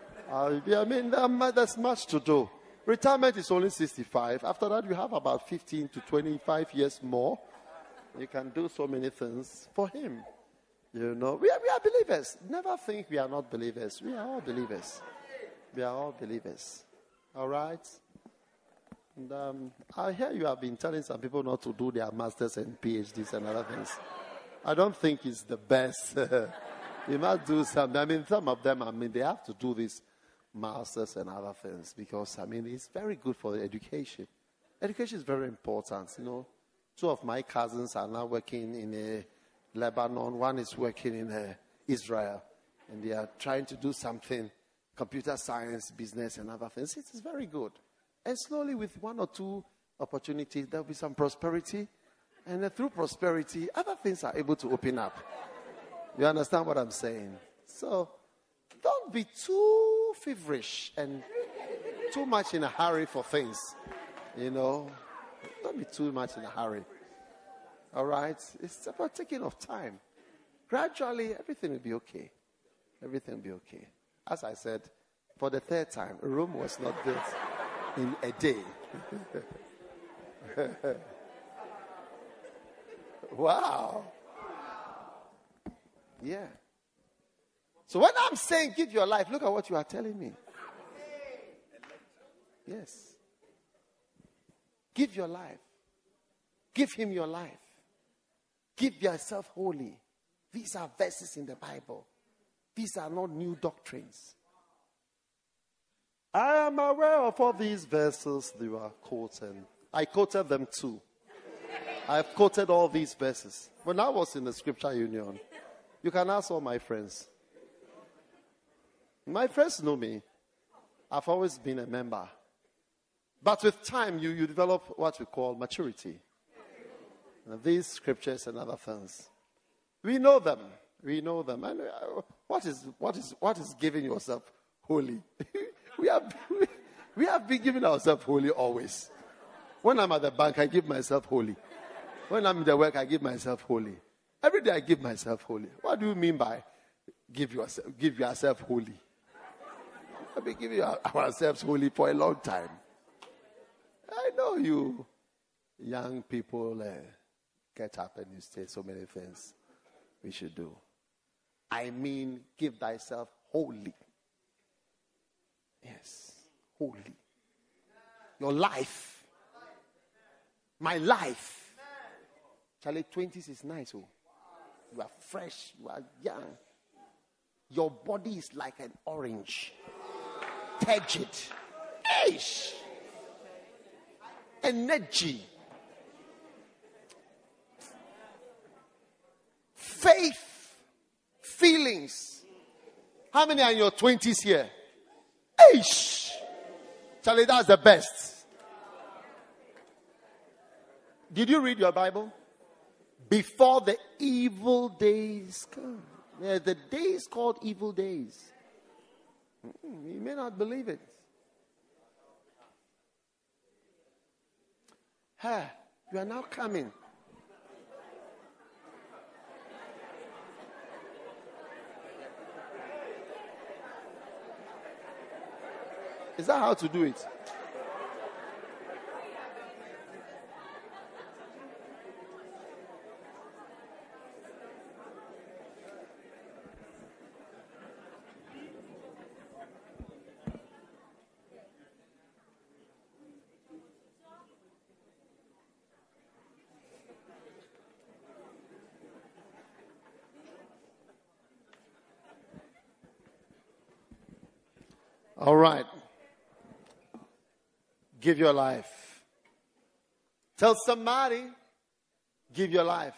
there's much to do. Retirement is only 65. After that, you have about 15 to 25 years more. You can do so many things for him. You know, we are believers. Never think we are not believers. We are all believers. We are all believers. All right? And I hear you have been telling some people not to do their masters and PhDs and other things. I don't think it's the best. You must do something. I mean, some of them, they have to do these masters and other things because, it's very good for education. Education is very important. You know, two of my cousins are now working in Lebanon. One is working in Israel. And they are trying to do something, computer science, business, and other things. It is very good. And slowly, with one or two opportunities, there will be some prosperity. And through prosperity, other things are able to open up. You understand what I'm saying? So, don't be too feverish and too much in a hurry for things. You know, don't be too much in a hurry. All right? It's about taking of time. Gradually, everything will be okay. Everything will be okay. As I said, for the third time, Rome was not built in a day. Wow. Yeah. So when I'm saying give your life, look at what you are telling me. Yes. Give your life. Give him your life. Give yourself wholly. These are verses in the Bible. These are not new doctrines. I am aware of all these verses you are quoting. I quoted them too. I've quoted all these verses. When I was in the Scripture Union, you can ask all my friends. My friends know me. I've always been a member. But with time, you develop what we call maturity. And these scriptures and other things. We know them. We know them. And what is giving yourself holy? we have been giving ourselves holy always. When I'm at the bank, I give myself holy. When I'm in the work, I give myself holy. Every day I give myself holy. What do you mean by give yourself holy? I've been giving ourselves holy for a long time. I know you young people get up and you say so many things we should do. I mean, give thyself wholly. Yes, wholly. Your life. My life. Charlie, 20s is nice. Oh. You are fresh. You are young. Your body is like an orange. Turgid. Ish. Energy. Faith. Feelings. How many are in your 20s here? Ish. Charlie, that's the best. Did you read your Bible? Before the evil days come. Yeah, the days called evil days. You may not believe it. You are now coming. Is that how to do it? All right. Give your life. Tell somebody, give your life.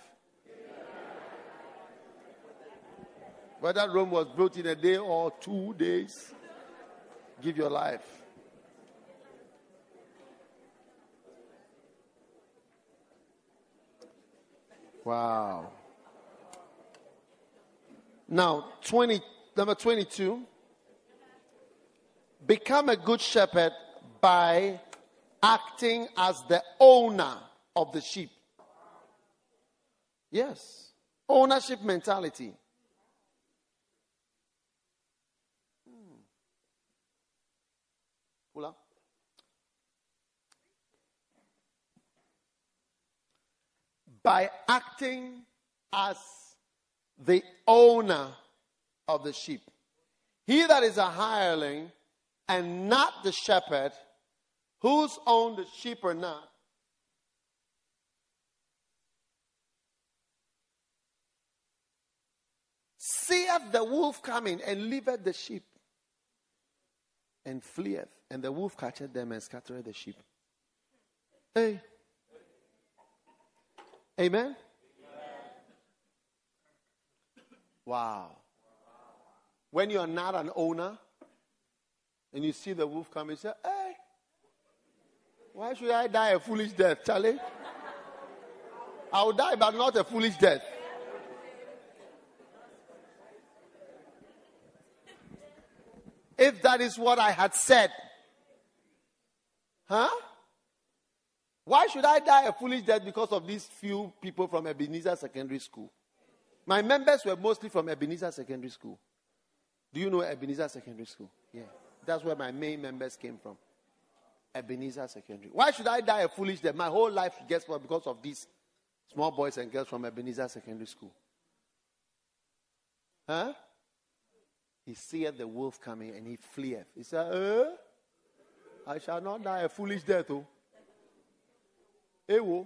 Whether Rome was built in a day or 2 days, give your life. Wow. Now, number 22. Become a good shepherd by acting as the owner of the sheep. Yes. Ownership mentality. Pull up. By acting as the owner of the sheep. He that is a hireling and not the shepherd, whose own the sheep or not, seeth the wolf coming and leaveth the sheep and fleeth, and the wolf catcheth them and scattereth the sheep. Hey. Amen? Wow. When you are not an owner and you see the wolf come, you say, hey, why should I die a foolish death, Charlie? I will die, but not a foolish death. If that is what I had said, huh? Why should I die a foolish death because of these few people from Ebenezer Secondary School? My members were mostly from Ebenezer Secondary School. Do you know Ebenezer Secondary School? Yeah. That's where my main members came from. Ebenezer Secondary. Why should I die a foolish death? My whole life, guess what? Because of these small boys and girls from Ebenezer Secondary School. Huh? He seeth the wolf coming and he fleeth. He said, I shall not die a foolish death. Oh. Ewo.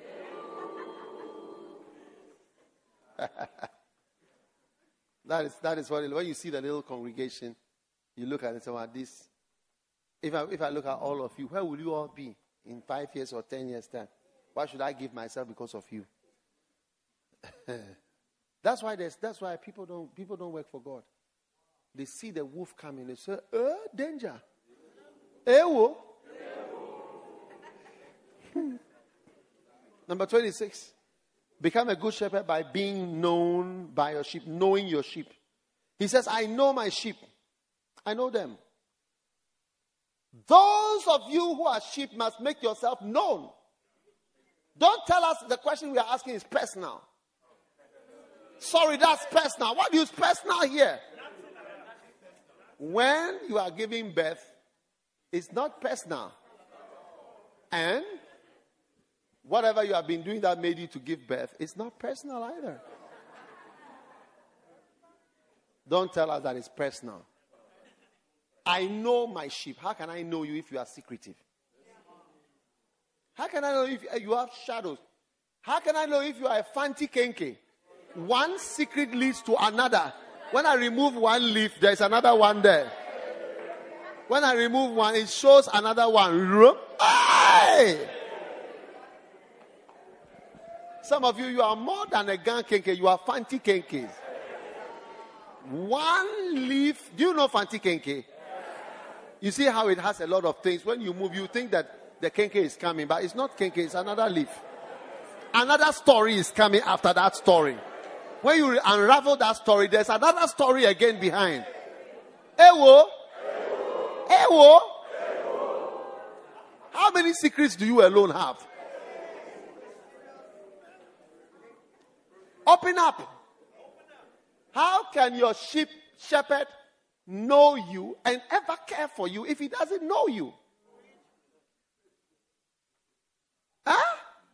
That is what, when you see the little congregation, you look at it and say, well, this, if I look at all of you, where will you all be in 5 years or 10 years' time? Why should I give myself because of you? That's why people don't work for God. They see the wolf coming, they say, danger. Ewo. Number 26. Become a good shepherd by being known by your sheep, knowing your sheep. He says, I know my sheep. I know them. Those of you who are sheep must make yourself known. Don't tell us the question we are asking is personal. Sorry, that's personal. What is personal here? When you are giving birth, it's not personal. And whatever you have been doing that made you to give birth, it's not personal either. Don't tell us that it's personal. I know my sheep. How can I know you if you are secretive? How can I know if you have shadows? How can I know if you are a fancy kenke? One secret leads to another. When I remove one leaf, there's another one there. When I remove one, it shows another one. Hey! Some of you are more than a gang kenke. You are fancy kenkes. One leaf. Do you know fancy kenke? You see how it has a lot of things. When you move, you think that the kenke is coming, but it's not kenke. It's another leaf. Another story is coming after that story. When you unravel that story, there's another story again behind. Ewo. Ewo. How many secrets do you alone have? Open up. How can your shepherd know you and ever care for you if he doesn't know you? Huh?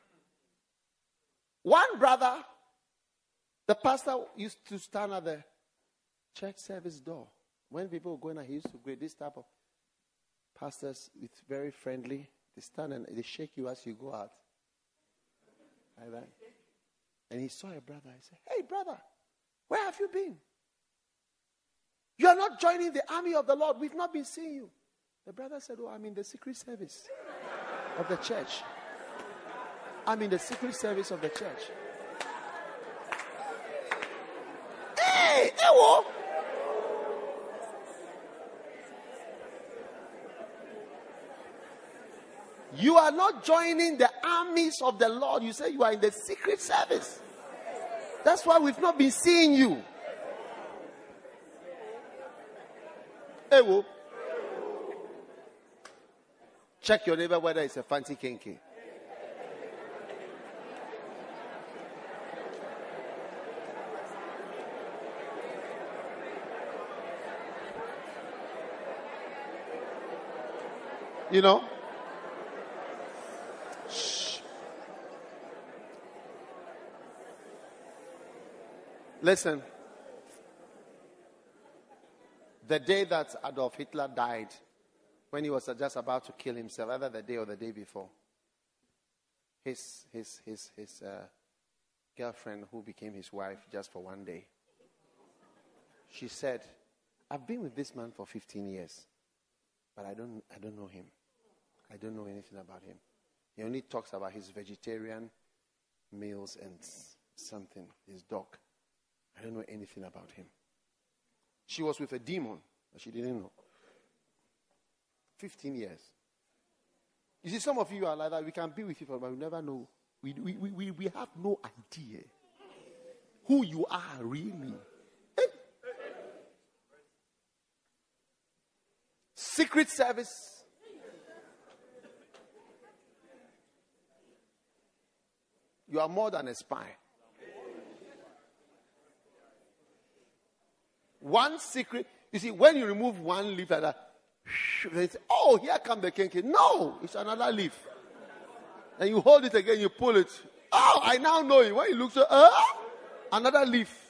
One brother, the pastor used to stand at the church service door. When people were going out, he used to greet this type of pastors. It's very friendly. They stand and they shake you as you go out. Like that. And he saw a brother. He said, hey, brother, where have you been? You are not joining the army of the Lord. We've not been seeing you. The brother said, oh, I'm in the secret service of the church. I'm in the secret service of the church. Hey, ewo. You are not joining the armies of the Lord. You say you are in the secret service. That's why we've not been seeing you. Ewo. Check your neighbor whether it's a fancy kinky. You know? Listen. The day that Adolf Hitler died, when he was just about to kill himself, either the day or the day before, his girlfriend, who became his wife just for one day, she said, I've been with this man for 15 years, but I don't know him. I don't know anything about him. He only talks about his vegetarian meals and something, his dog. I don't know anything about him. She was with a demon, but she didn't know. 15 years. You see, some of you are like that. We can be with you, but we never know. We have no idea who you are really. Secret Service. You are more than a spy. One secret. You see, when you remove one leaf like that, they say, oh, here comes the kenke. No, it's another leaf. And you hold it again, you pull it. Oh, I now know it. When you look so, another leaf.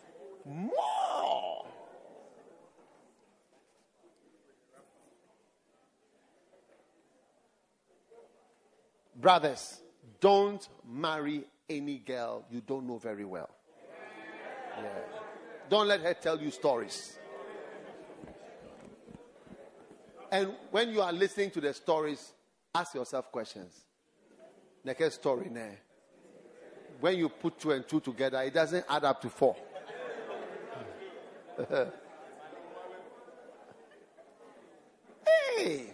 More. Brothers, don't marry any girl you don't know very well. Yeah. Don't let her tell you stories. And when you are listening to the stories, ask yourself questions. Next story there. When you put 2 and 2 together, it doesn't add up to 4. Hey!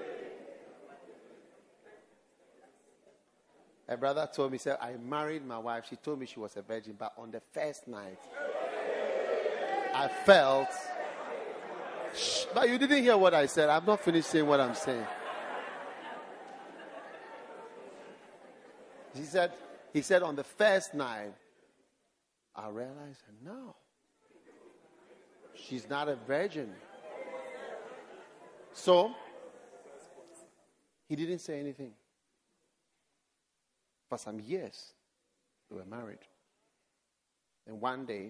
A brother told me, said, I married my wife. She told me she was a virgin, but on the first night, I felt... Shh, but you didn't hear what I said. I'm not finished saying what I'm saying. He said on the first night, I realized, no, she's not a virgin. So, he didn't say anything. For some years, they were married. And one day,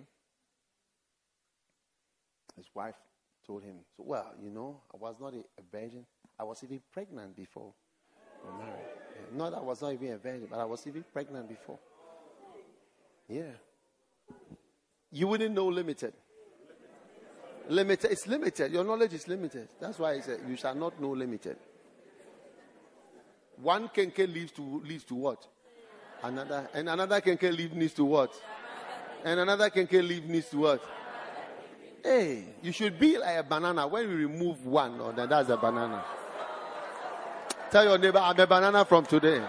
his wife told him, so, well, you know, I was not a virgin. I was even pregnant before we were married. Not that I was not even a virgin, but I was even pregnant before. Yeah. You wouldn't know limited. Limited. It's limited. Your knowledge is limited. That's why he said, you shall not know limited. One kenke leads to what? Another. And another kenke leaf needs to what? And another kenke leaf needs to what? Hey, you should be like a banana. When you remove one, then that's a banana. Tell your neighbor, I'm a banana from today.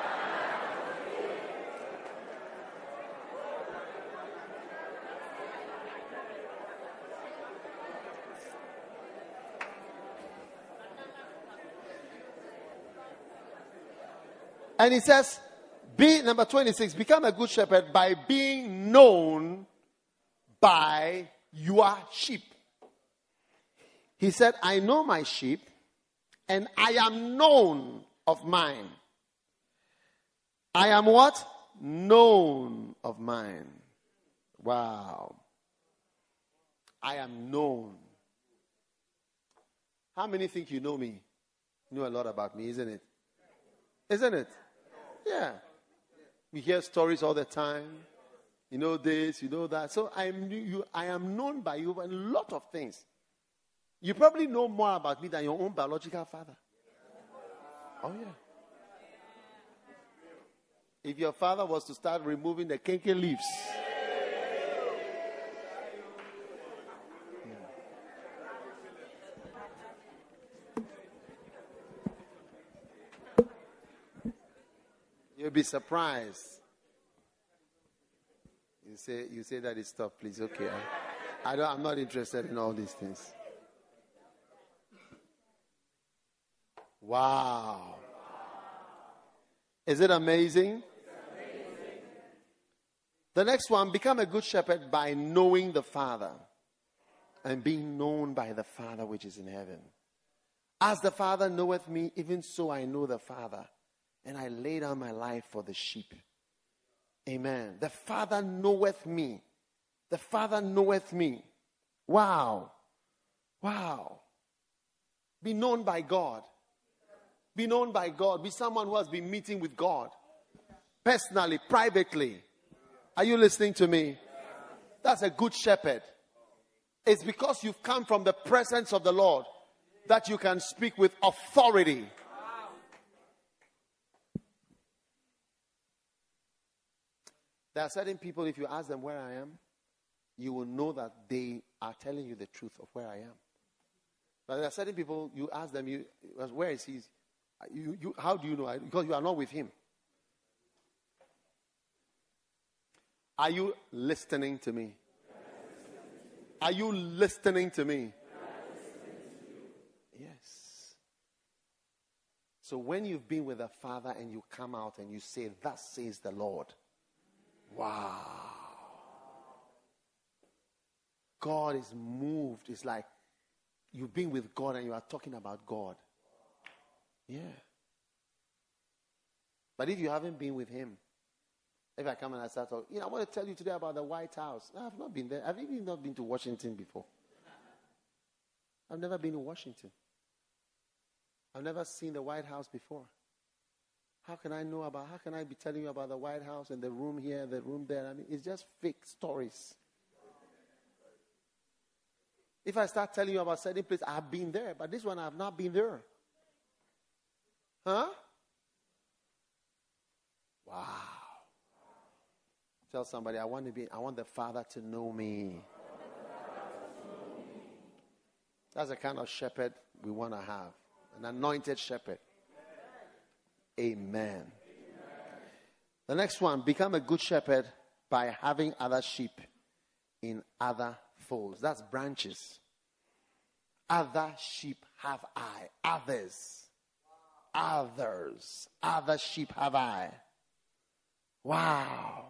And he says, number 26, become a good shepherd by being known by your sheep. He said, I know my sheep, and I am known of mine. I am what? Known of mine. Wow. I am known. How many think you know me? You know a lot about me, isn't it? Isn't it? Yeah. We hear stories all the time. You know this, you know that. So I am known by you in a lot of things. You probably know more about me than your own biological father. Oh, yeah. If your father was to start removing the kenke leaves, you'll be surprised. You say that it's tough, please. Okay. I'm not interested in all these things. Wow. Is it amazing? The next one, become a good shepherd by knowing the Father and being known by the Father which is in heaven. As the Father knoweth me, even so I know the Father, and I lay down my life for the sheep. Amen. The Father knoweth me. The Father knoweth me. Wow. Wow. Be known by God. Be known by God. Be someone who has been meeting with God. Personally, privately. Are you listening to me? That's a good shepherd. It's because you've come from the presence of the Lord that you can speak with authority. There are certain people, if you ask them where I am, you will know that they are telling you the truth of where I am. But there are certain people, you ask them, where is he? How do you know? Because you are not with him. Are you listening to me? Are you listening to me? Yes. So when you've been with the Father and you come out and you say, thus says the Lord. Wow. God is moved. It's like you've been with God and you are talking about God. Yeah. But if you haven't been with him, if I come and I start talking, I want to tell you today about the White House. No, I've not been there. I've even not been to Washington before. I've never been to Washington. I've never seen the White House before. How can I be telling you about the White House and the room here, the room there? I mean, it's just fake stories. If I start telling you about certain places, I've been there, but this one I've not been there. Huh? Wow. Tell somebody, I want the Father to know me. That's the kind of shepherd we want to have. An anointed shepherd. Amen. The next one, become a good shepherd by having other sheep in other folds. That's branches. Other sheep have I. Others. Other sheep have I. Wow.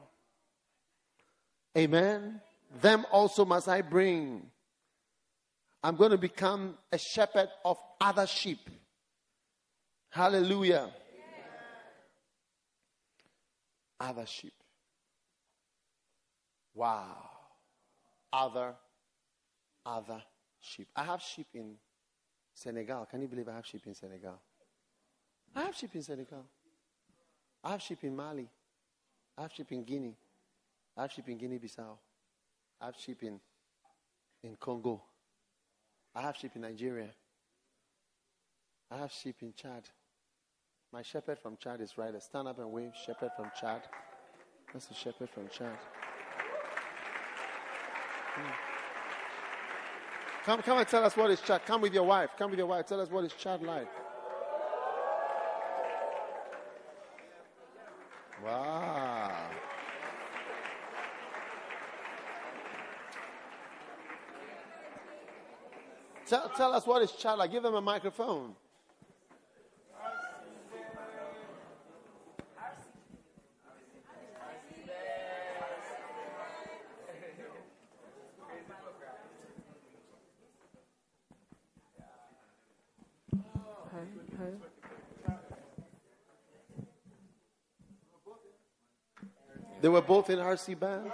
Amen. Them also must I bring. I'm going to become a shepherd of other sheep. Hallelujah. Other sheep. Wow. Other sheep. I have sheep in Senegal. Can you believe I have sheep in Senegal? I have sheep in Senegal. I have sheep in Mali. I have sheep in Guinea. I have sheep in Guinea-Bissau. I have sheep in Congo. I have sheep in Nigeria. I have sheep in Chad. My shepherd from Chad is right there. Stand up and wave. Shepherd from Chad. That's the shepherd from Chad. Come and tell us what is Chad. Come with your wife. Tell us what is Chad like. Wow. Tell us what is Chad like. Give them a microphone. They were both in RC band.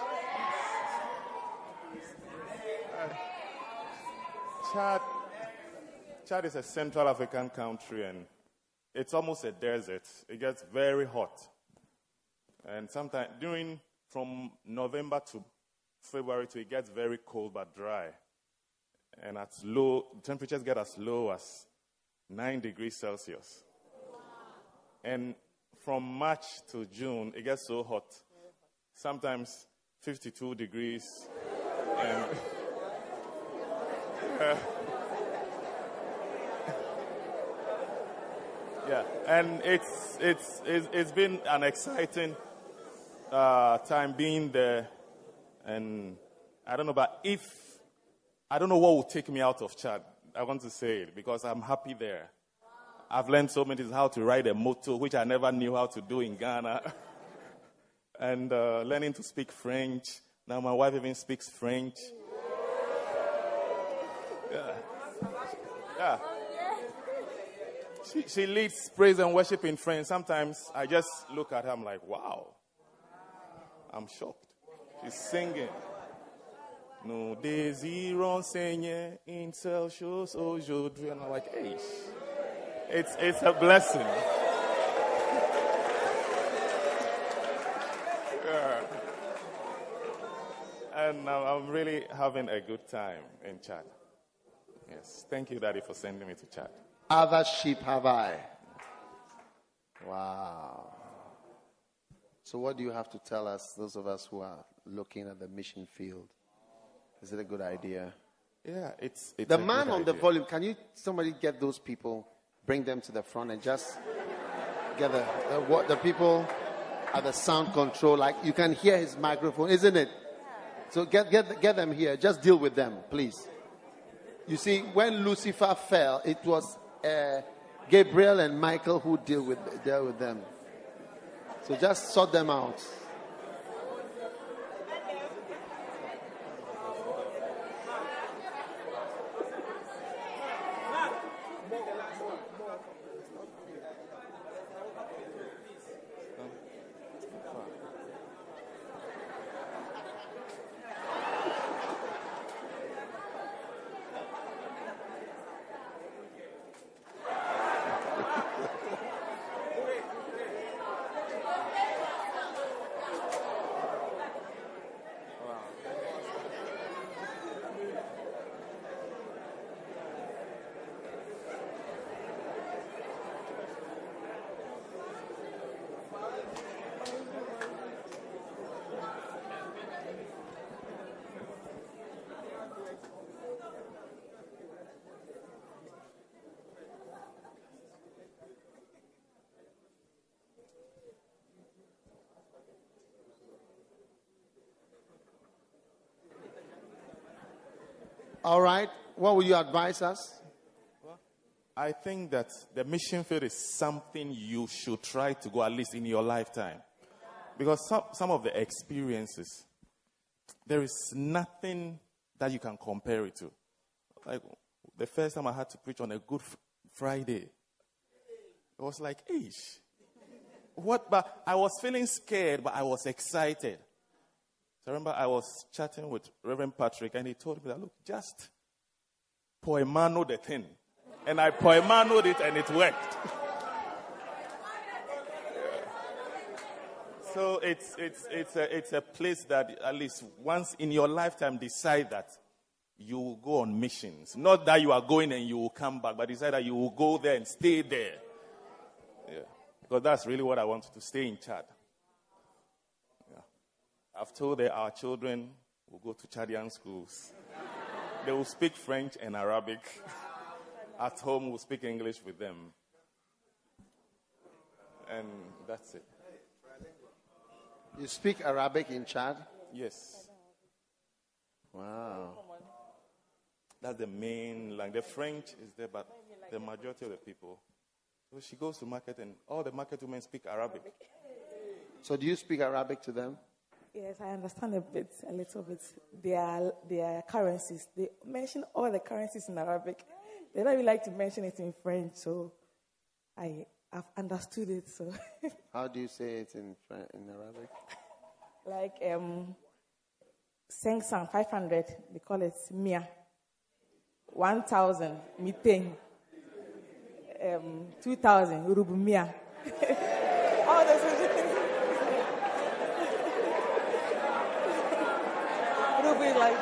Chad is a Central African country and it's almost a desert. It gets very hot. And sometimes from November to February it gets very cold but dry. And temperatures get as low as 9 degrees Celsius. And from March to June, it gets so hot. Sometimes 52 degrees. And yeah, and it's been an exciting time being there, and I don't know what will take me out of Chad. I want to say it because I'm happy there. I've learned so many things, how to ride a motor, which I never knew how to do in Ghana, and learning to speak French. Now my wife even speaks French. Yeah. She leads praise and worship in French. Sometimes I just look at her, I'm like, wow. I'm shocked. She's singing. No désirons Seigneur in seule chose aujourd'hui. And I'm like, hey, it's a blessing. Yeah. And I'm really having a good time in Chad. Yes. Thank you, Daddy, for sending me to Chad. Other sheep have I. Wow. So what do you have to tell us, those of us who are looking at the mission field? Is it a good idea? Yeah, it's the man on the volume, can you, somebody get those people, bring them to the front and just get the people at the sound control, like you can hear his microphone, isn't it? So get them here. Just deal with them, please. You see, when Lucifer fell, it was Gabriel and Michael who dealt with them. So just sort them out. All right. What will you advise us? Well, I think that the mission field is something you should try to go at least in your lifetime. Because some of the experiences, there is nothing that you can compare it to. Like the first time I had to preach on a Good Friday, it was like, ish. What? But I was feeling scared, but I was excited. So I remember I was chatting with Reverend Patrick, and he told me that, look, just poemano the thing. And I poemanoed it, and it worked. So it's a place that at least once in your lifetime decide that you will go on missions. Not that you are going and you will come back, but decide that you will go there and stay there. Yeah. Because that's really what I wanted to stay in Chad. I've told that our children will go to Chadian schools. They will speak French and Arabic. At home, we'll speak English with them. And that's it. You speak Arabic in Chad? Yes. Wow. That's the main language. The French is there, but the majority of the people. So she goes to market, and all the market women speak Arabic. So do you speak Arabic to them? Yes, I understand a little bit. Their currencies. They mention all the currencies in Arabic. They don't really like to mention it in French, so I've understood it. So how do you say it in Arabic? Like 500, they call it mia. 1,000, mitain. 2,000, rubumia. All those things. Ruby like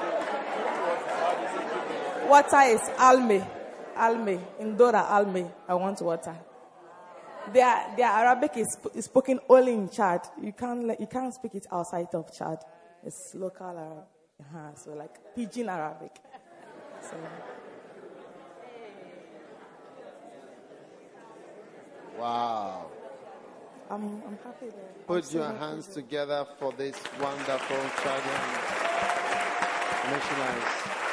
water is alme. In Dora, alme. I want water. Their Arabic is spoken only in Chad. You can't speak it outside of Chad. It's local Arabic. So like pidgin Arabic. So. Wow. I'm happy there. Put your hands together for this wonderful Chadian missionaries.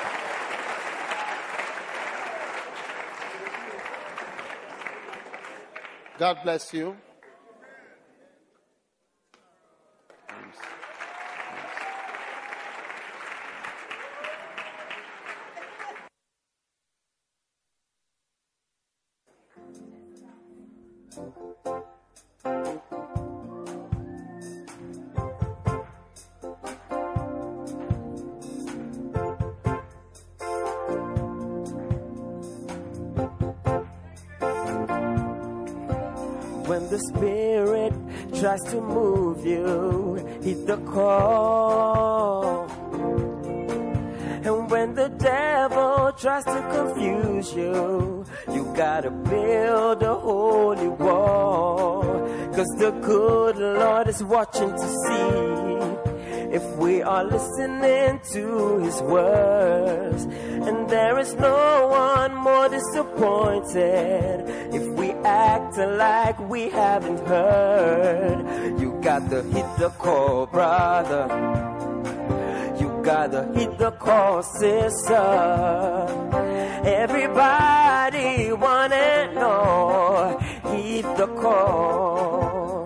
God bless you. the Spirit tries to move you, heed the call. And when the devil tries to confuse you, you gotta build a holy wall. 'Cause the good Lord is watching to see if we are listening to His words. And there is no one more disappointed if we act like we haven't heard. You gotta hit the call, brother. You gotta hit the call, sister. Everybody wanna know, hit the call.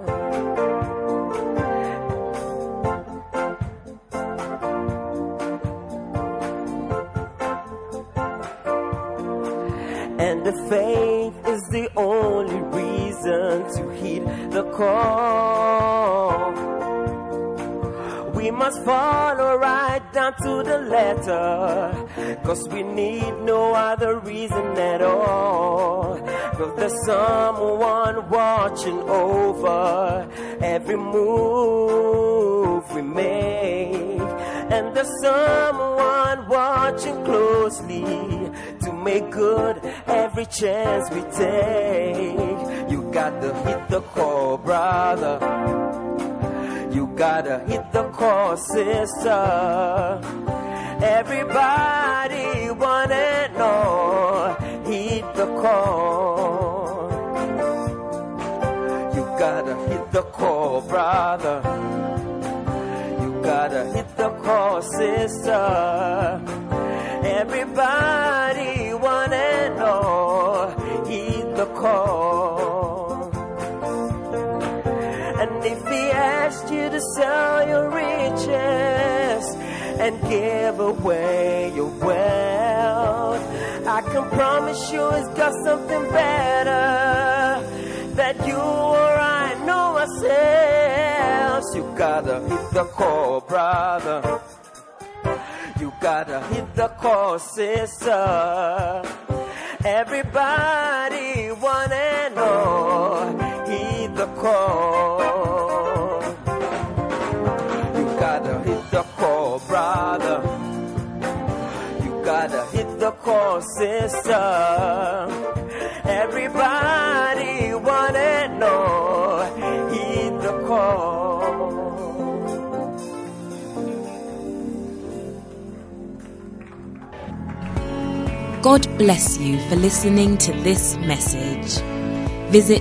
And the faith is the only reason to heed the call. We must follow right down to the letter, 'cause we need no other reason at all. 'Cause there's someone watching over every move we make. And there's someone watching closely to make good every chance we take. You gotta hit the call, brother. You gotta hit the call, sister. Everybody wanna know, hit the call. You gotta hit the call, brother. You gotta hit the call, sister. Everybody wanna know, hit the call. And if he asked you to sell your riches and give away your wealth, I can promise you he's got something better that you or I know ourselves. You gotta hit the call, brother. You gotta hit the call, sister. Everybody wanna know, hit the call. You gotta hit the call, brother. You gotta hit the call, sister. Everybody wanna know, hit the call. God bless you for listening to this message. Visit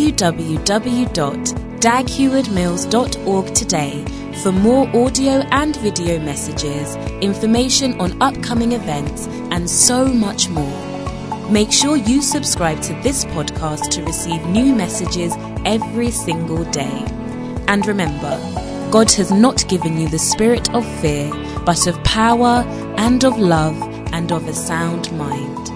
www.daghewardmills.org today for more audio and video messages, information on upcoming events, and so much more. Make sure you subscribe to this podcast to receive new messages every single day. And remember, God has not given you the spirit of fear, but of power and of love and of a sound mind.